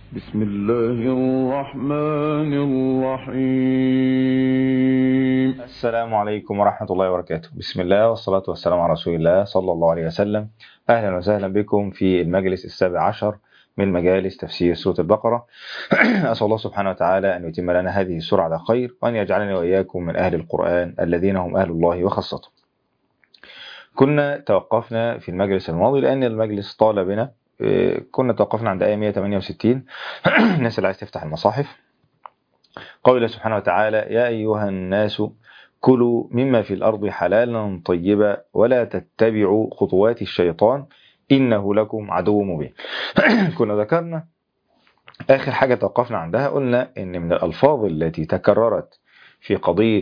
بسم الله الرحمن الرحيم. السلام عليكم ورحمة الله وبركاته. بسم الله والصلاة والسلام على رسول الله صلى الله عليه وسلم. أهلا وسهلا بكم في المجلس السابع عشر من مجالس تفسير سورة البقرة. أسأل الله سبحانه وتعالى أن يتم لنا هذه السورة على خير، وأن يجعلني وإياكم من أهل القرآن الذين هم أهل الله وخاصته. كنا توقفنا في المجلس الماضي لأن المجلس طال بنا. كنا توقفنا عند آية 168. الناس اللي عايز تفتح المصاحف، قول الله سبحانه وتعالى: يا أيها الناس كلوا مما في الأرض حلالا طيبا ولا تتبعوا خطوات الشيطان إنه لكم عدو مبين. كنا ذكرنا آخر حاجة توقفنا عندها، قلنا إن من الألفاظ التي تكررت في قضية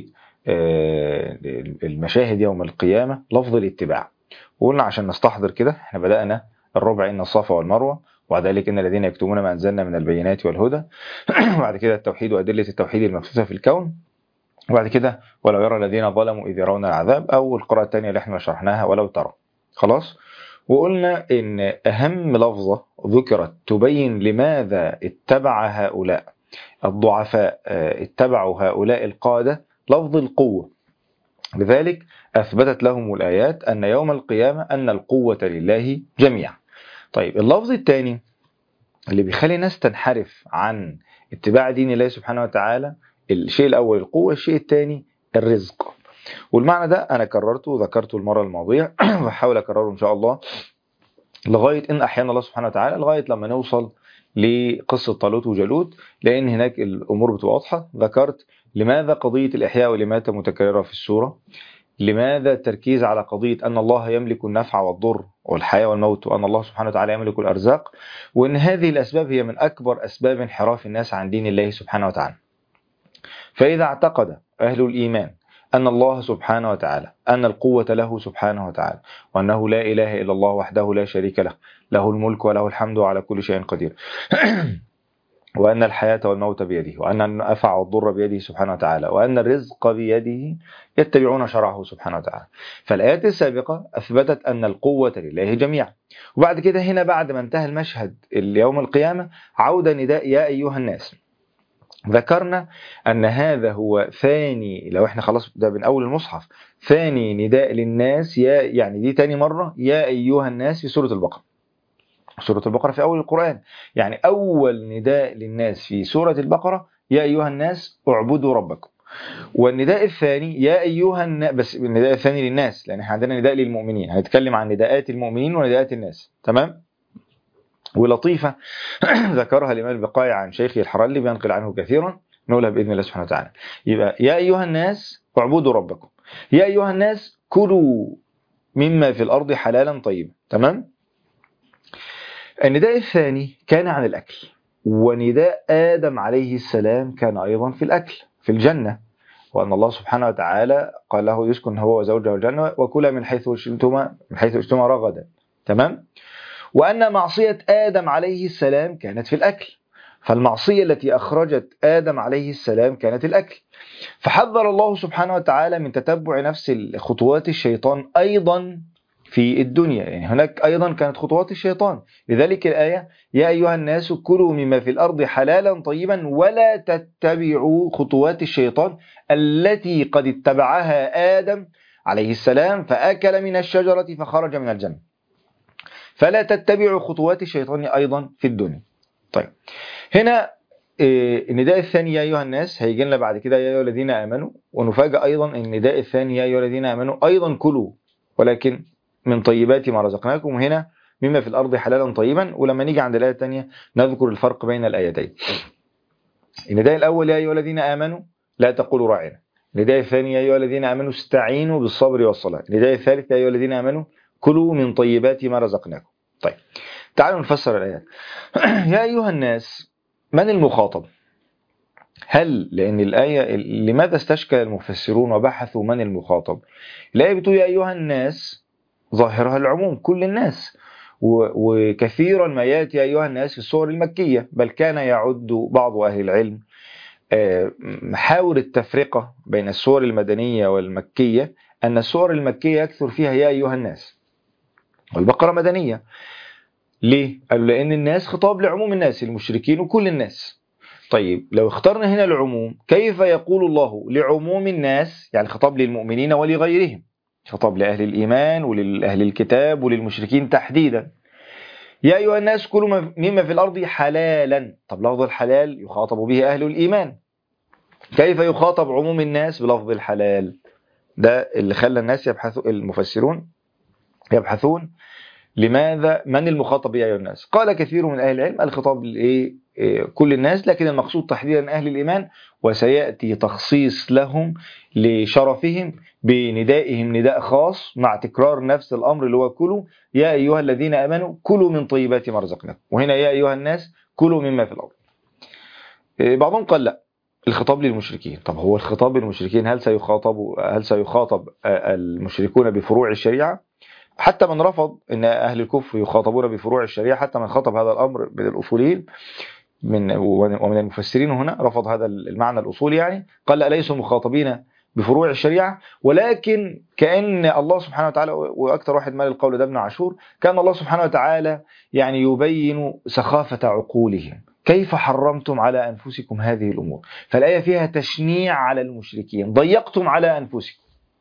المشاهد يوم القيامة لفظ الاتباع. وقلنا عشان نستحضر كده، احنا بدأنا الربع إن الصفا والمروة، وبعد ذلك إن الذين يكتمون ما أنزلنا من البينات والهدى، وبعد كده التوحيد وأدلة التوحيد المبثوثة في الكون، وبعد كده ولو يرى الذين ظلموا إذ يرون العذاب، أو القراءة الثانية اللي احنا شرحناها ولو ترى. خلاص. وقلنا إن أهم لفظة ذكرت تبين لماذا اتبع هؤلاء الضعفاء اتبعوا هؤلاء القادة لفظ القوة. لذلك أثبتت لهم الآيات أن يوم القيامة أن القوة لله جميعا. طيب، اللفظ الثاني اللي بيخلي الناس تنحرف عن اتباع دين الله سبحانه وتعالى، الشيء الأول القوة، الشيء الثاني الرزق. والمعنى ده أنا كررته وذكرته المرة الماضية وحاول أكرره إن شاء الله لغاية إن أحيانا الله سبحانه وتعالى، لغاية لما نوصل لقصة طالوت وجالوت، لأن هناك الأمور بتبقى واضحة. ذكرت لماذا قضية الإحياء والإماتة متكررة في السورة، لماذا التركيز على قضية أن الله يملك النفع والضر والحياة والموت، وأن الله سبحانه وتعالى يملك الأرزاق، وأن هذه الأسباب هي من أكبر أسباب انحراف الناس عن دين الله سبحانه وتعالى. فإذا اعتقد أهل الإيمان أن الله سبحانه وتعالى، أن القوة له سبحانه وتعالى، وأنه لا إله إلا الله وحده لا شريك له، له الملك وله الحمد وعلى كل شيء قدير، وأن الحياة والموت بيده، وأن النفع والضر بيده سبحانه وتعالى، وأن الرزق بيده، يتبعون شرعه سبحانه وتعالى. فالآيات السابقة أثبتت أن القوة لله جميعا. وبعد كده هنا، بعد ما انتهى المشهد اليوم القيامة، عودة نداء يا أيها الناس. ذكرنا أن هذا هو ثاني، لو احنا خلاص ده من أول المصحف، ثاني نداء للناس، يعني دي تاني مرة يا أيها الناس في سورة البقرة. سورة البقرة في أول القرآن، يعني أول نداء للناس في سورة البقرة يا أيها الناس اعبدوا ربكم. والنداء الثاني يا أيها الناس، بس النداء الثاني للناس، لأن احنا عندنا نداء للمؤمنين، هنتكلم عن نداءات المؤمنين ونداءات الناس. تمام. ولطيفة ذكرها الإمام البقاعي عن شيخه الحرلي، بينقل عنه كثيرا، نقولها بإذن الله سبحانه وتعالى. يبقى يا أيها الناس اعبدوا ربكم، يا أيها الناس كلوا مما في الأرض حلالا طيبا. تمام. النداء الثاني كان عن الأكل، ونداء آدم عليه السلام كان أيضا في الأكل في الجنة، وأن الله سبحانه وتعالى قال له يسكن هو وزوجه الجنة وكلا من حيث شئتما رغدا. تمام. وأن معصية آدم عليه السلام كانت في الأكل، فالمعصية التي أخرجت آدم عليه السلام كانت الأكل. فحذر الله سبحانه وتعالى من تتبع نفس خطوات الشيطان أيضا في الدنيا، يعني هناك أيضا كانت خطوات الشيطان. لذلك الآية يا أيها الناس كلوا مما في الأرض حلالا طيبا ولا تتبعوا خطوات الشيطان التي قد اتبعها آدم عليه السلام فأكل من الشجرة فخرج من الجنة. فلا تتبعوا خطوات الشيطان أيضا في الدنيا. طيب، هنا النداء الثاني يا أيها الناس هيجي لنا بعد كده يا أيها الذين آمنوا، ونفاجأ أيضا النداء الثاني يا أيها الذين آمنوا أيضا كلوا، ولكن من طيبات ما رزقناكم، وهنا مما في الأرض حلالا طيبا. ولما نيجي عند الآية الثانية نذكر الفرق بين الآيتين. النداء الأول يا أيها الذين آمنوا لا تقولوا راعنا. النداء الثاني يا أيها الذين آمنوا استعينوا بالصبر والصلاة. النداء الثالث يا أيها الذين آمنوا كلوا من طيبات ما رزقناكم. طيب، تعالوا نفسر الآيات. يا أيها الناس، من المخاطب؟ هل لأن الآية لماذا استشكل المفسرون وبحثوا من المخاطب؟ الآية بتقول يا أيها الناس، ظاهرها العموم، كل الناس، وكثيرا ما يأتي أيها الناس في السور المكية، بل كان يعد بعض أهل العلم محاور التفرقة بين السور المدنية والمكية أن السور المكية يكثر فيها يا أيها الناس، والبقرة مدنية. ليه؟ قالوا لأن الناس خطاب لعموم الناس، المشركين وكل الناس. طيب لو اخترنا هنا العموم، كيف يقول الله لعموم الناس؟ يعني خطاب للمؤمنين ولغيرهم، خطاب لأهل الإيمان ولأهل الكتاب وللمشركين تحديدا. يا أيها الناس كلوا مما في الأرض حلالا. طب لفظ الحلال يخاطب به أهل الإيمان، كيف يخاطب عموم الناس بلفظ الحلال؟ ده اللي خلى الناس يبحثوا، المفسرون يبحثون لماذا، من المخاطب يا أيها الناس؟ قال كثير من أهل العلم الخطاب كل الناس، لكن المقصود تحديدا أهل الإيمان، وسيأتي تخصيص لهم لشرفهم بندائهم نداء خاص مع تكرار نفس الأمر اللي هو كلوا يا أيها الذين آمنوا كلوا من طيبات ما رزقناكم، وهنا يا أيها الناس كلوا مما في الأرض. بعضهم قال لا، الخطاب للمشركين. طب هو الخطاب للمشركين هل سيخاطب المشركون بفروع الشريعة؟ حتى من رفض ان اهل الكفر يخاطبون بفروع الشريعه، حتى من خاطب هذا الامر من الاصوليين ومن المفسرين هنا رفض هذا المعنى الاصولي، يعني قال لا، ليسوا مخاطبين بفروع الشريعه، ولكن كأن الله سبحانه وتعالى، واكثر واحد مال القول ده ابن عاشور، كان الله سبحانه وتعالى يعني يبين سخافه عقولهم. كيف حرمتم على انفسكم هذه الامور؟ فالايه فيها تشنيع على المشركين، ضيقتم على انفسكم.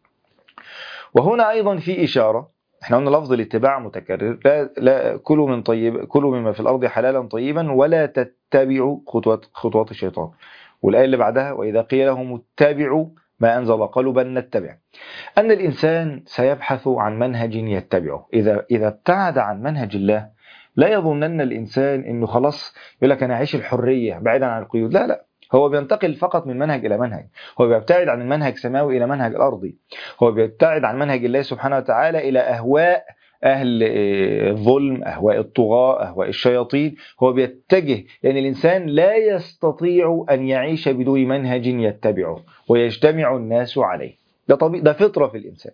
وهنا ايضا في اشاره، احنا قلنا لفظ الاتباع متكرر، لا كلوا مما في الارض حلالا طيبا ولا تتبعوا خطوات الشيطان. والايه اللي بعدها واذا قيل لهم اتبعوا ما انزل قالوا بل نتبع. ان الانسان سيبحث عن منهج يتبعه. اذا ابتعد عن منهج الله، لا يظنن الانسان انه خلاص يقول لك انا اعيش الحريه بعيدا عن القيود. لا لا، هو بينتقل فقط من منهج إلى منهج، هو بيبتعد عن المنهج السماوي إلى منهج الأرضي، هو بيبتعد عن منهج الله سبحانه وتعالى إلى أهواء أهل الظلم، أهواء الطغاة، أهواء الشياطين. هو بيتجه، لأن الإنسان لا يستطيع أن يعيش بدون منهج يتبعه ويجتمع الناس عليه. ده فطرة في الإنسان.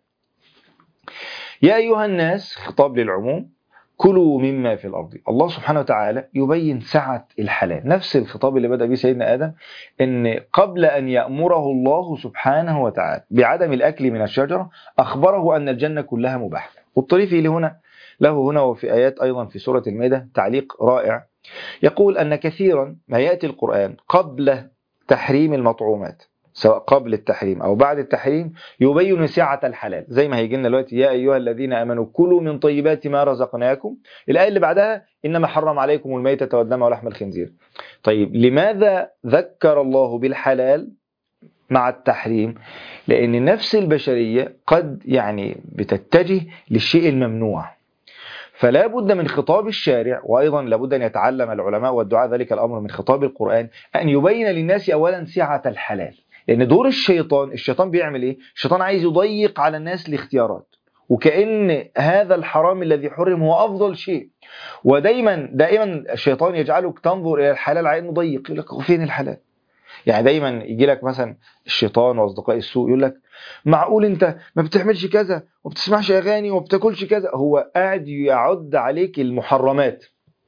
يا أيها الناس خطاب للعموم، كلوا مما في الأرض. الله سبحانه وتعالى يبين سعة الحلال، نفس الخطاب اللي بدأ به سيدنا آدم، إن قبل أن يأمره الله سبحانه وتعالى بعدم الأكل من الشجرة أخبره أن الجنة كلها مباحة. والطريفي له هنا وفي آيات أيضا في سورة المائدة تعليق رائع، يقول أن كثيرا ما يأتي القرآن قبل تحريم المطعومات، سواء قبل التحريم أو بعد التحريم، يبين سعة الحلال. زي ما هيجي لنا دلوقتي يا أيها الذين آمنوا كلوا من طيبات ما رزقناكم، الآية اللي بعدها إنما حرم عليكم الميتة والدم ولحم الخنزير. طيب لماذا ذكر الله بالحلال مع التحريم؟ لأن نفس البشرية قد بتتجه للشيء الممنوع، فلا بد من خطاب الشارع، وأيضا لابد أن يتعلم العلماء والدعاء ذلك الأمر من خطاب القرآن، أن يبين للناس أولا سعة الحلال. لأن دور الشيطان بيعمل إيه؟ الشيطان عايز يضيق على الناس الاختيارات، وكأن هذا الحرام الذي حرم هو أفضل شيء. ودايما الشيطان يجعلك تنظر إلى الحلال على إنه ضيق، يقول لك فين الحلال؟ دايما يجي لك مثلا الشيطان واصدقاء السوء يقول لك معقول انت ما بتعملش كذا وما بتسمعش اغاني وما بتاكلش كذا، هو قاعد يعد عليك المحرمات،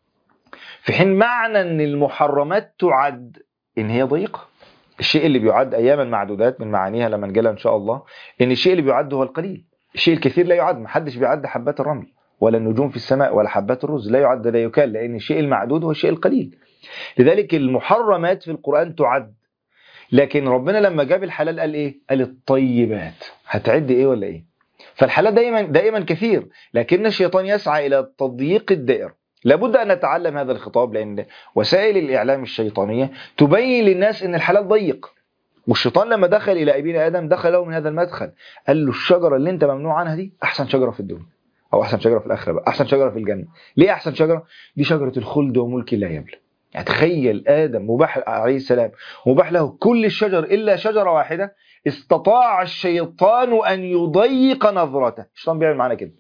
في حين معنى ان المحرمات تعد ان هي ضيقه. الشيء اللي بيعد اياما معدودات من معانيها لما نجيلها ان شاء الله، ان الشيء اللي بيعد هو القليل، الشيء الكثير لا يعد. محدش بيعد حبات الرمل ولا النجوم في السماء ولا حبات الرز، لا يعد لا يكال، لان الشيء المعدود هو الشيء القليل. لذلك المحرمات في القرآن تعد، لكن ربنا لما جاب الحلال قال ايه؟ قال الطيبات. هتعد ايه ولا ايه؟ فالحلال دائما كثير، لكن الشيطان يسعى الى تضييق الدائره. لابد ان نتعلم هذا الخطاب، لان وسائل الاعلام الشيطانيه تبين للناس ان الحلال ضيق. والشيطان لما دخل الى ابينا ادم دخل له من هذا المدخل، قال له الشجره اللي انت ممنوع عنها دي احسن شجره في الدنيا، او احسن شجره في الاخره بقى، احسن شجره في الجنه. ليه احسن شجره؟ دي شجره الخلد وملك لا يبلى. تخيل آدم مباح عليه السلام مباح له كل الشجر إلا شجرة واحدة، استطاع الشيطان أن يضيق نظرته. الشيطان بيعمل معنا كده،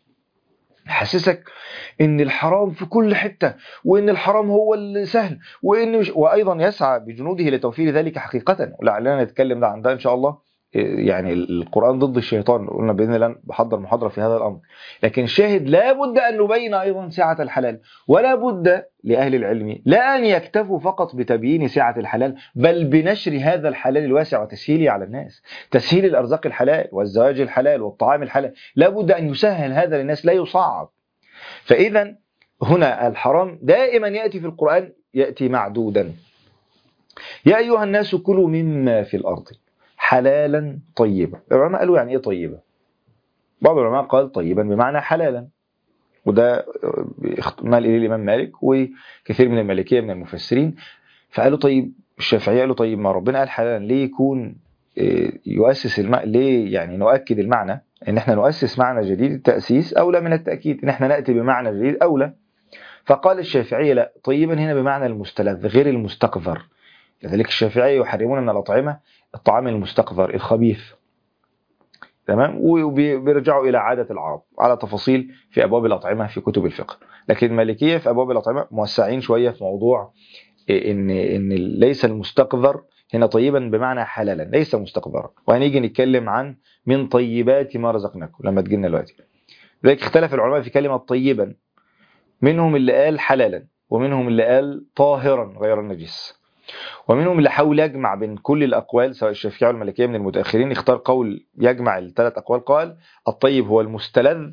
حسسك ان الحرام في كل حتة، وان الحرام هو السهل، وأيضا يسعى بجنوده لتوفير ذلك حقيقة. ولعلنا نتكلم عن ده إن شاء الله. القرآن ضد الشيطان، قلنا بإذن الله بحضر محاضرة في هذا الأمر. لكن الشاهد لا بد أن نبين أيضا سعة الحلال، ولا بد لأهل العلم لا أن يكتفوا فقط بتبيين سعة الحلال، بل بنشر هذا الحلال الواسع وتسهيله على الناس، تسهيل الأرزاق الحلال والزواج الحلال والطعام الحلال. لا بد أن يسهل هذا للناس لا يصعب. فإذا هنا الحرام دائما يأتي في القرآن يأتي معدودا. يا أيها الناس كلوا مما في الأرض حلالا طيبا. العلماء قالوا يعني إيه طيبا؟ بعض العلماء قال طيبا بمعنى حلالا، وده مال إليه الإمام مالك وكثير من المالكية من المفسرين. فقالوا طيب، الشافعية قالوا طيب ما ربنا قال حلالا، ليه يكون يؤسس ليه يعني نؤكد المعنى؟ ان احنا نؤسس معنى جديد، التأسيس أولى من التأكيد، ان احنا نأتي بمعنى جديد أولى. فقال الشافعية لا، طيبا هنا بمعنى المستلذ غير المستقذر. لذلك الشافعية يحرمون من الأطعمة الطعام المستقذر الخبيث، تمام، وبيرجعوا إلى عادة العرب على تفاصيل في أبواب الأطعمة في كتب الفقه. لكن المالكية في أبواب الأطعمة موسعين شوية في موضوع إن ليس المستقذر هنا طيبا بمعنى حلالا، ليس مستقذرا. وهنيجي نتكلم عن من طيبات ما رزقناكم لما تجينا دلوقتي. لذلك اختلف العلماء في كلمة طيبا، منهم اللي قال حلالا، ومنهم اللي قال طاهرا غير النجس، ومنهم اللي حاول يجمع بين كل الأقوال سواء الشافعية والمالكية من المتأخرين. اختار قول يجمع الثلاث أقوال، قال الطيب هو المستلذ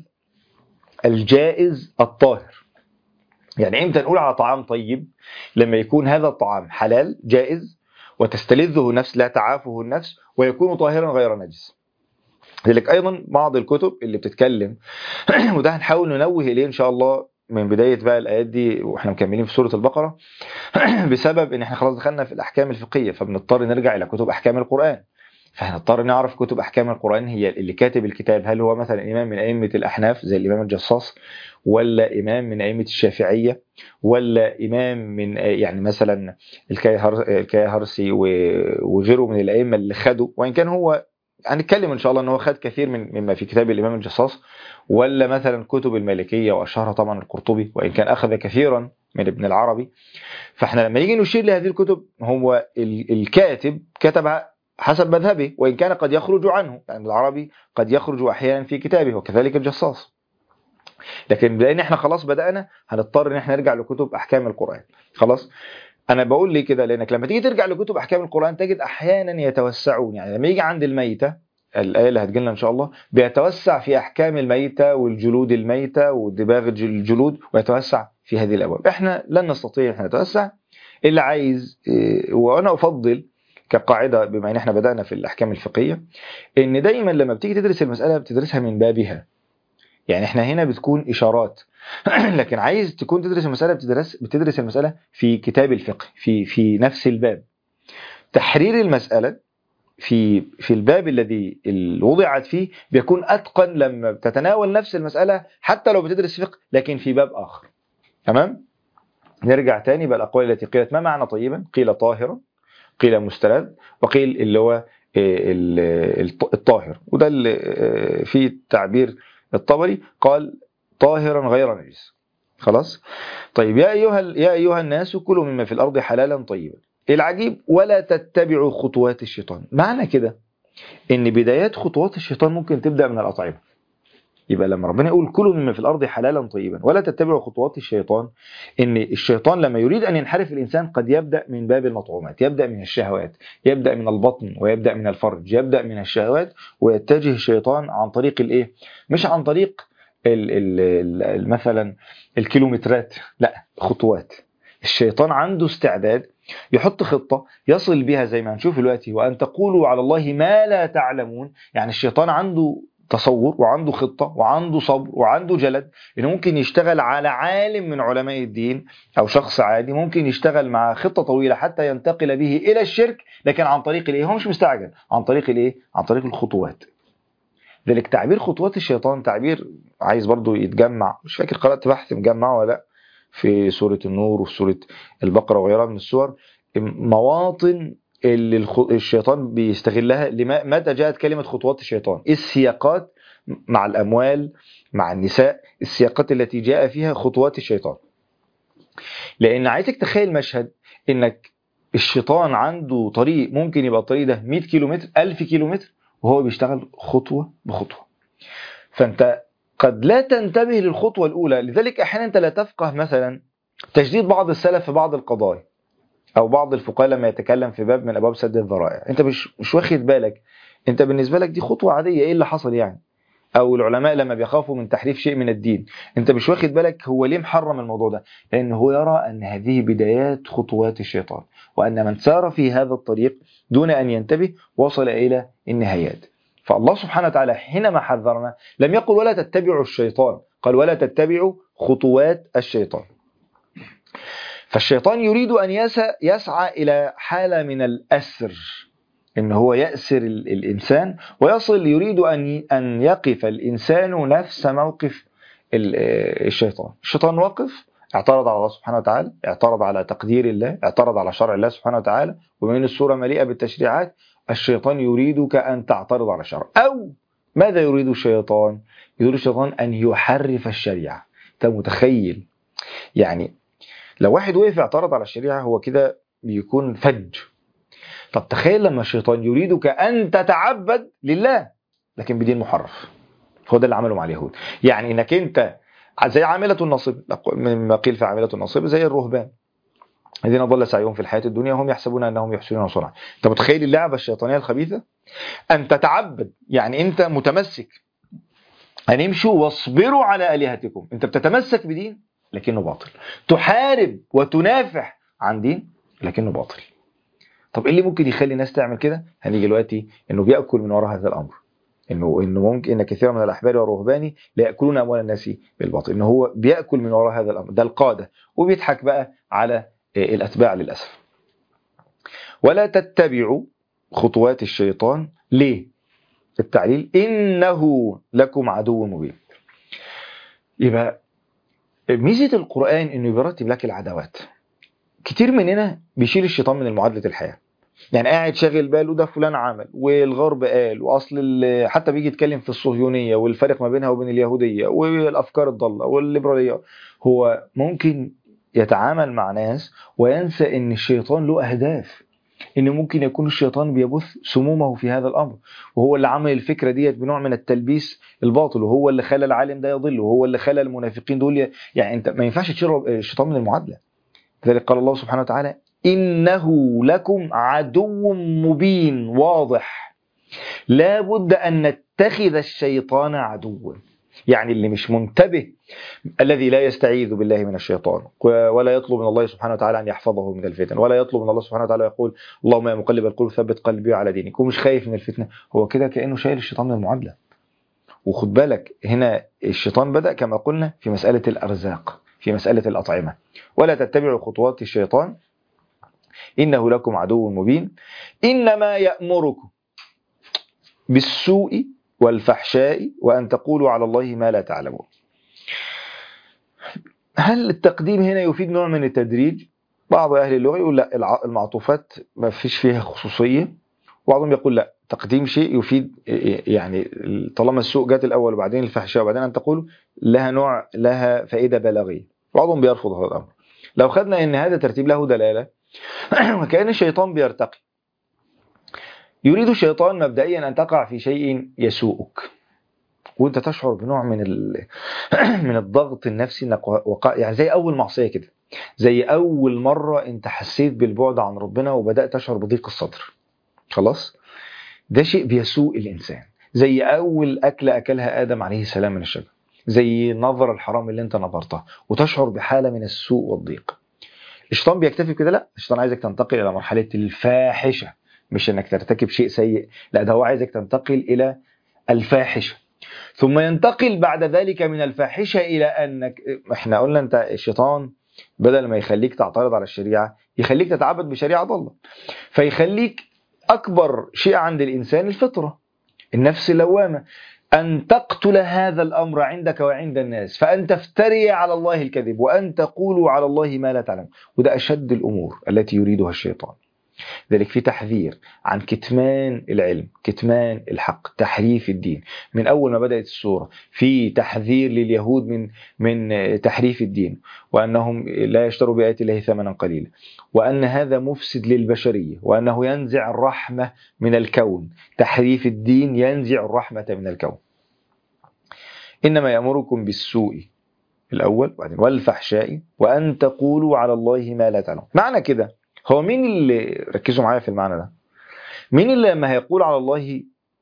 الجائز الطاهر. يعني امتى نقول على طعام طيب؟ لما يكون هذا الطعام حلال جائز وتستلذه النفس لا تعافه النفس ويكون طاهرا غير نجس. لذلك أيضا بعض الكتب اللي بتتكلم وده هنحاول ننوه إليه إن شاء الله من بداية بقى الآيات دي وإحنا مكملين في سورة البقرة بسبب إن إحنا خلاص دخلنا في الأحكام الفقهية، فبنضطر نرجع إلى كتب أحكام القرآن. فهنضطر نعرف كتب أحكام القرآن هي اللي كاتب الكتاب هل هو مثلا إمام من أئمة الأحناف زي الإمام الجصاص، ولا إمام من أئمة الشافعية، ولا إمام من يعني مثلا الكاهرسي وغيره من الأئمة اللي خدوا، وإن كان هو هنتكلم إن شاء الله إن هو خد كثير مما في كتاب الإمام الجصاص، ولا مثلا كتب المالكية وأشهرها طبعا القرطبي وإن كان أخذ كثيرا من ابن العربي. فإحنا لما نيجي نشير لهذه الكتب هو الكاتب كتبها حسب مذهبه، وإن كان قد يخرج عنه، يعني العربي قد يخرج أحيانا في كتابه وكذلك الجصاص. لكن لأن احنا خلاص بدأنا هنضطر ان احنا نرجع لكتب أحكام القرآن. خلاص أنا بقول لي كده لأنك لما تيجي ترجع لكتب أحكام القرآن تجد أحيانا يتوسعون. يعني لما يجي عند الميتة، الآية اللي هتجيلنا إن شاء الله، بيتوسع في أحكام الميتة والجلود الميتة ودباغ الجلود ويتوسع في هذه الأبواب. احنا لن نستطيع ان نتوسع. اللي عايز وأنا أفضل كقاعدة بما ان احنا بدأنا في الأحكام الفقهية ان دايما لما بتيجي تدرس المسألة بتدرسها من بابها. يعني احنا هنا بتكون إشارات لكن عايز تكون تدرس المسألة بتدرس المسألة في كتاب الفقه في نفس الباب. تحرير المسألة في الباب الذي وضعت فيه بيكون أتقن لما تتناول نفس المسألة حتى لو بتدرس فقه لكن في باب آخر. تمام؟ نرجع تاني بقى الأقوال التي قيلت ما معنى طيبا؟ قيل طاهرا، قيل مستلذ، وقيل اللي هو الطاهر. وده اللي في تعبير الطبري قال طاهرا غير نجس. خلاص. طيب يا أيها الناس كلوا مما في الأرض حلالا طيبا. العجيب ولا تتبعوا خطوات الشيطان. معنى كده ان بدايات خطوات الشيطان ممكن تبدأ من الأطعمة. يبقى لما ربنا يقول كلوا مما في الأرض حلالا طيبا ولا تتبعوا خطوات الشيطان، ان الشيطان لما يريد أن ينحرف الإنسان قد يبدأ من باب المطعومات، يبدأ من الشهوات، يبدأ من البطن ويبدأ من الفرج، يبدأ من الشهوات ويتجه الشيطان عن طريق الايه؟ مش عن طريق مثلا الكيلومترات، لا، خطوات. الشيطان عنده استعداد يحط خطة يصل بها زي ما هنشوف دلوقتي وأن تقولوا على الله ما لا تعلمون. يعني الشيطان عنده تصور وعنده خطة وعنده صبر وعنده جلد إنه ممكن يشتغل على عالم من علماء الدين أو شخص عادي، ممكن يشتغل مع خطة طويلة حتى ينتقل به إلى الشرك، لكن عن طريق الإيه؟ هو مش مستعجل، عن طريق الإيه؟ عن طريق الخطوات. ذلك تعبير خطوات الشيطان تعبير عايز برضو يتجمع. مش فاكر قرأت بحث مجمع ولا لا في سورة النور وفي سورة البقرة وغيرها من السور، مواطن اللي الشيطان بيستغلها. متى جاءت كلمة خطوات الشيطان؟ السياقات مع الأموال، مع النساء، السياقات التي جاء فيها خطوات الشيطان. لأن عايزك تخيل مشهد إنك الشيطان عنده طريق ممكن يبقى الطريق ده 100 كيلومتر 1000 كيلومتر وهو بيشتغل خطوة بخطوة. فأنت قد لا تنتبه للخطوة الأولى. لذلك أحيانا أنت لا تفقه مثلا تشديد بعض السلف في بعض القضايا أو بعض الفقهاء لما يتكلم في باب من أبواب سد الذرائع. أنت مش واخد بالك، أنت بالنسبة لك دي خطوة عادية، إيه اللي حصل يعني؟ أو العلماء لما بيخافوا من تحريف شيء من الدين، أنت مش واخد بالك هو ليه محرم الموضوع ده؟ لأنه هو يرى أن هذه بدايات خطوات الشيطان، وأن من سار في هذا الطريق دون أن ينتبه وصل إلى النهايات. فالله سبحانه وتعالى حينما حذرنا لم يقل ولا تتبعوا الشيطان، قال ولا تتبعوا خطوات الشيطان. فالشيطان يريد أن يسعى إلى حالة من الأسر، إن هو يأسر الإنسان ويصل، يريد أن يقف الإنسان نفس موقف الشيطان. الشيطان وقف، اعترض على الله سبحانه وتعالى، اعترض على تقدير الله، اعترض على شرع الله سبحانه وتعالى، ومن السورة مليئة بالتشريعات. الشيطان يريدك أن تعترض على الشرع. أو ماذا يريد الشيطان؟ يريد الشيطان أن يحرف الشريعة. أنت متخيل؟ يعني لو واحد وقف اعترض على الشريعة هو كده بيكون فج. طب تخيل لما الشيطان يريدك أن تتعبد لله لكن بدين محرف. هو ده اللي عمله مع اليهود. يعني انك انت زي عاملة النصب، مما قيل في عاملة النصب زي الرهبان الذين ضل سعيهم في الحياة الدنيا وهم يحسبون أنهم يحسنون صنعا. انت متخيل اللعبة الشيطانية الخبيثة؟ أن تتعبد، يعني انت متمسك أن يمشوا واصبروا على آلهتكم، انت بتتمسك بدين لكنه باطل، تحارب وتنافح عن دين لكنه باطل. طب ايه اللي ممكن يخلي الناس تعمل كده؟ هنيجي دلوقتي انه بيأكل من وراء هذا الامر، انه ممكن ان كثير من الاحبار والرهبان لا ياكلون اموال الناس بالباطل، انه هو بيأكل من وراء هذا الامر، ده القادة، وبيضحك بقى على الاتباع للاسف. ولا تتبعوا خطوات الشيطان. ليه؟ التعليل انه لكم عدو مبين. يبقى ميزة القرآن انه بيرتب لك العداوات. كتير مننا بيشيل الشيطان من معادلة الحياة، يعني قاعد شاغل باله ده فلان عمل والغرب قال، واصل حتى بيجي يتكلم في الصهيونية والفرق ما بينها وبين اليهودية والافكار الضالة والليبرالية. هو ممكن يتعامل مع ناس وينسى ان الشيطان له اهداف، ان ممكن يكون الشيطان بيبث سمومه في هذا الامر، وهو اللي عمل الفكرة ديت بنوع من التلبيس الباطل، وهو اللي خلى العالم ده يضل، وهو اللي خلى المنافقين دول يعني انت ما ينفعش تشيل الشيطان من المعادلة. لذلك قال الله سبحانه وتعالى إنه لكم عدو مبين واضح. لا بد أن نتخذ الشيطان عدوا. يعني اللي مش منتبه، الذي لا يستعيذ بالله من الشيطان ولا يطلب من الله سبحانه وتعالى أن يحفظه من الفتن، ولا يطلب من الله سبحانه وتعالى يقول اللهم يا مقلب القلوب ثبت قلبي على دينك، ومش خايف من الفتنة، هو كده كأنه شايل الشيطان من المعادلة. وخد بالك هنا الشيطان بدأ كما قلنا في مسألة الأرزاق، في مسألة الأطعمة. ولا تتبعوا خطوات الشيطان إنه لكم عدو مبين إنما يأمركم بالسوء والفحشاء وأن تقولوا على الله ما لا تعلمون. هل التقديم هنا يفيد نوع من التدريج؟ بعض أهل اللغة يقول لا، المعطوفات ما فيش فيها خصوصية، وبعضهم يقول لا، تقديم شيء يفيد، يعني طالما السوء جات الأول وبعدين الفحشاء وبعدين أن تقولوا لها فائدة بلاغية. بعضهم بيرفض هذا الأمر. لو خدنا أن هذا ترتيب له دلالة وكأن الشيطان بيرتقي، يريد الشيطان مبدئيا أن تقع في شيء يسوءك وانت تشعر بنوع من الضغط النفسي انك يعني زي اول معصية كده، زي اول مرة انت حسيت بالبعد عن ربنا وبدأت تشعر بضيق الصدر. خلاص، ده شيء بيسوء الانسان. زي اول اكلة اكلها ادم عليه السلام من الشجرة، زي نظر الحرام اللي انت نظرتها وتشعر بحالة من السوء والضيق. الشيطان بيكتفي كده؟ لا، الشيطان عايزك تنتقل الى مرحلة الفاحشة، مش انك ترتكب شيء سيء، لا، ده هو عايزك تنتقل الى الفاحشة، ثم ينتقل بعد ذلك من الفاحشة إلى أنك، احنا قلنا انت الشيطان بدل ما يخليك تعترض على الشريعة يخليك تتعبد بشريعة ضالة، فيخليك أكبر شيء عند الإنسان الفطرة، النفس اللوامة، أن تقتل هذا الأمر عندك وعند الناس، فأن تفتري على الله الكذب وأن تقولوا على الله ما لا تعلم. وده أشد الأمور التي يريدها الشيطان. ذلك في تحذير عن كتمان العلم، كتمان الحق، تحريف الدين. من أول ما بدأت السورة في تحذير لليهود من تحريف الدين، وأنهم لا يشتروا بآيات الله ثمنا قليلا، وأن هذا مفسد للبشرية، وأنه ينزع الرحمة من الكون. تحريف الدين ينزع الرحمة من الكون. إنما يأمركم بالسوء الأول والفحشاء وأن تقولوا على الله ما لا تعلمون. معنى كده هو مين اللي، ركزوا معايا في المعنى ده، مين اللي لما هيقول على الله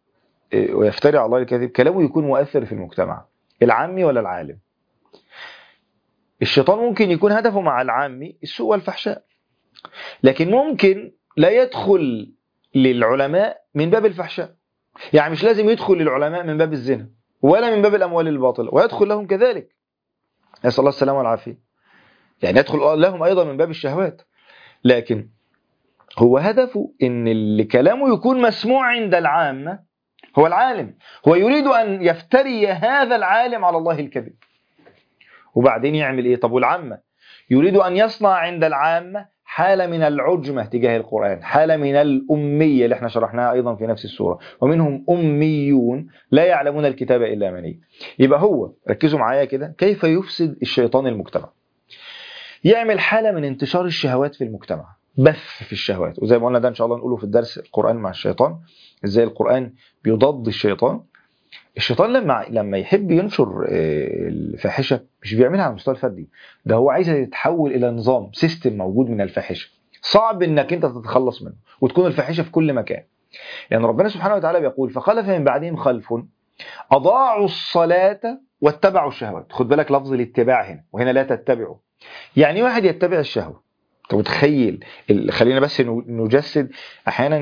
ويفتري على الله الكذب كلامه يكون مؤثر في المجتمع، العامي ولا العالم. الشيطان ممكن يكون هدفه مع العامي السوء والفحشاء، لكن ممكن لا يدخل للعلماء من باب الفحشاء، يعني مش لازم يدخل للعلماء من باب الزنا ولا من باب الأموال الباطلة، ويدخل لهم كذلك، نسأل الله السلامة والعافية، يعني يدخل لهم أيضا من باب الشهوات، لكن هو هدفه إن اللي كلامه يكون مسموع عند العامة هو العالم، هو يريد أن يفتري هذا العالم على الله الكذب، وبعدين يعمل إيه؟ طب والعامة يريد أن يصنع عند العامة حالة من العجمة تجاه القرآن، حالة من الأمية اللي احنا شرحناها أيضا في نفس السورة، ومنهم أميون لا يعلمون الكتاب إلا أماني. يبقى هو ركزوا معايا كده كيف يفسد الشيطان المجتمع، يعمل حالة من انتشار الشهوات في المجتمع، بث في الشهوات، وزي ما قلنا ده إن شاء الله نقوله في الدرس القرآن مع الشيطان، إزاي القرآن بيضاد الشيطان. الشيطان لما يحب ينشر الفاحشة مش بيعملها على المستوى الفردي، ده هو عايزها تتحول إلى نظام سيستم موجود من الفاحشة، صعب إنك أنت تتخلص منه وتكون الفاحشة في كل مكان. يعني ربنا سبحانه وتعالى بيقول فخلف من بعدهم خلف أضاعوا الصلاة واتبعوا الشهوات. خد بالك لفظ الاتباع هنا، وهنا لا تتبعوا، يعني واحد يتبع الشهوة. أنت متخيل؟ خلينا بس نجسد أحيانا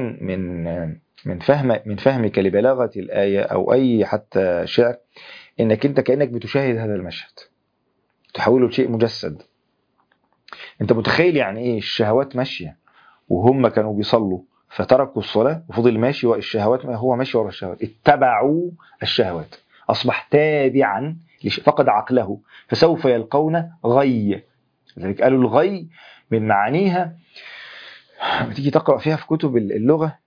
من فهمك لبلاغة الآية أو أي حتى شعر، إنك أنت كأنك بتشاهد هذا المشهد تحوله لشيء مجسد. أنت متخيل يعني إيه الشهوات ماشية وهم كانوا بيصلوا فتركوا الصلاة وفضل ماشي والشهوات هو ماشي ورا الشهوات، اتبعوا الشهوات، أصبح تابعا فقد عقله فسوف يلقون غي. لذلك قالوا الغي من معانيها بتيجي تقرأ فيها في كتب اللغة،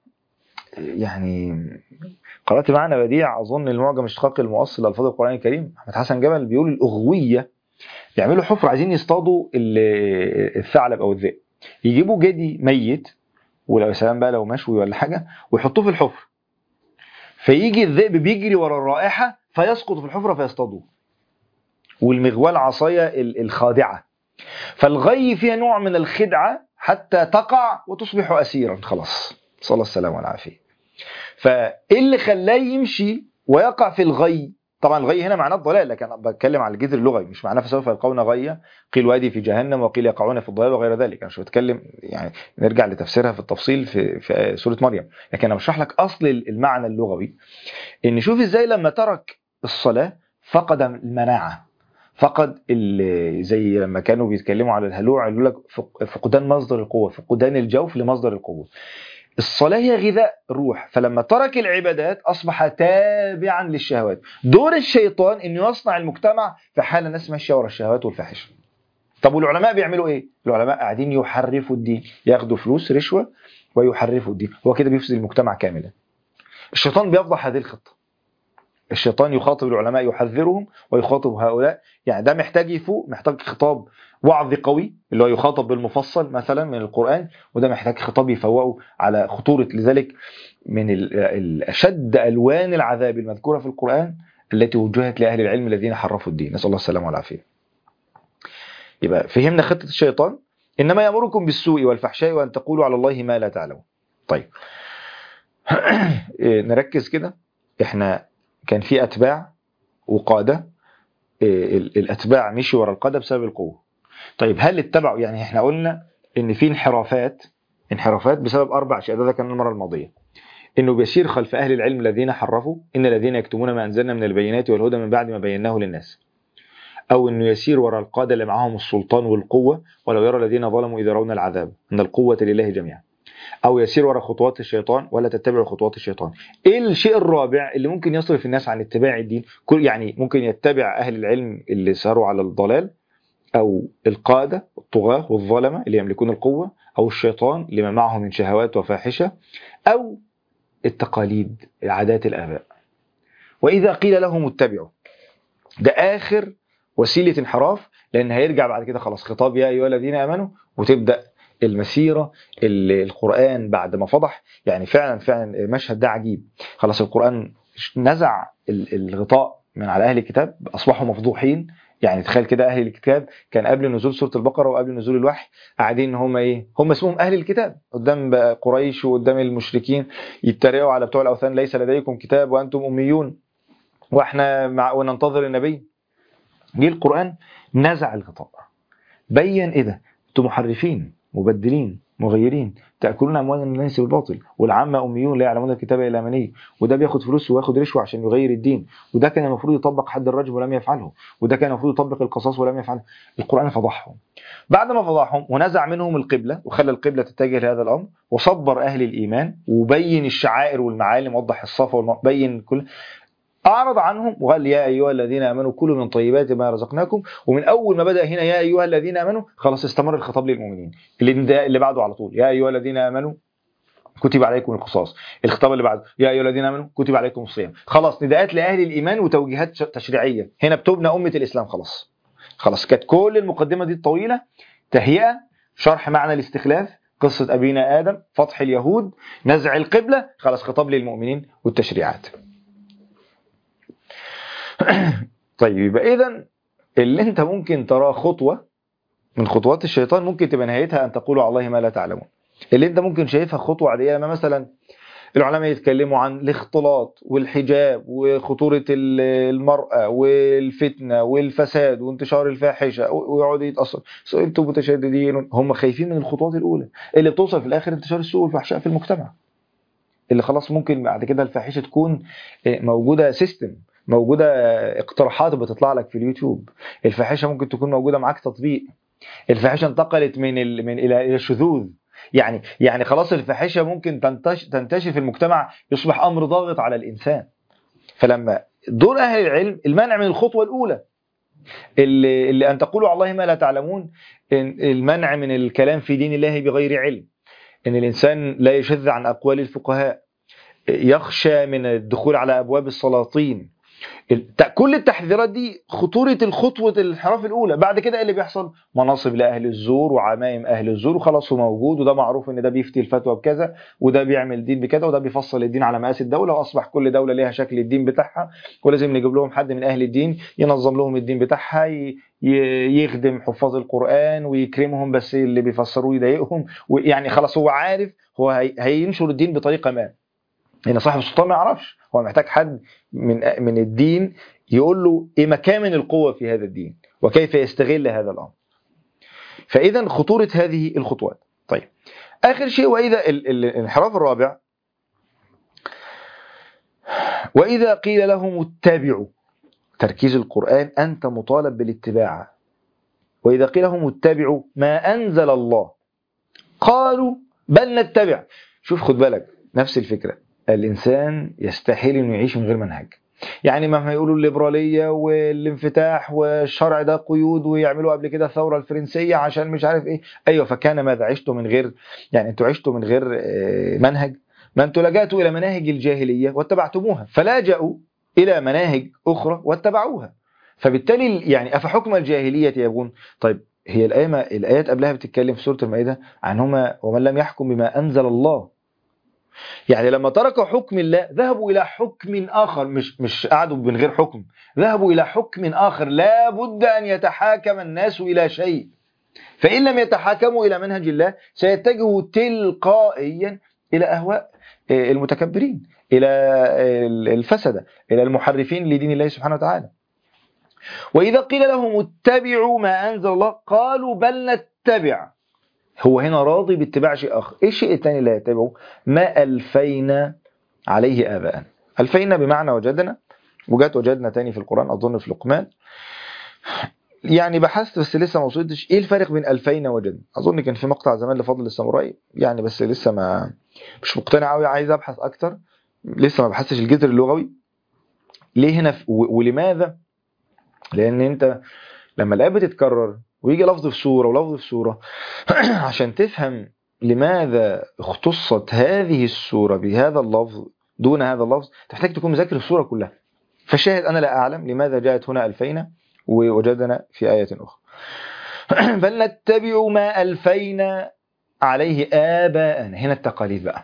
يعني قرأت معنى بديع أظن المعجم اشتقاق المؤصل لألفاظ القرآن الكريم، أحمد حسن جبل بيقول الأغوية يعملوا حفرة عايزين يصطادوا الثعلب أو الذئب، يجيبوا جدي ميت ولو سلام بقى لو مشوي ولا حاجة ويحطوه في الحفرة، فيجي الذئب بيجري ورا الرائحة فيسقط في الحفرة فيصطادوه، والمغوال عصاية الخادعة، فالغي فيها نوع من الخدعة حتى تقع وتصبح أسيرا خلاص، صلى الله السلام والعافية. فإيه اللي خلاه يمشي ويقع في الغي؟ طبعا الغي هنا معناه الضلال، لكن أنا بتكلم على الجذر اللغوي، مش معناه فسوف يلقون غيا قيل وادي في جهنم وقيل يقعون في الضلال وغير ذلك. انا مش بتكلم يعني نرجع لتفسيرها في التفصيل في سورة مريم، لكن انا بشرح لك اصل المعنى اللغوي، ان شوف ازاي لما ترك الصلاة فقد المناعة، فقد زي لما كانوا بيتكلموا على الهلوع يقول لك فقدان مصدر القوة، فقدان الجوف لمصدر القوة. الصلاة هي غذاء الروح، فلما ترك العبادات أصبح تابعا للشهوات. دور الشيطان إنه يصنع المجتمع في حال الناس ماشية ورا الشهوات والفاحشة. طب والعلماء بيعملوا إيه؟ العلماء قاعدين يحرفوا الدين، ياخدوا فلوس رشوة ويحرفوا الدين، هو كده بيفسد المجتمع كاملا. الشيطان بيفضح هذه الخطة، الشيطان يخاطب العلماء يحذرهم ويخاطب هؤلاء، يعني ده محتاج يفوق، محتاج خطاب وعظ قوي اللي هو يخاطب بالمفصل مثلا من القرآن، وده محتاج خطاب يفوقه على خطورة. لذلك من الأشد ألوان العذاب المذكورة في القرآن التي وجهت لأهل العلم الذين حرفوا الدين، نسأل الله السلامة والعافية. يبقى فهمنا خطة الشيطان، إنما يأمركم بالسوء والفحشاء وأن تقولوا على الله ما لا تعلمون. طيب نركز كده، احنا كان في أتباع وقادة، الأتباع مشي ورا القادة بسبب القوة. طيب هل اتبعوا؟ يعني احنا قلنا ان في انحرافات بسبب 4 أشياء، ده كان المرة الماضية، انه بيسير خلف أهل العلم الذين حرفوا، إن الذين يكتمون ما أنزلنا من البينات والهدى من بعد ما بيناه للناس، أو انه يسير ورا القادة اللي معهم السلطان والقوة، ولو يرى الذين ظلموا إذا رون العذاب أن القوة لله جميعا، أو يسير وراء خطوات الشيطان ولا تتبعوا خطوات الشيطان. إيه الشيء الرابع اللي ممكن يصرف الناس عن اتباع الدين؟ يعني ممكن يتبع أهل العلم اللي ساروا على الضلال، أو القادة الطغاة والظلمة اللي يملكون القوة، أو الشيطان لما معه من شهوات وفاحشة، أو التقاليد عادات الآباء. وإذا قيل لهم اتبعوا، ده آخر وسيلة انحراف، لأن هيرجع بعد كده خلاص خطاب يا أيها الذين آمنوا، وتبدأ المسيرة اللي القرآن بعد ما فضح. يعني فعلا المشهد ده عجيب، خلاص القرآن نزع الغطاء من على أهل الكتاب، أصبحوا مفضوحين، يعني تخيل كده أهل الكتاب كان قبل نزول سورة البقرة وقبل نزول الوحي قاعدين هم إيه؟ هم اسمهم أهل الكتاب قدام بقى قريش وقدام المشركين يتريقوا على بتوع الأوثان، ليس لديكم كتاب وأنتم أميون وإحنا وننتظر النبي. جه القرآن نزع الغطاء، بين إيه ده؟ أنتم محرفين مبدلين مغيرين تأكلون أموال الناس بالباطل والعامة أميون لا يعلمون الكتاب إلا أماني، وده بياخد فلوس وياخد رشوة عشان يغير الدين، وده كان المفروض يطبق حد الرجم ولم يفعله، وده كان المفروض يطبق القصاص ولم يفعله. القرآن فضحهم. بعد ما فضحهم ونزع منهم القبلة وخلى القبلة تتجه لهذا الأمر وصبر أهل الإيمان وبين الشعائر والمعالم، وضح الصفا وبين كل، أعرض عنهم وقال يا أيها الذين آمنوا كلوا من طيبات ما رزقناكم. ومن أول ما بدأ هنا يا أيها الذين آمنوا خلاص استمر الخطاب للمؤمنين. اللي بعده على طول يا أيها الذين آمنوا كتب عليكم القصاص. الخطاب اللي بعده يا أيها الذين آمنوا كتب عليكم الصيام. خلاص نداءات لأهل الإيمان وتوجيهات تشريعية. هنا بتبنى أمة الإسلام. خلاص كانت كل المقدمة دي الطويلة تهيئة، شرح معنى الاستخلاف، قصة أبينا آدم، فتح اليهود، نزع القبلة، خلاص خطاب للمؤمنين والتشريعات. طيب يبقى إذن اللي انت ممكن تراه خطوة من خطوات الشيطان ممكن تبقى نهايتها أن تقولوا على الله ما لا تعلمون. اللي انت ممكن شايفها خطوة عادية، ما مثلا العلماء يتكلموا عن الاختلاط والحجاب وخطورة المرأة والفتنة والفساد وانتشار الفاحشة ويقعدوا يتأثروا، انتم متشددين. هم خايفين من الخطوات الأولى اللي بتوصل في الآخر انتشار السوء والفحشاء في المجتمع، اللي خلاص ممكن بعد كده الفاحشة تكون موجودة سيستم، موجودة اقتراحات بتطلع لك في اليوتيوب. الفاحشة ممكن تكون موجودة معاك تطبيق. الفاحشة انتقلت من إلى الشذوذ. يعني خلاص الفاحشة ممكن تنتشر في المجتمع، يصبح أمر ضاغط على الإنسان. فلما دور أهل العلم المنع من الخطوة الأولى اللي أن تقولوا على الله ما لا تعلمون، المنع من الكلام في دين الله بغير علم، إن الإنسان لا يشذ عن أقوال الفقهاء، يخشى من الدخول على أبواب السلاطين. كل التحذيرات دي خطورة الخطوة الانحراف الأولى. بعد كده اللي بيحصل مناصب لأهل الزور وعمائم أهل الزور، وخلاص هو موجود، وده معروف إن ده بيفتي الفتوى بكذا، وده بيعمل دين بكذا، وده بيفصل الدين على مقاس الدولة، وأصبح كل دولة ليها شكل الدين بتاعها، ولازم نجيب لهم حد من أهل الدين ينظم لهم الدين بتاعها، يخدم حفاظ القرآن ويكرمهم، بس اللي بيفسروه يضايقهم. ويعني خلاص هو عارف هو هينشر الدين بطريقة ما. هنا صاحب السلطان ما يعرفش، هو محتاج حد من الدين يقول له ايه مكامن القوة في هذا الدين وكيف يستغل هذا الأمر. فإذا خطورة هذه الخطوات. طيب آخر شيء، وإذا الانحراف الرابع، وإذا قيل لهم اتبعوا، تركيز القرآن أنت مطالب بالاتباع. وإذا قيل لهم اتبعوا ما أنزل الله قالوا بل نتبع. شوف خد بالك نفس الفكرة، الإنسان يستحيل إنه يعيش من غير منهج. يعني مهما يقولوا الليبرالية والانفتاح والشرع ده قيود، ويعملوا قبل كده الثورة الفرنسية عشان مش عارف إيه، أيوة فكان ماذا عشتوا من غير، يعني أنتوا عشتوا من غير منهج. ما أنتوا لجأتوا إلى مناهج الجاهلية واتبعتموها، فلاجأوا إلى مناهج أخرى واتبعوها. فبالتالي يعني أفحكم الجاهلية يبغون. طيب هي الآيات قبلها بتتكلم في سورة المائدة عنهما ومن لم يحكم بما أنزل الله. يعني لما تركوا حكم الله ذهبوا إلى حكم آخر، مش قعدوا من غير حكم، ذهبوا إلى حكم آخر. لا بد أن يتحاكم الناس إلى شيء، فإن لم يتحاكموا إلى منهج الله سيتجهوا تلقائيا إلى أهواء المتكبرين، إلى الفسدة، إلى المحرفين لدين الله سبحانه وتعالى. وإذا قيل لهم اتبعوا ما أنزل الله قالوا بل نتبع. هو هنا راضي باتباع شيء آخر. إيه الشيء الثاني اللي يتبعه؟ ما ألفينا عليه آباءنا. ألفينا بمعنى وجدنا، وجات وجدنا تاني في القرآن أظن في لقمان. يعني بحثت بس لسه ما وصلتش إيه الفرق بين ألفينا وجدنا. أظن كان في مقطع زمان لفضل الساموراي يعني، بس لسه مش مقتنع قوي، عايز أبحث أكتر، لسه ما بحثتش الجذر اللغوي ليه هنا ولماذا. لأن أنت لما الآية بتتكرر ويجي لفظ في سورة ولفظ في سورة عشان تفهم لماذا اختصت هذه السورة بهذا اللفظ دون هذا اللفظ تحتاج تكون مذاكر السورة كلها. فالشاهد أنا لا أعلم لماذا جاءت هنا ألفينا ووجدنا في آية أخرى. بل نتبع ما ألفينا عليه آباءنا. هنا التقاليد بقى.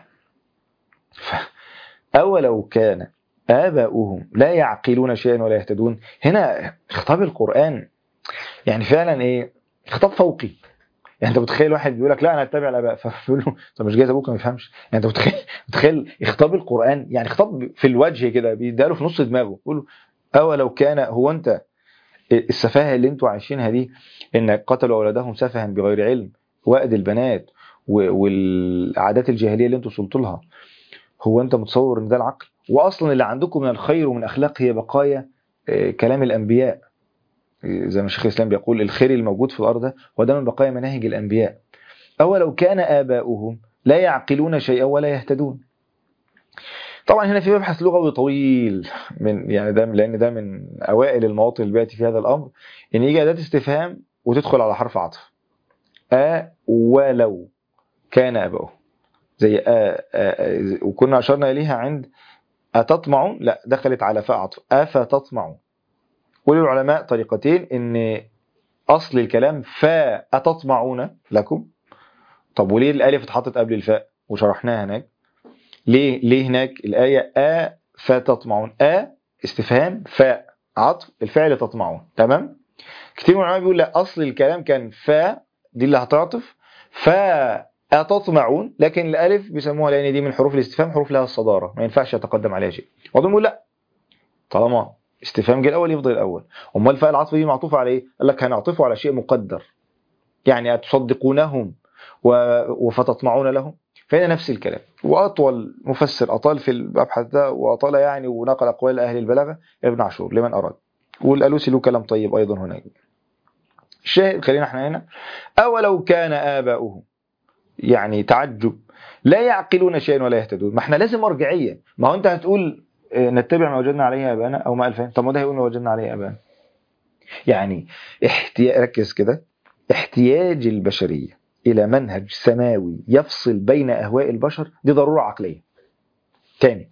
أولو كان آباؤهم لا يعقلون شيئا ولا يهتدون. هنا خطاب القرآن يعني فعلا ايه، خطاب فوقي. يعني انت متخيل واحد بيقول لك لا انا اتبع الاباء، فبيقول له طب مش جايز ابوك ما يفهمش؟ يعني انت متخيل خطاب القران، يعني خطاب في الوجه كده بيداله في نص دماغه، بيقول له اولو كان، هو انت السفاهه اللي انتوا عايشينها دي، ان قتلوا اولادهم سفها بغير علم، وأد البنات والعادات الجاهليه اللي انتوا وصلتوا لها، هو انت متصور ان ده العقل؟ واصلا اللي عندكم من الخير ومن اخلاق هي بقايا كلام الانبياء. زي ما شيخ الاسلام بيقول الخير الموجود في الارض ده هو ده من بقايا مناهج الانبياء. اولو كان اباؤهم لا يعقلون شيئا ولا يهتدون. طبعا هنا في مبحث لغوي طويل، من يعني ده لان ده من اوائل المواطن اللي بياتي في هذا الامر، ان يجي اداه استفهام وتدخل على حرف عطف. ولو كان اباؤهم، زي وكنا اشرنا اليها عند اتطمعون، لا دخلت على فاء عطف افتطمعون. وللعلماء طريقتين، ان اصل الكلام فاتطمعون لكم. طب وليه الالف اتحطت قبل الفاء وشرحناها هناك؟ ليه هناك الآية فتطمعون، استفهام، فاء عطف الفعل تطمعون، تمام. كتير من العلماء بيقول لا أصل الكلام كان فاء دي اللي هتعطف فتطمعون، لكن الألف بيسموها لأن دي من حروف الاستفهام، حروف لها الصدارة ما ينفعش يتقدم عليها شيء. وبعضهم بيقول لا، طالما استفهام جه الأول يفضل الأول. أمال فاء العطف دي معطوفة على إيه؟ قال لك هنعطفه على شيء مقدر، يعني أتصدقونهم وفتطمعون لهم. فهنا نفس الكلام. وأطول مفسر أطال في المبحث ده وأطال يعني ونقل أقوال أهل البلاغة ابن عاشور لمن أراد، والألوسي له كلام طيب أيضا هناك. الشاهد خلينا احنا هنا، أولو كان آباؤهم، يعني تعجب، لا يعقلون شيئا ولا يهتدون. ما احنا لازم مرجعية. ما هو أنت هتقول نتبع ما وجدنا عليه آباءنا أو ما ألفين، طب ما ده هيقول ما وجدنا عليه آباءنا. يعني ركز كده، احتياج البشرية إلى منهج سماوي يفصل بين أهواء البشر دي ضرورة عقلية. تاني،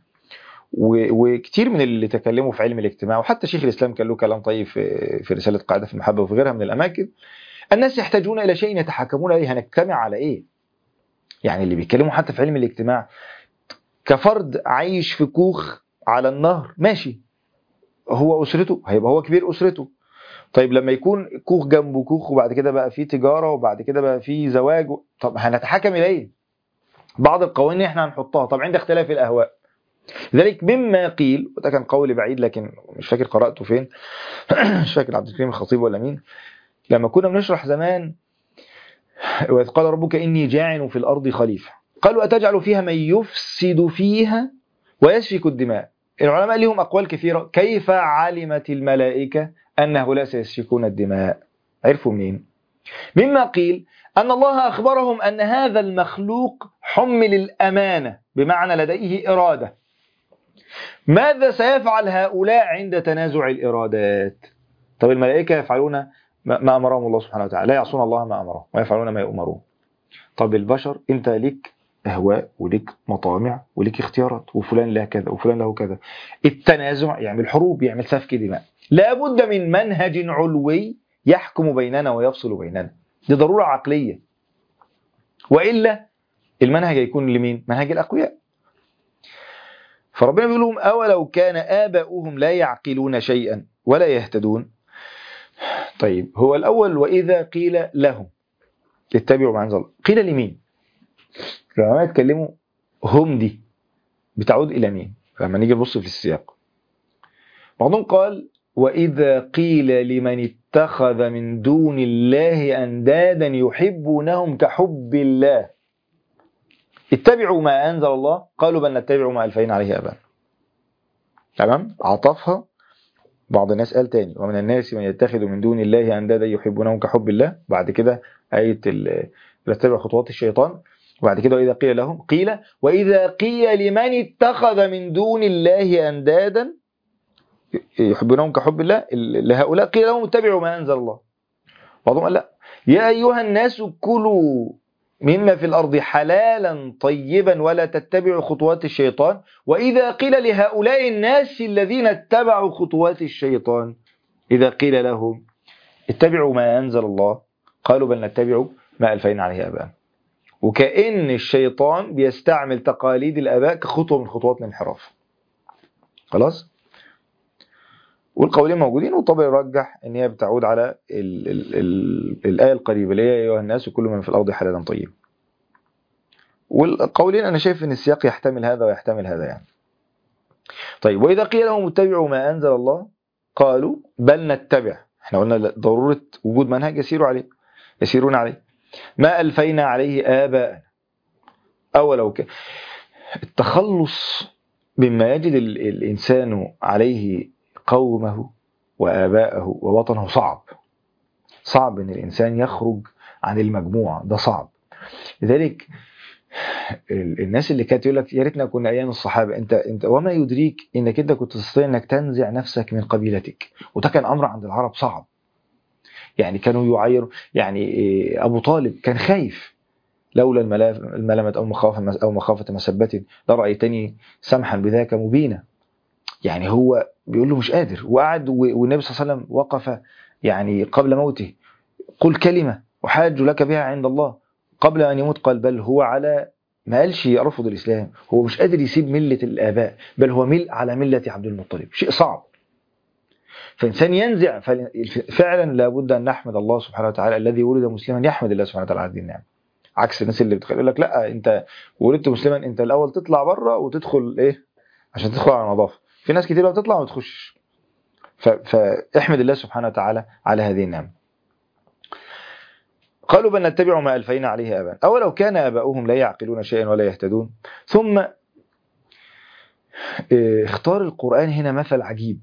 وكتير من اللي تكلموا في علم الاجتماع، وحتى شيخ الإسلام كان له كلام طيب في رسالة قاعدة في المحبة وفي غيرها من الأماكن، الناس يحتاجون إلى شيء يتحاكمون إليه. هنجتمع على إيه؟ يعني اللي بيتكلموا حتى في علم الاجتماع كفرد عايش في كوخ على النهر ماشي، هو أسرته هيبقى هو كبير أسرته. طيب لما يكون كوخ جنبه كوخ وبعد كده بقى فيه تجارة وبعد كده بقى فيه زواج، طب هنتحكم إليه؟ بعض القوانين احنا هنحطها طب عند اختلاف الأهواء. ذلك مما قيل، وده كان قول بعيد لكن مش فاكر قرأته فين مش فاكر عبد الكريم الخطيب ولا مين، لما كنا بنشرح زمان وإذ قال ربك إني جاعل في الأرض خليفة، قالوا أتجعل فيها من يفسد فيها ويسفك الدماء. العلماء لهم أقوال كثيرة، كيف علمت الملائكة أن هؤلاء سيسفكون الدماء؟ عرفوا منين؟ مما قيل أن الله أخبرهم أن هذا المخلوق حمل الأمانة، بمعنى لديه إرادة. ماذا سيفعل هؤلاء عند تنازع الإرادات؟ طب الملائكة يفعلون ما أمرهم الله سبحانه وتعالى، لا يعصون الله ما أمرهم ويفعلون ما يؤمرون. طب البشر أنت ليك أهواء وليك مطامع وليك اختيارات، وفلان له كذا وفلان له كذا. التنازع يعمل حروب، يعمل سفك دماء. لا بد من منهج علوي يحكم بيننا ويفصل بيننا، دي ضرورة عقلية، وإلا المنهج يكون لمين؟ منهج الأقوياء. فربنا بيقول لهم أولو كان آباؤهم لا يعقلون شيئا ولا يهتدون. طيب هو الأول وإذا قيل لهم اتبعوا ما أنزل الله، قيل لمين؟ العلماء يتكلموا هم دي بتعود إلى مين لما نيجي نبص في السياق. بعضهم قال وإذا قيل لمن اتخذ من دون الله أندادا يحبونهم كحب الله اتبعوا ما أنزل الله قالوا بل نتبع ما ألفين عليه آباءنا. تمام، عطفها. بعض الناس قال تاني ومن الناس من يتخذ من دون الله أندادا يحبونهم كحب الله، بعد كده آية لا تتبع خطوات الشيطان، وبعد كده وإذا قيل لهم قيل وإذا قيل لمن اتخذ من دون الله أندادا يحبونهم كحب الله لهؤلاء قيل لهم اتبعوا ما أنزل الله. بعضهم قال لا، يا أيها الناس كلوا مما في الأرض حلالا طيبا ولا تتبعوا خطوات الشيطان. وإذا قيل لهؤلاء الناس الذين اتبعوا خطوات الشيطان إذا قيل لهم اتبعوا ما أنزل الله قالوا بل نتبع ما ألفين عليه آباءنا. وكأن الشيطان بيستعمل تقاليد الآباء كخطوة من خطوات الانحراف. خلاص. والقولين موجودين، والطبري يرجح ان هي بتعود على الآية القريبة اللي هي يا أيها الناس كل من في الأرض حلالا طيب. والقولين أنا شايف ان السياق يحتمل هذا ويحتمل هذا يعني. طيب وإذا قيل لهم اتبعوا ما أنزل الله قالوا بل نتبع، احنا قلنا ضرورة وجود منهج يسيرون عليه ما ألفينا عليه آباءنا أولو كان. التخلص مما يجد الإنسان عليه قومه وآباءه ووطنه صعب ان الإنسان يخرج عن المجموعة، ده صعب. لذلك الناس اللي كانت يقول لك يا ريتنا كنا ايام الصحابه، انت وما يدريك انك انت كنت تستطيع انك تنزع نفسك من قبيلتك، وده كان امر عند العرب صعب. يعني كانوا يعيروا، يعني ابو طالب كان خايف لولا الملامه او مخافه مسبه لرايتني سمحا بذاك مبينا. يعني هو بيقول له مش قادر، وقعد والنبي صلى الله عليه وسلم وقف يعني قبل موته قل كلمه احاج لك بها عند الله. قبل ان يموت قال بل هو على، ما قالش يرفض الإسلام، هو مش قادر يسيب ملة الآباء، بل هو ملء على ملة عبد المطلب، شيء صعب. فإنسان ينزع فعلا لابد أن نحمد الله سبحانه وتعالى. الذي ولد مسلما يحمد الله سبحانه وتعالى على هذه النعمة، عكس الناس اللي بتقول لك لا أنت ولدت مسلما أنت الأول تطلع بره وتدخل إيه عشان تدخل على نظافة. في ناس كتير بتطلع وما تخشش. فاحمد الله سبحانه وتعالى على هذه النعمة. قالوا بل نتبع ما ألفينا عليه آباءنا أولو كان آباؤهم لا يعقلون شيئا ولا يهتدون. ثم اختار القرآن هنا مثل عجيب.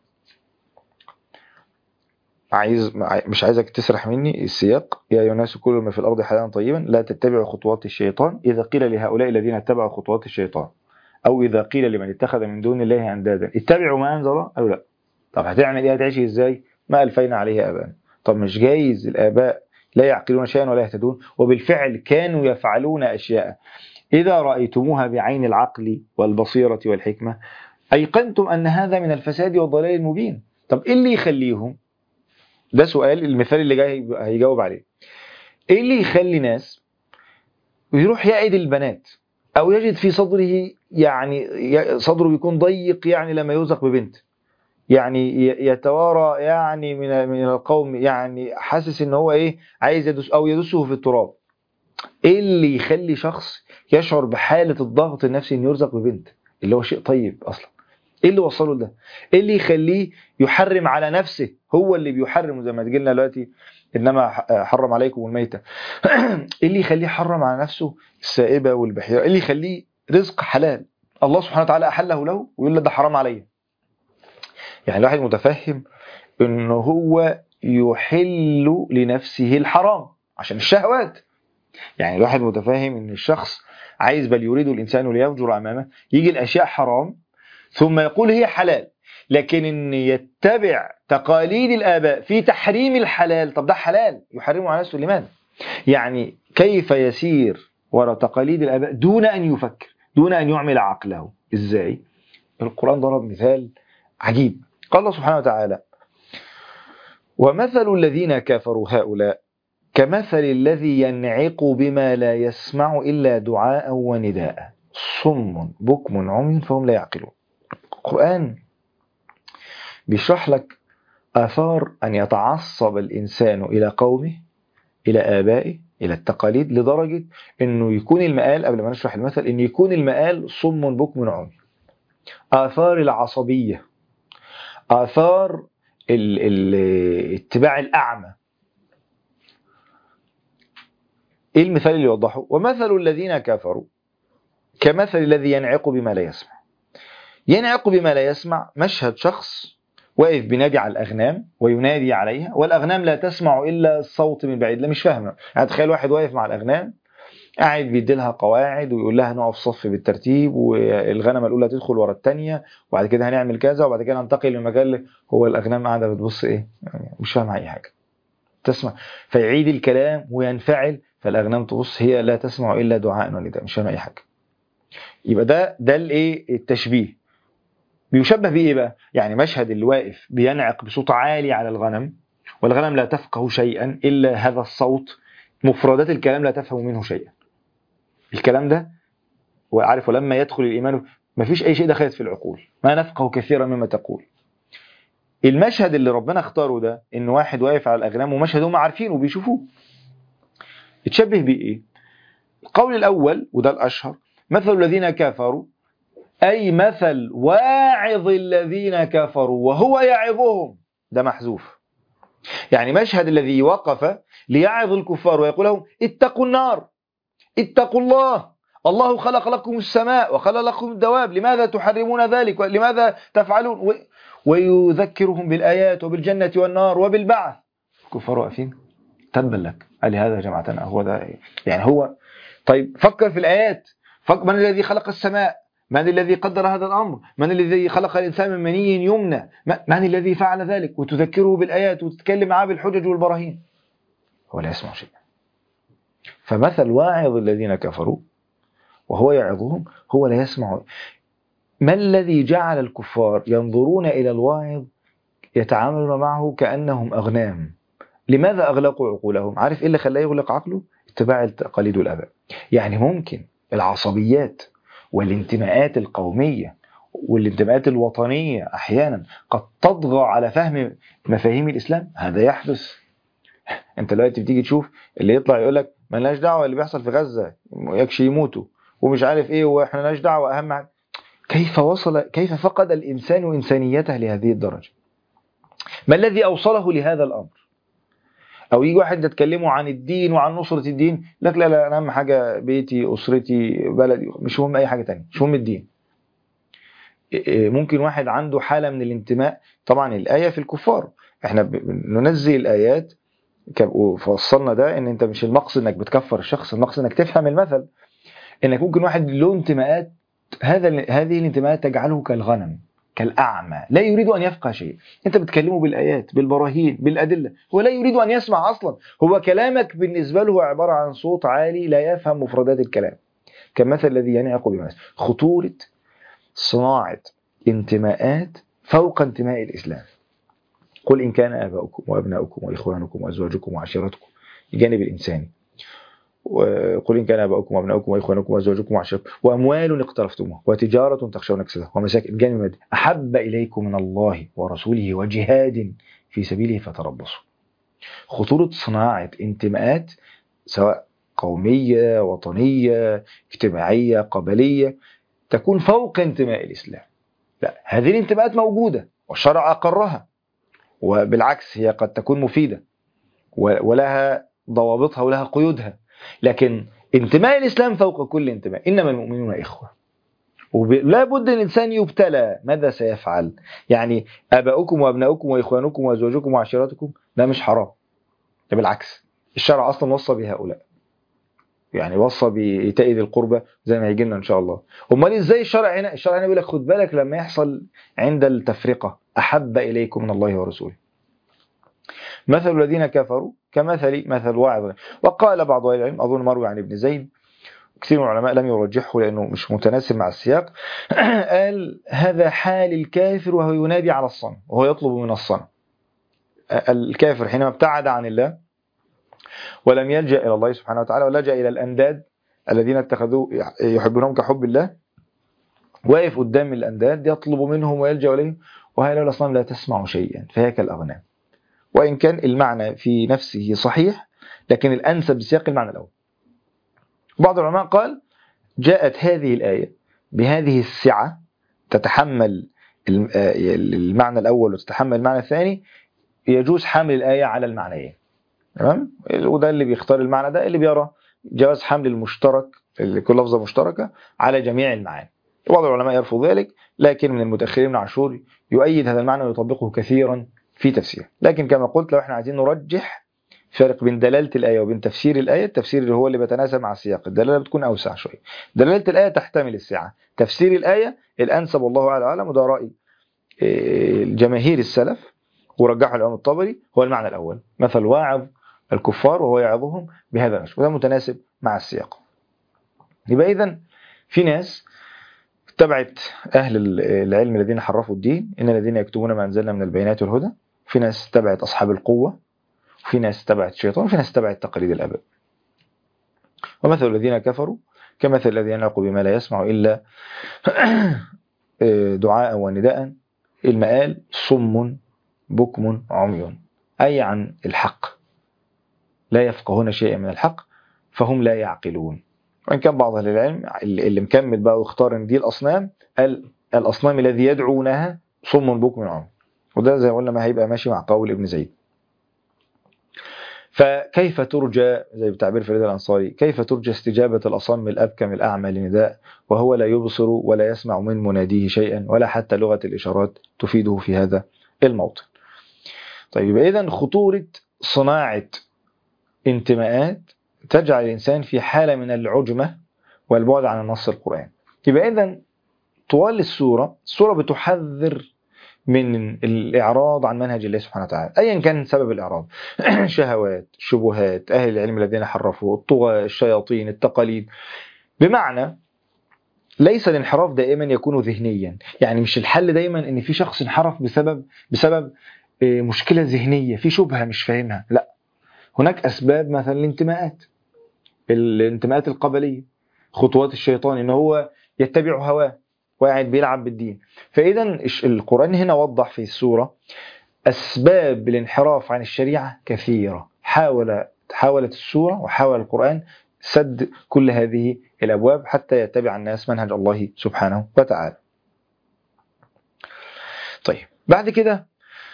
مش عايزك تسرح مني السياق. يا أيها الناس كلوا ما في الأرض حلالا طيبا لا تتبعوا خطوات الشيطان إذا قيل لهؤلاء الذين اتبعوا خطوات الشيطان أو إذا قيل لمن اتخذ من دون الله أندادا اتبعوا ما أنزل الله أو لا. طب هتعمل إيه؟ هتعيش إزاي؟ ما ألفينا عليه آباءنا. طب مش جايز الآباء لا يعقلون شيئا ولا يهتدون؟ وبالفعل كانوا يفعلون أشياء إذا رأيتموها بعين العقل والبصيرة والحكمة أيقنتم أن هذا من الفساد والضلال المبين. طب إيه اللي يخليهم؟ ده سؤال، المثال اللي جاي هيجاوب عليه. إيه اللي يخلي ناس يروح يعد البنات أو يجد في صدره يعني صدره بيكون ضيق يعني لما يوثق ببنت، يعني يتوارى يعني من القوم، يعني حاسس إن هو إيه عايز يدس أو يدسه في التراب. إيه اللي يخلي شخص يشعر بحالة الضغط النفسي إنه يرزق ببنت اللي هو شيء طيب أصلا؟ ايه اللي وصله لده؟ ايه اللي يخليه يحرم على نفسه؟ هو اللي بيحرم زي ما تجيلنا دلوقتي انما حرم عليكم الميتة. ايه اللي يخليه يحرم على نفسه السائبة والبحيرة؟ ايه اللي يخليه رزق حلال الله سبحانه وتعالى احله له ويقول له ده حرام عليا؟ يعني الواحد متفهم انه هو يحل لنفسه الحرام عشان الشهوات. يعني الواحد متفهم ان الشخص عايز، بل يريد الانسان ليفجر امامه، يجي الاشياء حرام ثم يقول هي حلال، لكن ان يتبع تقاليد الآباء في تحريم الحلال. طب ده حلال يحرمه على نفسه لماذا؟ يعني كيف يسير وراء تقاليد الآباء دون أن يفكر، دون أن يعمل عقله؟ إزاي؟ القرآن ضرب مثال عجيب. قال الله سبحانه وتعالى ومثل الذين كفروا هؤلاء كمثل الذي ينعق بما لا يسمع إلا دعاء ونداء صم بكم عمي فهم لا يعقلون. القرآن بيشرح لك آثار أن يتعصب الإنسان إلى قومه، إلى آبائه، إلى التقاليد، لدرجة أنه يكون المآل، قبل ما نشرح المثل، أن يكون المآل صم بكم عمي. آثار العصبية، آثار الاتباع الأعمى. إيه المثال اللي يوضحه؟ ومثل الذين كفروا كمثل الذي ينعق بما لا يسمع. ينعق بما لا يسمع مشهد شخص واقف بينادي على الأغنام وينادي عليها، والأغنام لا تسمع إلا الصوت من بعيد، لا مش فاهمة. يعني تخيل واحد واقف مع الأغنام قاعد بيديلها قواعد ويقول لها نقف صف بالترتيب، والغنمة الأولى تدخل ورا الثانية، وبعد كده هنعمل كذا، وبعد كده ننتقل للمكان هو الأغنام قاعدة بتبص إيه يعني مش فاهمة أي حاجة تسمع، فيعيد الكلام وينفعل، فالأغنام تبص هي لا تسمع إلا دعاء ونداء مش فاهمة أي حاجة. يبقى ده الإيه التشبيه. بيشبه بإيه بقى؟ يعني مشهد اللي واقف بينعق بصوت عالي على الغنم، والغنم لا تفقه شيئا إلا هذا الصوت، مفردات الكلام لا تفهم منه شيئا. الكلام ده وعارف ولما يدخل الإيمان ما فيش أي شيء دخلت في العقول، ما نفقه كثيرا مما تقول. المشهد اللي ربنا اختاره ده ان واحد واقف على الاغنام، ومشهد هم عارفينه وبيشوفوه، يتشبه بايه؟ القول الاول وده الاشهر: مثل الذين كفروا، اي مثل واعظ الذين كفروا وهو يعظهم، ده محذوف. يعني مشهد الذي وقف ليعظ الكفار ويقول لهم اتقوا النار، اتقوا الله، الله خلق لكم السماء وخلق لكم الدواب، لماذا تحرمون ذلك ولماذا تفعلون، ويذكرهم بالآيات وبالجنة والنار وبالبعث. الكفار واقفين تبا لك، قال هذا جماعتنا، هو ده يعني هو. طيب فكر في الآيات، من الذي خلق السماء، من الذي قدر هذا الأمر، من الذي خلق الإنسان من مني يمنى، من الذي فعل ذلك، وتذكره بالآيات وتتكلم معاه بالحجج والبراهين. هو لا يسمع شيء. فمثل واعظ الذين كفروا وهو يعظهم هو لا يسمع. ما الذي جعل الكفار ينظرون إلى الواعظ يتعاملون معه كأنهم أغنام؟ لماذا أغلقوا عقولهم؟ عارف إيه اللي خلاه يغلق عقله؟ اتباع التقاليد والآباء. يعني ممكن العصبيات والانتماءات القومية والانتماءات الوطنية أحيانا قد تطغى على فهم مفاهيم الإسلام. هذا يحدث. أنت دلوقتي بتيجي تشوف اللي يطلع يقول لك مالناش دعوة اللي بيحصل في غزة، يكشي يموتوا ومش عارف إيه، وإحنا مالناش دعوة. أهم حاجة كيف فقد الإنسان إنسانيته لهذه الدرجة؟ ما الذي أوصله لهذا الأمر؟ أو يجي واحد يتكلموا عن الدين وعن نصرة الدين، لك لا لا، أنا أهم حاجة بيتي، أسرتي، بلدي، مش مهم أي حاجة تانية، مش مهم الدين. ممكن واحد عنده حالة من الانتماء. طبعا الآية في الكفار، احنا ننزل الآيات وفصلنا ده ان انت مش المقصد انك بتكفر الشخص، المقصد انك تفهم المثل. انك ممكن واحد له انتماءات، هذه الانتماءات تجعله كالغنم كالأعمى، لا يريد أن يفقه شيء. أنت بتكلمه بالآيات بالبراهين بالأدلة، هو لا يريد أن يسمع أصلا. هو كلامك بالنسبة له عبارة عن صوت عالي لا يفهم مفردات الكلام، كمثل الذي ينعق بمثل. خطورة صناعة انتماءات فوق انتماء الإسلام. قل إن كان آباؤكم وأبناؤكم وإخوانكم وأزواجكم وعشيرتكم، الجانب الإنساني. وقل إن كان آباؤكم وأبناؤكم وإخوانكم وأزواجكم وعشيرتكم وأموال اقترفتموها وتجارة تخشون كسادها ومساكن، الجانب المادي، أحب إليكم من الله ورسوله وجهاد في سبيله فتربصوا. خطورة صناعة انتماءات سواء قومية، وطنية، اجتماعية، قبلية، تكون فوق انتماء الإسلام. لا، هذه الانتماءات موجودة والشرع أقرها، وبالعكس هي قد تكون مفيدة ولها ضوابطها ولها قيودها، لكن انتماء الإسلام فوق كل انتماء. إنما المؤمنون إخوة، ولا بد الإنسان يبتلى. ماذا سيفعل؟ يعني آباؤكم وأبناؤكم وإخوانكم وأزواجكم وعشيرتكم، ده مش حرام، ده بالعكس الشرع أصلا وصى بهؤلاء، يعني وصى بإيتاء ذي القربى زي ما هيجي لنا إن شاء الله. أمال إزاي الشرع هنا؟ الشرع هنا بيقول لك خد بالك لما يحصل عند التفرقة أحب إليكم من الله ورسوله. مثل الذين كفروا مثل واعظ. وقال بعض أهل العلم، أظن مروي عن ابن زيد، كثير من العلماء لم يرجحه لأنه مش متناسب مع السياق، قال هذا حال الكافر وهو ينادي على الصنم وهو يطلب من الصنم. الكافر حينما ابتعد عن الله ولم يلجأ إلى الله سبحانه وتعالى ولجأ إلى الأنداد الذين اتخذوا يحبونهم كحب الله، واقف قدام الأنداد يطلب منهم ويلجأ إليهم، وهؤلاء الأصنام لا تسمع شيئا فهي كالأغنام. وإن كان المعنى في نفسه صحيح، لكن الأنسب بسياق المعنى الأول. بعض العلماء قال جاءت هذه الآية بهذه السعة تتحمل المعنى الأول وتتحمل المعنى الثاني، يجوز حمل الآية على المعنيين. تمام؟ وده اللي بيختار المعنى ده اللي بيرى جواز حمل المشترك، كل لفظة مشتركة، على جميع المعاني. بعض العلماء يرفض ذلك، لكن من المتأخرين من عاشور يؤيد هذا المعنى ويطبقه كثيرا في تفسيره. لكن كما قلت لو احنا عايزين نرجح فرق بين دلالة الآية وبين تفسير الآية، التفسير اللي هو اللي بيتناسب مع السياق، الدلالة بتكون أوسع شوية. دلالة الآية تحتمل السعة، تفسير الآية الأنسب والله أعلم، وده رأي جماهير السلف ورجحه الإمام الطبري، هو المعنى الأول، مثل واعظ الكفار وهو يعظهم بهذا الوجه، وده متناسب مع السياق. يبقى إذن في ناس اتبعت أهل العلم الذين حرفوا الدين، إن الذين يكتبون ما أنزلنا من البينات والهدى، في ناس اتبعت أصحاب القوة، وفي ناس اتبعت الشيطان، وفي ناس اتبعت تقاليد الآباء. ومثل الذين كفروا كمثل الذي ينعق بما لا يسمع إلا دعاء ونداء، المآل صم بكم عمي، أي عن الحق، لا يفقهون شيئا من الحق فهم لا يعقلون. وإن كان بعض أهل العلم اللي مكمل بقى واختار إن دي الأصنام، الأصنام الذي يدعونها صم بكم عمي، وده زي ما قلنا ما هيبقى ماشي مع قول ابن زيد. فكيف ترجى، زي بتعبير فريد الأنصاري، كيف ترجى استجابة الأصم الأبكم الأعمى لنداء وهو لا يبصر ولا يسمع من مناديه شيئا ولا حتى لغة الإشارات تفيده في هذا الموطن. طيب إذن خطورة صناعة انتماءات تجعل الإنسان في حالة من العجمة والبعد عن النص القرآن. يبقى إذن طوال السورة بتحذر من الإعراض عن منهج الله سبحانه وتعالى أيا كان سبب الإعراض، شهوات، شبهات، أهل العلم الذين حرفوا، الطغى، الشياطين، التقاليد. بمعنى ليس الانحراف دائما يكون ذهنيا، يعني مش الحل دائما ان في شخص انحرف بسبب مشكلة ذهنية، في شبهة مش فاهمها، لا، هناك أسباب، مثلا الانتماءات القبلية، خطوات الشيطان ان هو يتبع هواه وقاعد بيلعب بالدين. فإذا القرآن هنا وضح في السورة أسباب الانحراف عن الشريعة كثيرة، حاولت السورة وحاول القرآن سد كل هذه الأبواب حتى يتبع الناس منهج الله سبحانه وتعالى. طيب بعد كده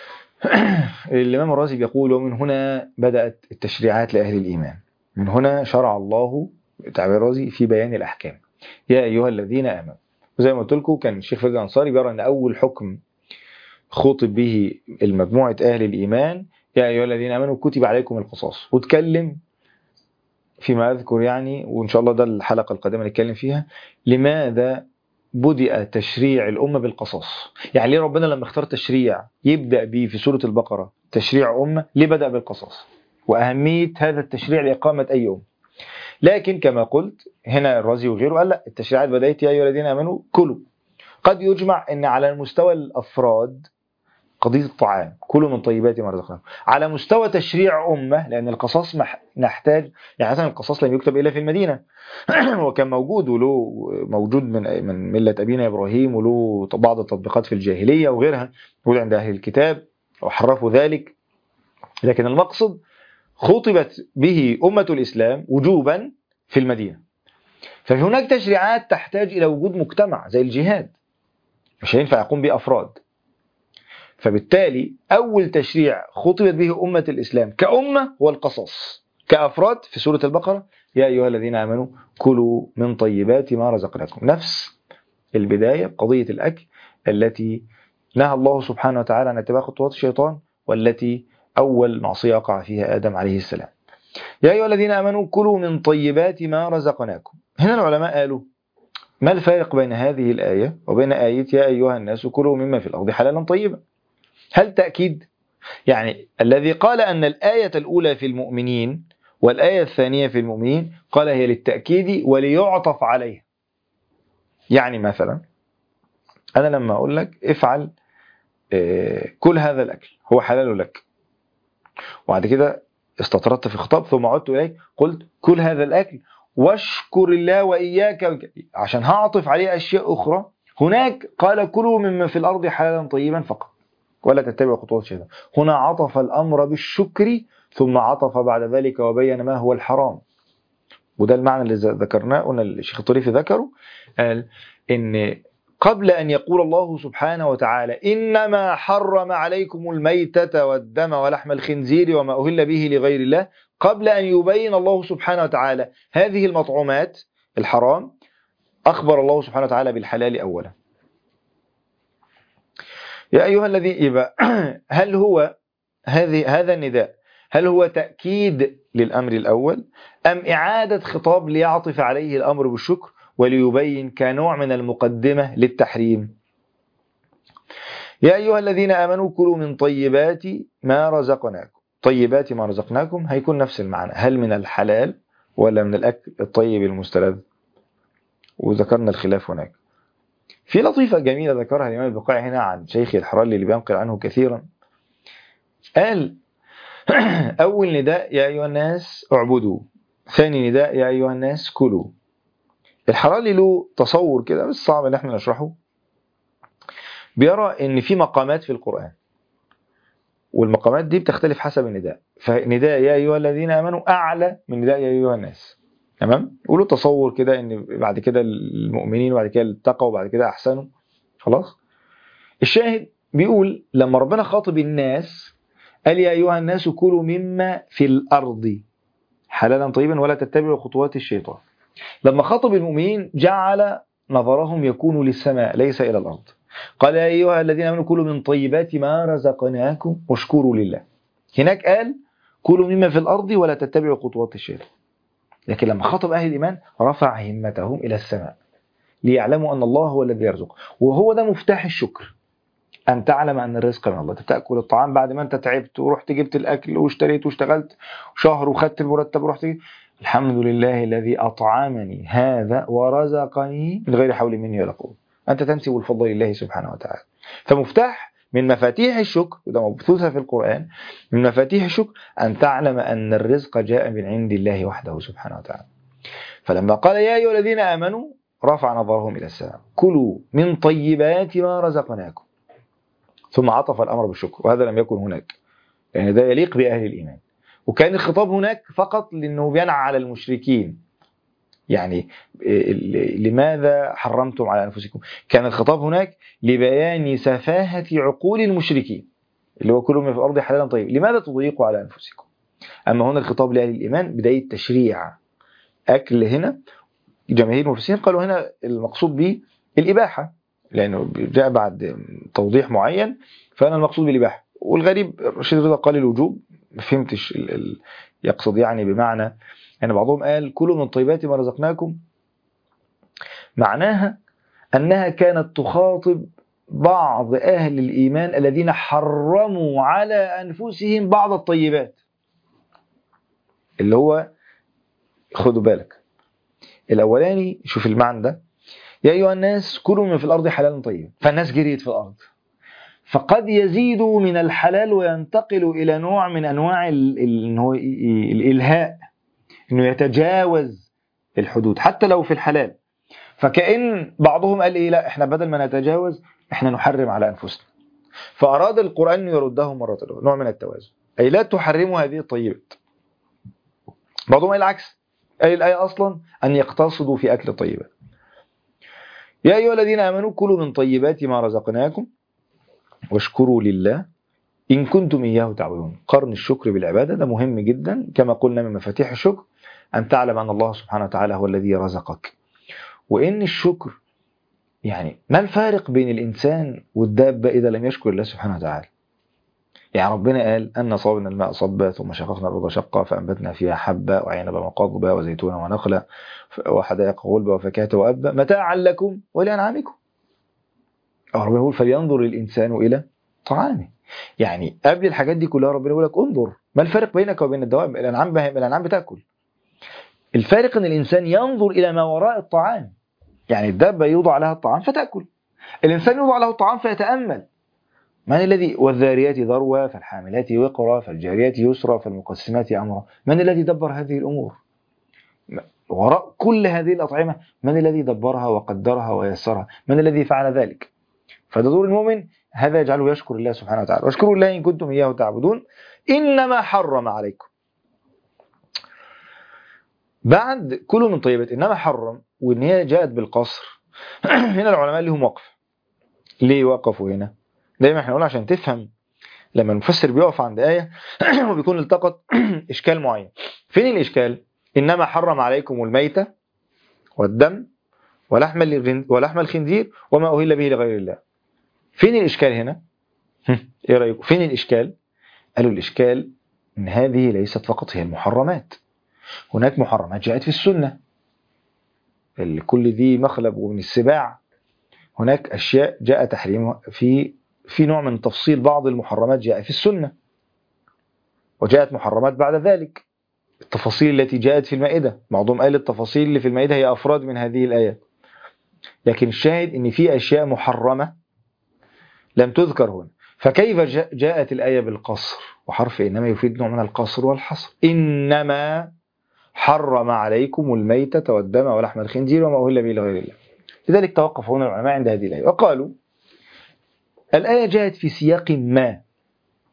الإمام الرازي يقول: ومن هنا بدأت التشريعات لأهل الإيمان، من هنا شرع الله، تعبير الرازي، في بيان الأحكام، يا أيها الذين آمنوا. وزي ما قلت لكم كان الشيخ فريد الأنصاري بيرى أن أول حكم خطب به المجموعة أهل الإيمان يا أيها الذين آمنوا كتب عليكم القصاص، واتكلم فيما أذكر يعني، وإن شاء الله ده الحلقة القادمة نتكلم فيها لماذا بدأ تشريع الأمة بالقصاص. يعني ليه ربنا لما اختار تشريع يبدأ به في سورة البقرة تشريع أمة، ليه بدأ بالقصاص وأهمية هذا التشريع لإقامة أي أمة. لكن كما قلت هنا الرازي وغيره قال لا، التشريعات بدأت يا أيها الذين آمنوا كلوا. قد يجمع أن على المستوى الأفراد قضية الطعام كلوا من طيبات ما رزقناكم، على مستوى تشريع أمة، لأن القصاص نحتاج، يعني مثلا القصاص لم يكتب إلا في المدينة وكان موجود موجود من ملة أبينا إبراهيم، وله بعض التطبيقات في الجاهلية وغيرها، موجود عند أهل الكتاب وحرفوا ذلك. لكن المقصد خطبت به أمة الإسلام وجوبا في المدينة. فهناك تشريعات تحتاج إلى وجود مجتمع زي الجهاد، مش هينفع يقوم به أفراد. فبالتالي أول تشريع خطبت به أمة الإسلام كأمة هو القصاص، كأفراد في سورة البقرة يا أيها الذين آمنوا كلوا من طيبات ما رزقناكم. نفس البداية قضية الأكل التي نهى الله سبحانه وتعالى عن اتباع خطوات الشيطان، والتي أول معصية وقع فيها آدم عليه السلام. يا أيها الذين آمنوا كلوا من طيبات ما رزقناكم. هنا العلماء قالوا ما الفارق بين هذه الآية وبين آية يا أيها الناس كلوا مما في الأرض حلالا طيبا؟ هل تأكيد؟ يعني الذي قال أن الآية الأولى في المؤمنين والآية الثانية في المؤمنين قال هي للتأكيد وليعطف عليها. يعني مثلا أنا لما أقول لك افعل كل هذا الأكل هو حلال لك، وبعد كده استطردت في خطاب ثم عدت إليك قلت كل هذا الأكل واشكر الله وإياك، عشان هعطف عليه أشياء أخرى. هناك قال كلوا مما في الأرض حلالا طيبا فقط ولا تتبع خطوات الشيطان. هنا عطف الأمر بالشكر ثم عطف بعد ذلك وبين ما هو الحرام. وده المعنى اللي ذكرناه، قلنا الشيخ الطريفي ذكره، قال إن قبل أن يقول الله سبحانه وتعالى إنما حرم عليكم الميتة والدم ولحم الخنزير وما أهل به لغير الله، قبل أن يبين الله سبحانه وتعالى هذه المطعومات الحرام أخبر الله سبحانه وتعالى بالحلال أولا. يا أيها الذي يبقى هل هو هذا النداء هل هو تأكيد للأمر الأول أم إعادة خطاب ليعطف عليه الأمر بالشكر وليبين كنوع من المقدمة للتحريم؟ يا أيها الذين آمنوا كلوا من طيبات ما رزقناكم. طيبات ما رزقناكم هيكون نفس المعنى، هل من الحلال ولا من الأكل الطيب المستلذ؟ وذكرنا الخلاف هناك. في لطيفة جميلة ذكرها الإمام البقاعي هنا عن شيخ الحرالي اللي بينقل عنه كثيرا، قال أول نداء يا أيها الناس اعبدوا، ثاني نداء يا أيها الناس كلوا. الحرالي له تصور كده بس صعب ان احنا نشرحه، بيرى ان في مقامات في القرآن. والمقامات دي بتختلف حسب النداء، فنداء يا أيها الذين آمنوا أعلى من نداء يا أيها الناس. تمام؟ قولوا تصور كده إن بعد كده المؤمنين وبعد كده اتقوا وبعد كده أحسنوا. خلاص؟ الشاهد بيقول لما ربنا خاطب الناس قال يا أيها الناس كلوا مما في الأرض حلالا طيبا ولا تتبعوا خطوات الشيطان. لما خاطب المؤمنين جعل نظرهم يكون للسماء ليس إلى الأرض. قال يا أيها الذين آمنوا كلوا من طيبات ما رزقناكم واشكروا لله. هناك قال كلوا مما في الأرض ولا تتبعوا خطوات الشيطان. لكن لما خاطب أهل الإيمان رفع همتهم إلى السماء ليعلموا أن الله هو الذي يرزق، وهو ده مفتاح الشكر. أن تعلم أن الرزق من الله. تأكل الطعام بعد ما أنت تعبت ورحت جبت الأكل واشتريت واشتغلت شهر وخدت المرتب ورحت الحمد لله الذي أطعمني هذا ورزقني من غير حول مني ولا قوة. أنت تنسب الفضل لله سبحانه وتعالى. فمفتاح من مفاتيح الشكر، وده مبثوثة في القرآن، من مفاتيح الشكر أن تعلم أن الرزق جاء من عند الله وحده سبحانه وتعالى. فلما قال يا أيها الذين آمنوا رفع نظرهم إلى السماء كلوا من طيبات ما رزقناكم، ثم عطف الأمر بالشكر، وهذا لم يكن هناك يعني ده يليق بأهل الإيمان. وكان الخطاب هناك فقط لأنه بينعى على المشركين، يعني لماذا حرمتم على أنفسكم. كان الخطاب هناك لبيان سفاهة عقول المشركين اللي هو كلهم في الأرض حلالا طيب لماذا تضيقوا على أنفسكم. أما هنا الخطاب لأهل الإيمان بداية تشريع أكل. هنا جماهير المفسرين قالوا هنا المقصود به الإباحة لأنه جاء بعد توضيح معين، فأنا المقصود بالإباحة. والغريب رشيد رضا قال الوجوب، ما فهمتش يقصد يعني بمعنى يعني بعضهم قال كلوا من طيبات ما رزقناكم، معناها أنها كانت تخاطب بعض أهل الإيمان الذين حرموا على أنفسهم بعض الطيبات، اللي هو خدوا بالك الأولاني شوف المعنى ده يا أيها الناس كلوا من في الأرض حلالا طيبا، فالناس جريت في الأرض، فقد يزيد من الحلال وينتقل إلى نوع من أنواع الإلهاء، إنه يتجاوز الحدود حتى لو في الحلال. فكأن بعضهم قال إيه لا إحنا بدل ما نتجاوز إحنا نحرم على أنفسنا، فأراد القرآن أن يرده مرة أخرى، نوع من التوازن، أي لا تحرموا هذه الطيبات. بعضهم قال العكس، أي الآية أصلا أن يقتصدوا في أكل الطيبات. يا أيها الذين آمنوا كلوا من طيبات ما رزقناكم واشكروا لله إن كنتم إياه تعبدون. قرن الشكر بالعبادة ده مهم جدا، كما قلنا من مفاتيح الشكر أن تعلم أن الله سبحانه وتعالى هو الذي رزقك. وإن الشكر يعني ما الفارق بين الإنسان والدابة إذا لم يشكر الله سبحانه وتعالى. يعني ربنا قال أن صبنا الماء صبا ثم شققنا الأرض شقا فأنبتنا فيها حبا وعنبا وقضبا وزيتونا ونخلا وحدائق غلبا وفاكهة وأبا متاعا لكم ولأنعامكم. ربنا يقول فلينظر الإنسان إلى طعامه. يعني قبل الحاجات دي كلها ربنا يقول لك انظر ما الفرق بينك وبين الدواب. الأنعام بتاكل، الفارق أن الإنسان ينظر إلى ما وراء الطعام. يعني الدابة يوضع لها الطعام فتأكل، الإنسان يوضع له الطعام فيتأمل من الذي والذاريات ذروة فالحاملات وقرا فالجاريات يسرا فالمقسمات أمرا. من الذي دبر هذه الأمور وراء كل هذه الأطعمة؟ من الذي دبرها وقدرها ويسرها؟ من الذي فعل ذلك؟ فده دور المؤمن، هذا يجعله يشكر الله سبحانه وتعالى. واشكروا الله إن كنتم إياه تعبدون إنما حرم عليكم. بعد كلوا من طيبات إنما حرم، وإن هي جاءت بالقصر هنا العلماء لهم وقف. ليه وقفوا هنا؟ دايما احنا نقول عشان تفهم لما المفسر بيقف عند آية وبيكون التقط إشكال معين. فين الإشكال؟ إنما حرم عليكم الميتة والدم ولحم الخنزير وما أهل به لغير الله. فين الإشكال هنا؟ إيه رأيكم؟ فين الإشكال؟ قالوا الإشكال إن هذه ليست فقط هي المحرمات، هناك محرمات جاءت في السنة، كل ذي مخلب ومن السباع. هناك أشياء جاء تحريمها في نوع من تفصيل بعض المحرمات جاء في السنة، وجاءت محرمات بعد ذلك. التفاصيل التي جاءت في المائدة، بعضهم قال التفاصيل اللي في المائدة هي أفراد من هذه الآية، لكن الشاهد إن في أشياء محرمة لم تذكر هنا. فكيف جاءت الآية بالقصر؟ وحرف إنما يفيد نوع من القصر والحصر. إنما حرم عليكم الميتة والدم ولحم الخنزير وما أهل به لغير الله. لذلك توقف هنا العلماء عند هذه الآية وقالوا الآية جاءت في سياق ما،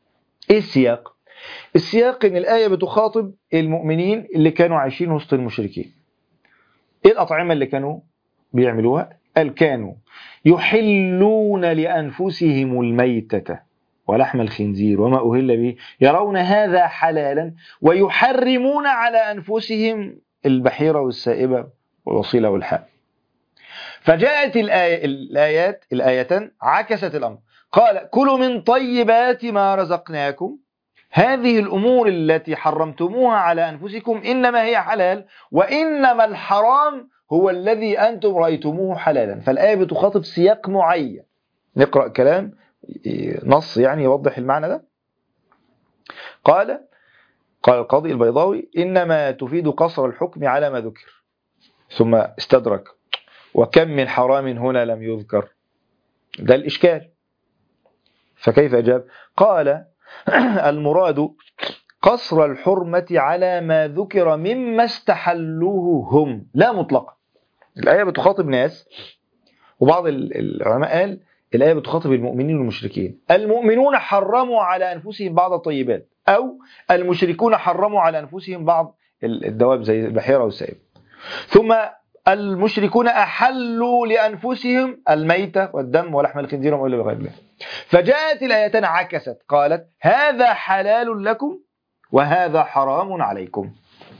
إيه السياق؟ السياق إن الآية بتخاطب المؤمنين اللي كانوا عايشين وسط المشركين. إيه الأطعمة اللي كانوا بيعملوها؟ قال كانوا يحلون لأنفسهم الميتة ولحم الخنزير وما أهل به يرون هذا حلالا ويحرمون على أنفسهم البحيرة والسائبة والوصيلة والحام. فجاءت الآيتان عكست الأمر. قال كلوا من طيبات ما رزقناكم، هذه الأمور التي حرمتموها على أنفسكم إنما هي حلال، وإنما الحرام هو الذي أنتم رأيتموه حلالا. فالآية بتخاطب سياق معين. نقرأ كلام نص يعني يوضح المعنى ده. قال القاضي البيضاوي إنما تفيد قصر الحكم على ما ذكر، ثم استدرك وكم من حرام هنا لم يذكر. ده الإشكال. فكيف أجاب؟ قال المراد قصر الحرمة على ما ذكر مما استحلوه هم لا مطلقا. الآية بتخاطب ناس، وبعض العلماء قال الآية بتخاطب المؤمنين والمشركين. المؤمنون حرموا على أنفسهم بعض الطيبات، أو المشركون حرموا على أنفسهم بعض الدواب زي البحيرة والسائب. ثم المشركون أحلوا لأنفسهم الميتة والدم ولحم الخنزير وما إلى غير ذلك. فجاءت الآيتان عكست، قالت هذا حلال لكم وهذا حرام عليكم.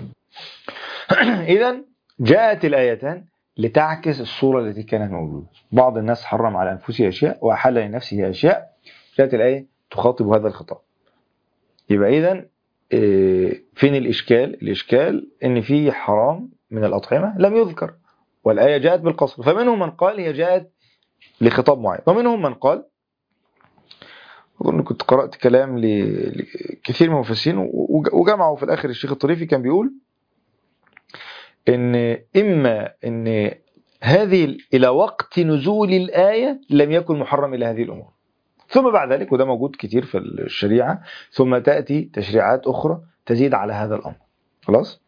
إذن جاءت الآيتان لتعكس الصورة التي كانت موجودة. بعض الناس حرم على أنفسه أشياء وأحل لنفسه أشياء. جاءت الآية تخاطب هذا الخطاب. يبقى إذن فين الإشكال؟ الإشكال إن في حرام من الأطعمة لم يذكر، والآية جاءت بالقصر. فمنهم من قال هي جاءت لخطاب معين، ومنهم من قال، أظن كنت قرأت كلام لكثير من المفسرين وجمعوا في الآخر الشيخ الطريفي كان بيقول إن إما إن هذه إلى وقت نزول الآية لم يكن محرم إلى هذه الأمور، ثم بعد ذلك، وده موجود كتير في الشريعة، ثم تأتي تشريعات أخرى تزيد على هذا الأمر. خلاص.